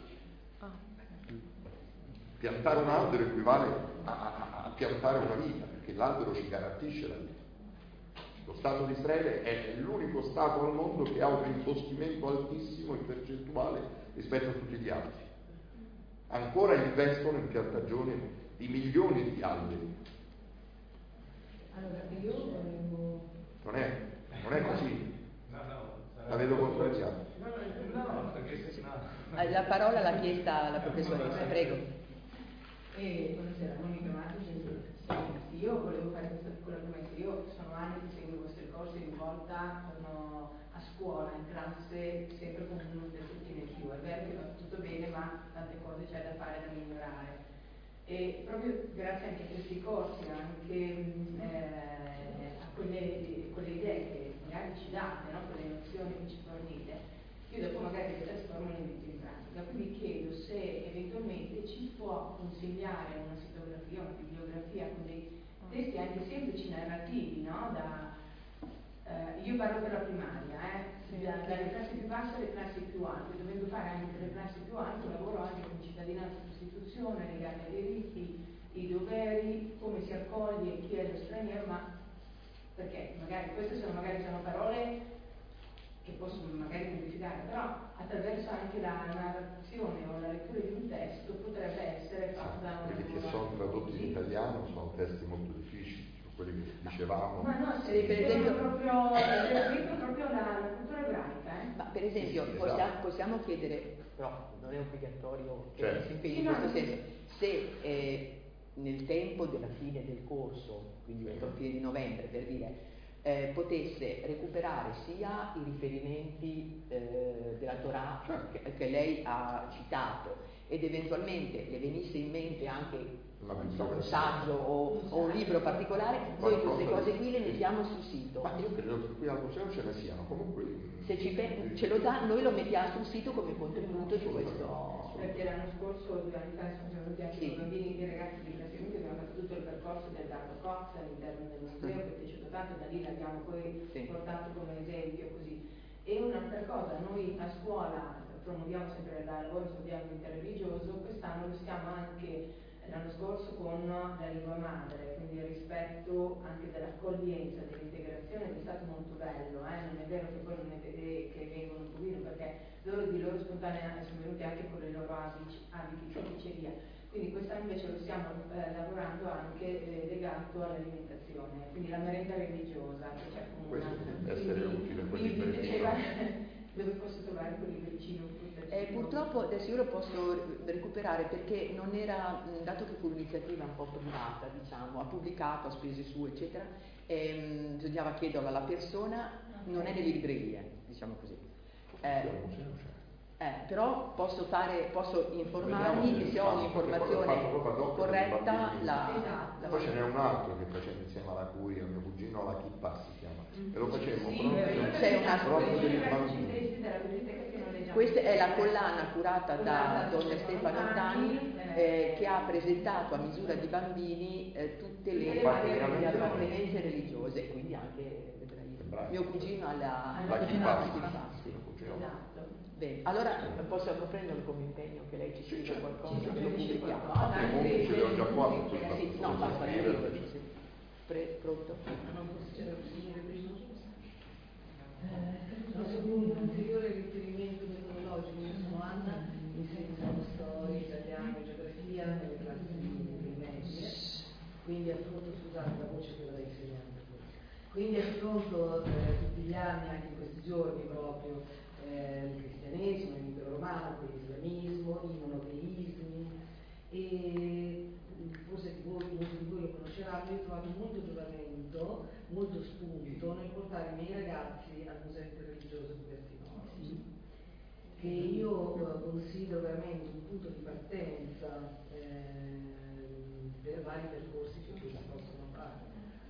Piantare un albero equivale a, a, a piantare una vita, perché l'albero ci garantisce la vita. Lo Stato di Israele è l'unico Stato al mondo che ha un rimboschimento altissimo in percentuale rispetto a tutti gli altri. Ancora investono in piantagione di milioni di alberi. Allora, io volevo... Non è, non è così. No, no, la vedo contrariata. No, no, perché se no... La parola l'ha chiesta la professoressa, prego. Eh, buonasera, Monica Matti. Io volevo fare questa piccola promessa. Io sono anni che seguo i vostri corsi, ogni volta sono a scuola, in classe, sempre con uno stesso obiettivo. È vero che va tutto bene, ma tante cose c'è da fare, da migliorare. E proprio grazie anche a questi corsi, anche eh, a quelle, quelle idee che magari ci date, no? Quelle nozioni che ci fornite, Io dopo magari che trasformo e metto in pratica, quindi chiedo se eventualmente ci può consigliare una sitografia, una bibliografia con dei testi anche semplici, narrativi, no? Da, eh, io parlo per la primaria, eh? Sì. da, dalle classi più basse alle classi più alte, dovendo fare anche per le classi più alte un lavoro anche con cittadinanza e Costituzione, legati ai diritti, i doveri, come si accoglie chi è lo straniero, ma perché magari queste sono, magari sono parole che possono magari modificare, però attraverso anche la narrazione o la lettura di un testo potrebbe essere fatta da una quelli che sono tradotti in italiano sono testi molto difficili, cioè quelli che dicevamo. Ma no, se per esempio proprio, per proprio la, la cultura ebraica, eh? Ma per esempio Sì, sì, possiamo, esatto. possiamo chiedere, però non è obbligatorio che Certo. si impegni Sì, in no, questo no. senso, se eh, nel tempo della fine del corso, quindi entro la fine di novembre per dire, eh, potesse recuperare sia i riferimenti eh, della Torah che, che lei ha citato ed eventualmente le venisse in mente anche un saggio o, o un libro particolare, noi queste cose qui le mettiamo sul sito. Ma io credo che qui al museo ce ne siano, comunque. Se ci pe- ce lo dà, noi lo mettiamo sul sito come contributo di questo. Perché l'anno scorso, due anni fa, sono venuti anche Sì. i bambini e i ragazzi di classe unica, abbiamo fatto tutto il percorso del Dato Cox all'interno del museo, che è piaciuto tanto, da lì l'abbiamo poi Sì. portato come esempio così. E un'altra cosa, noi a scuola promuoviamo sempre il lavoro studiando interreligioso, quest'anno lo stiamo anche l'anno scorso con la lingua madre, quindi il rispetto anche dell'accoglienza, dell'integrazione, ed è stato molto bello, eh? Non è vero che poi non è vede che vengono un pochino, perché loro di loro spontanea sono venuti anche con le loro abiti, abiti di pizzeria, quindi quest'anno invece lo stiamo eh, lavorando anche eh, legato all'alimentazione, quindi la merenda religiosa che c'è come Questo una, potrebbe essere utile per quindi il mi piaceva beneficio. dove posso trovare quel libricino. Eh, purtroppo adesso io lo posso recuperare perché non era, dato che fu un'iniziativa un po' privata, diciamo, ha pubblicato a spese sue, eccetera, ehm, bisognava chiederlo alla persona, non è nelle librerie, diciamo così. Eh, eh, però posso fare, posso informarmi e se ho un'informazione corretta la, la poi ce n'è un altro che faceva insieme alla cui, al mio cugino, la Kippa si chiama, e lo facemmo Sì, proprio, c'è una proprio per il bambino. Questa è la collana curata da Don Stefano Ottani eh, che ha presentato a misura di bambini eh, tutte le varie appartenenze religiose, quindi anche l'ebraismo. Mio cugino ha la, la Kippa. Bene, allora possiamo prenderlo come impegno che lei ci scriva qualcosa, lo pubblichiamo. Comunque ce l'ho già qua su questa. Sì, no, basta scriverlo. Pre- pronto? No, solo un ulteriore riferimento metodologico. Io sono Anna, insegno storia, italiano, geografia nelle classi medie, quindi affronto, scusate, la voce quella da insegnante. Quindi affronto eh, tutti gli anni, anche in questi giorni proprio, eh, il cristianesimo, l'impero romano, poi l'islamismo, i monoteismi, e forse voi, molti di voi lo conosceranno, io ho trovato molto giovamento, molto spunto nel portare i miei ragazzi al museo interreligioso di Bertinotti, che io eh, considero veramente un punto di partenza eh, per vari percorsi che qui si possono fare.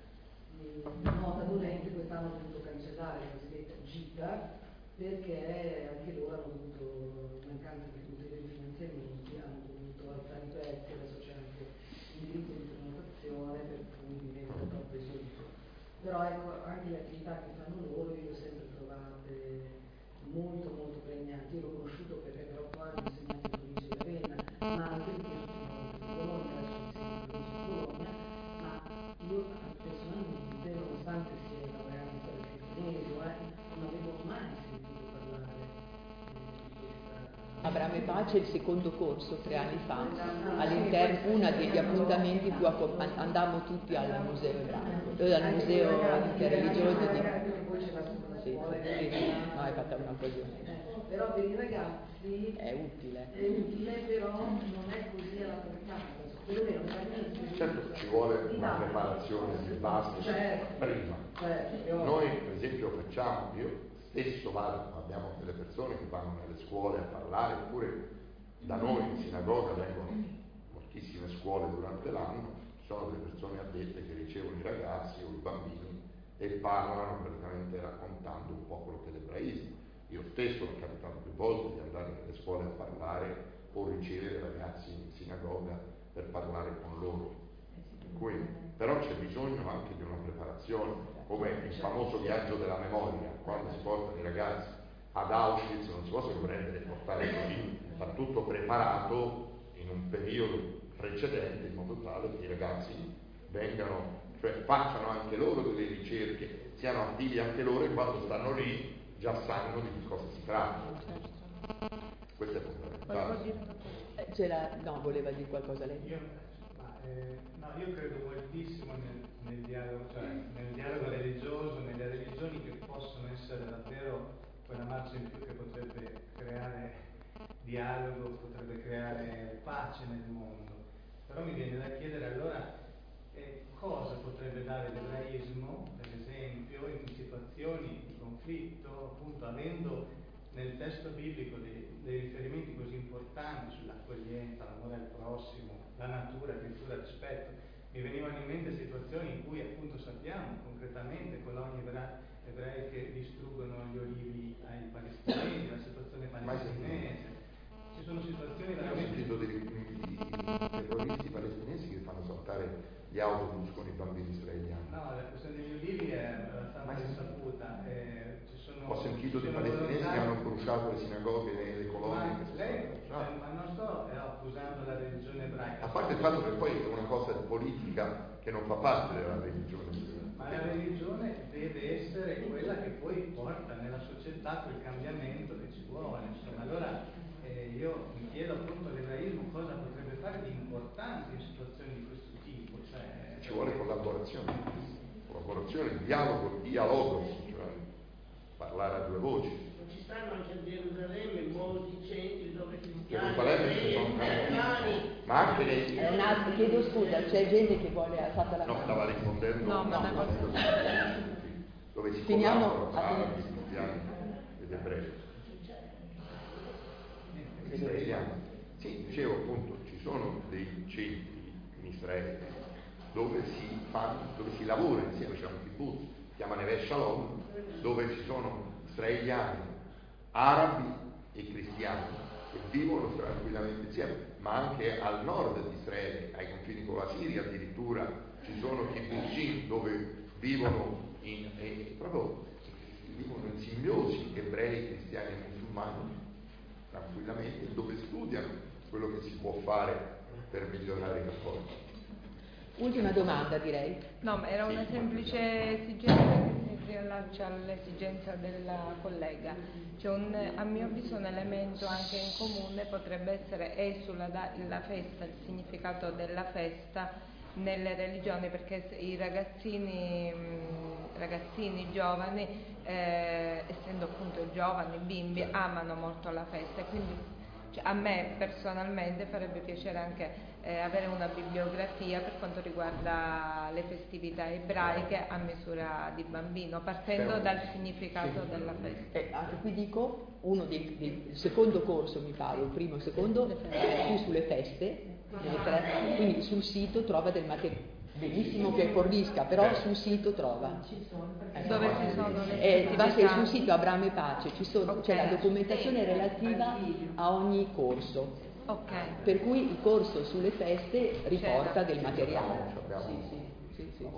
Nota dolente, quest'anno ho dovuto cancellare la cosiddetta gita perché anche loro hanno dovuto, in mancanza di ulteriori finanziamenti, hanno dovuto alzare i prezzi, adesso c'è anche il diritto di prenotazione per cui diventa troppo esoso. Però ecco, anche le attività che fanno loro io le ho sempre trovate molto molto pregnanti. Io l'ho conosciuto perché per otto anni ho insegnato in provincia di Ravenna, ma anche perché sono di Bologna, adesso insegno in provincia di Bologna, ma io personalmente, nonostante sia laureata in storia del cristianesimo, eh, non avevo mai sentito parlare di questa. Abramo e Pace il secondo corso tre anni fa, all'interno una degli appuntamenti più accom- andammo tutti al museo ebraico, eh, al museo interreligioso di sì, sì, sì, no, è fatta un'occasione. Però per i ragazzi è utile. È utile, però non è così alla portata. Perlomeno veramente. Certo, ci vuole una preparazione di base certo, prima. Certo, noi per esempio facciamo, io stesso vado, abbiamo delle persone che vanno nelle scuole a parlare, oppure da noi in sinagoga vengono moltissime scuole durante l'anno, ci sono delle persone addette che ricevono i ragazzi o i bambini e parlano praticamente raccontando un po' quello che è l'ebraismo. Io stesso mi è capitato più volte di andare nelle scuole a parlare o ricevere ragazzi in sinagoga per parlare con loro. Per cui, però c'è bisogno anche di una preparazione, come il famoso viaggio della memoria, quando si portano i ragazzi ad Auschwitz non si possono prendere e portare così, va tutto preparato in un periodo precedente in modo tale che i ragazzi vengano, cioè facciano anche loro delle ricerche, siano attivi anche loro e quando stanno lì già sanno di che cosa si tratta. Questo è fondamentale. Eh, c'era, no, voleva dire qualcosa lei? Io, ma, eh, no, io credo moltissimo nel, nel, dialogo, cioè, nel dialogo religioso, nelle religioni che possono essere davvero quella marcia in più che potrebbe creare dialogo, potrebbe creare pace nel mondo. Però mi viene da chiedere allora eh, cosa potrebbe dare l'ebraismo, per esempio, in situazioni di conflitto, appunto avendo nel testo biblico dei, dei riferimenti così importanti sull'accoglienza, l'amore al prossimo, la natura, addirittura il rispetto. Mi venivano in mente situazioni in cui appunto sappiamo concretamente colonie ebra- ebrei che distruggono gli olivi ai palestinesi, la situazione palestinese. Ci sono situazioni veramente... Io ho sentito dei, dei, dei terroristi palestinesi che fanno saltare gli autobus con i bambini israeliani. No, la questione degli olivi è abbastanza insaputa. Eh, ci sono, ho sentito ci dei sono palestinesi volontà... che hanno bruciato le sinagoghe nelle colonie. Ma, lei, cioè, ma non sto eh, accusando la religione ebraica. A parte il fatto che poi è una cosa politica che non fa parte della religione. Ma la religione deve essere quella che poi porta nella società quel cambiamento che ci vuole. Insomma, allora eh, io mi chiedo appunto l'ebraismo cosa potrebbe fare di importante in situazioni di questo tipo. Cioè, ci vuole collaborazione, collaborazione, dialogo, dialogo, cioè parlare a due voci. Ci stanno anche a Gerusalemme molti centri dove cristiani, Gerusalemme sono musulmani, ma anche nei... È un altro, chiedo scusa, c'è gente che vuole alzare la mano. No, stava rispondendo no, no, no, dove si finiamo collaborano arabi, cristiani ed ebrei. Israeliani. Sì, dicevo appunto, ci sono dei centri in Israele dove si fanno, dove si lavora insieme, c'è un kibbutz, si chiama Neve Shalom, dove ci sono israeliani, arabi e cristiani che vivono tranquillamente insieme, ma anche al nord di Israele, ai confini con la Siria addirittura, ci sono kibbutzim dove vivono in, eh, proprio, vivono in simbiosi ebrei, cristiani e musulmani tranquillamente, dove studiano quello che si può fare per migliorare i rapporti. Ultima domanda, direi. No, ma era una semplice esigenza che si riallaccia all'esigenza della collega. C'è un, a mio avviso, un elemento anche in comune potrebbe essere è sulla da, la festa, il significato della festa nelle religioni, perché i ragazzini, ragazzini giovani, eh, essendo appunto giovani, bimbi, amano molto la festa, e quindi cioè, a me personalmente farebbe piacere anche eh, avere una bibliografia per quanto riguarda le festività ebraiche a misura di bambino, partendo Certo. dal significato sì. della festa. Eh, anche qui dico, uno dei, dei, il secondo corso mi pare, il primo e il secondo, è più sulle feste, tre, quindi sul sito trova del materiale. Benissimo che fornisca, però sul sito trova. Eh, Dove ci sono le eh, basta sul sito Abramo e Pace, ci sono, okay. C'è la documentazione relativa a ogni corso. Okay. Per cui il corso sulle feste riporta C'era. del materiale. Sì, sì, sì, sì, sì.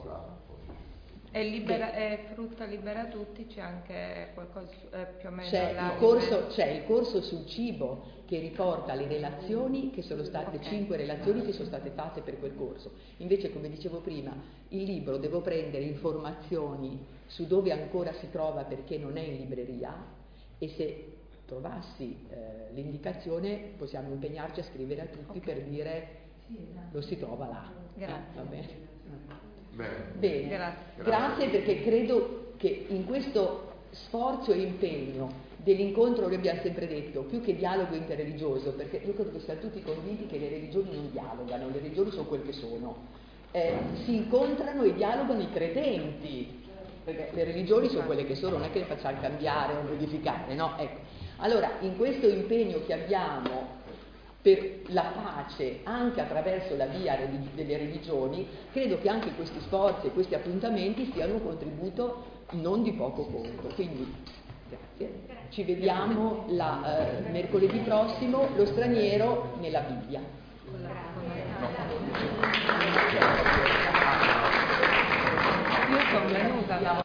E, libera, e frutta libera tutti, c'è anche qualcosa eh, più o meno c'è il, corso, c'è il corso sul cibo che riporta le relazioni che sono state, okay. cinque relazioni che sono state fatte per quel corso. Invece, come dicevo prima, il libro devo prendere informazioni su dove ancora si trova perché non è in libreria, e se trovassi eh, l'indicazione possiamo impegnarci a scrivere a tutti, okay. per dire lo si trova là. Grazie. Eh, va bene. Bene, Bene. Grazie. Grazie, perché credo che in questo sforzo e impegno dell'incontro, noi abbiamo sempre detto, più che dialogo interreligioso, perché io credo che siamo tutti convinti che le religioni non dialogano, le religioni sono quel che sono, eh, si incontrano e dialogano i credenti, perché le religioni sono quelle che sono, non è che le facciamo cambiare o modificare, no? Ecco. Allora, in questo impegno che abbiamo per la pace anche attraverso la via delle religioni, credo che anche questi sforzi e questi appuntamenti siano un contributo non di poco conto. Quindi Grazie. Ci vediamo la, eh, mercoledì prossimo, lo straniero nella Bibbia. Io sono venuta.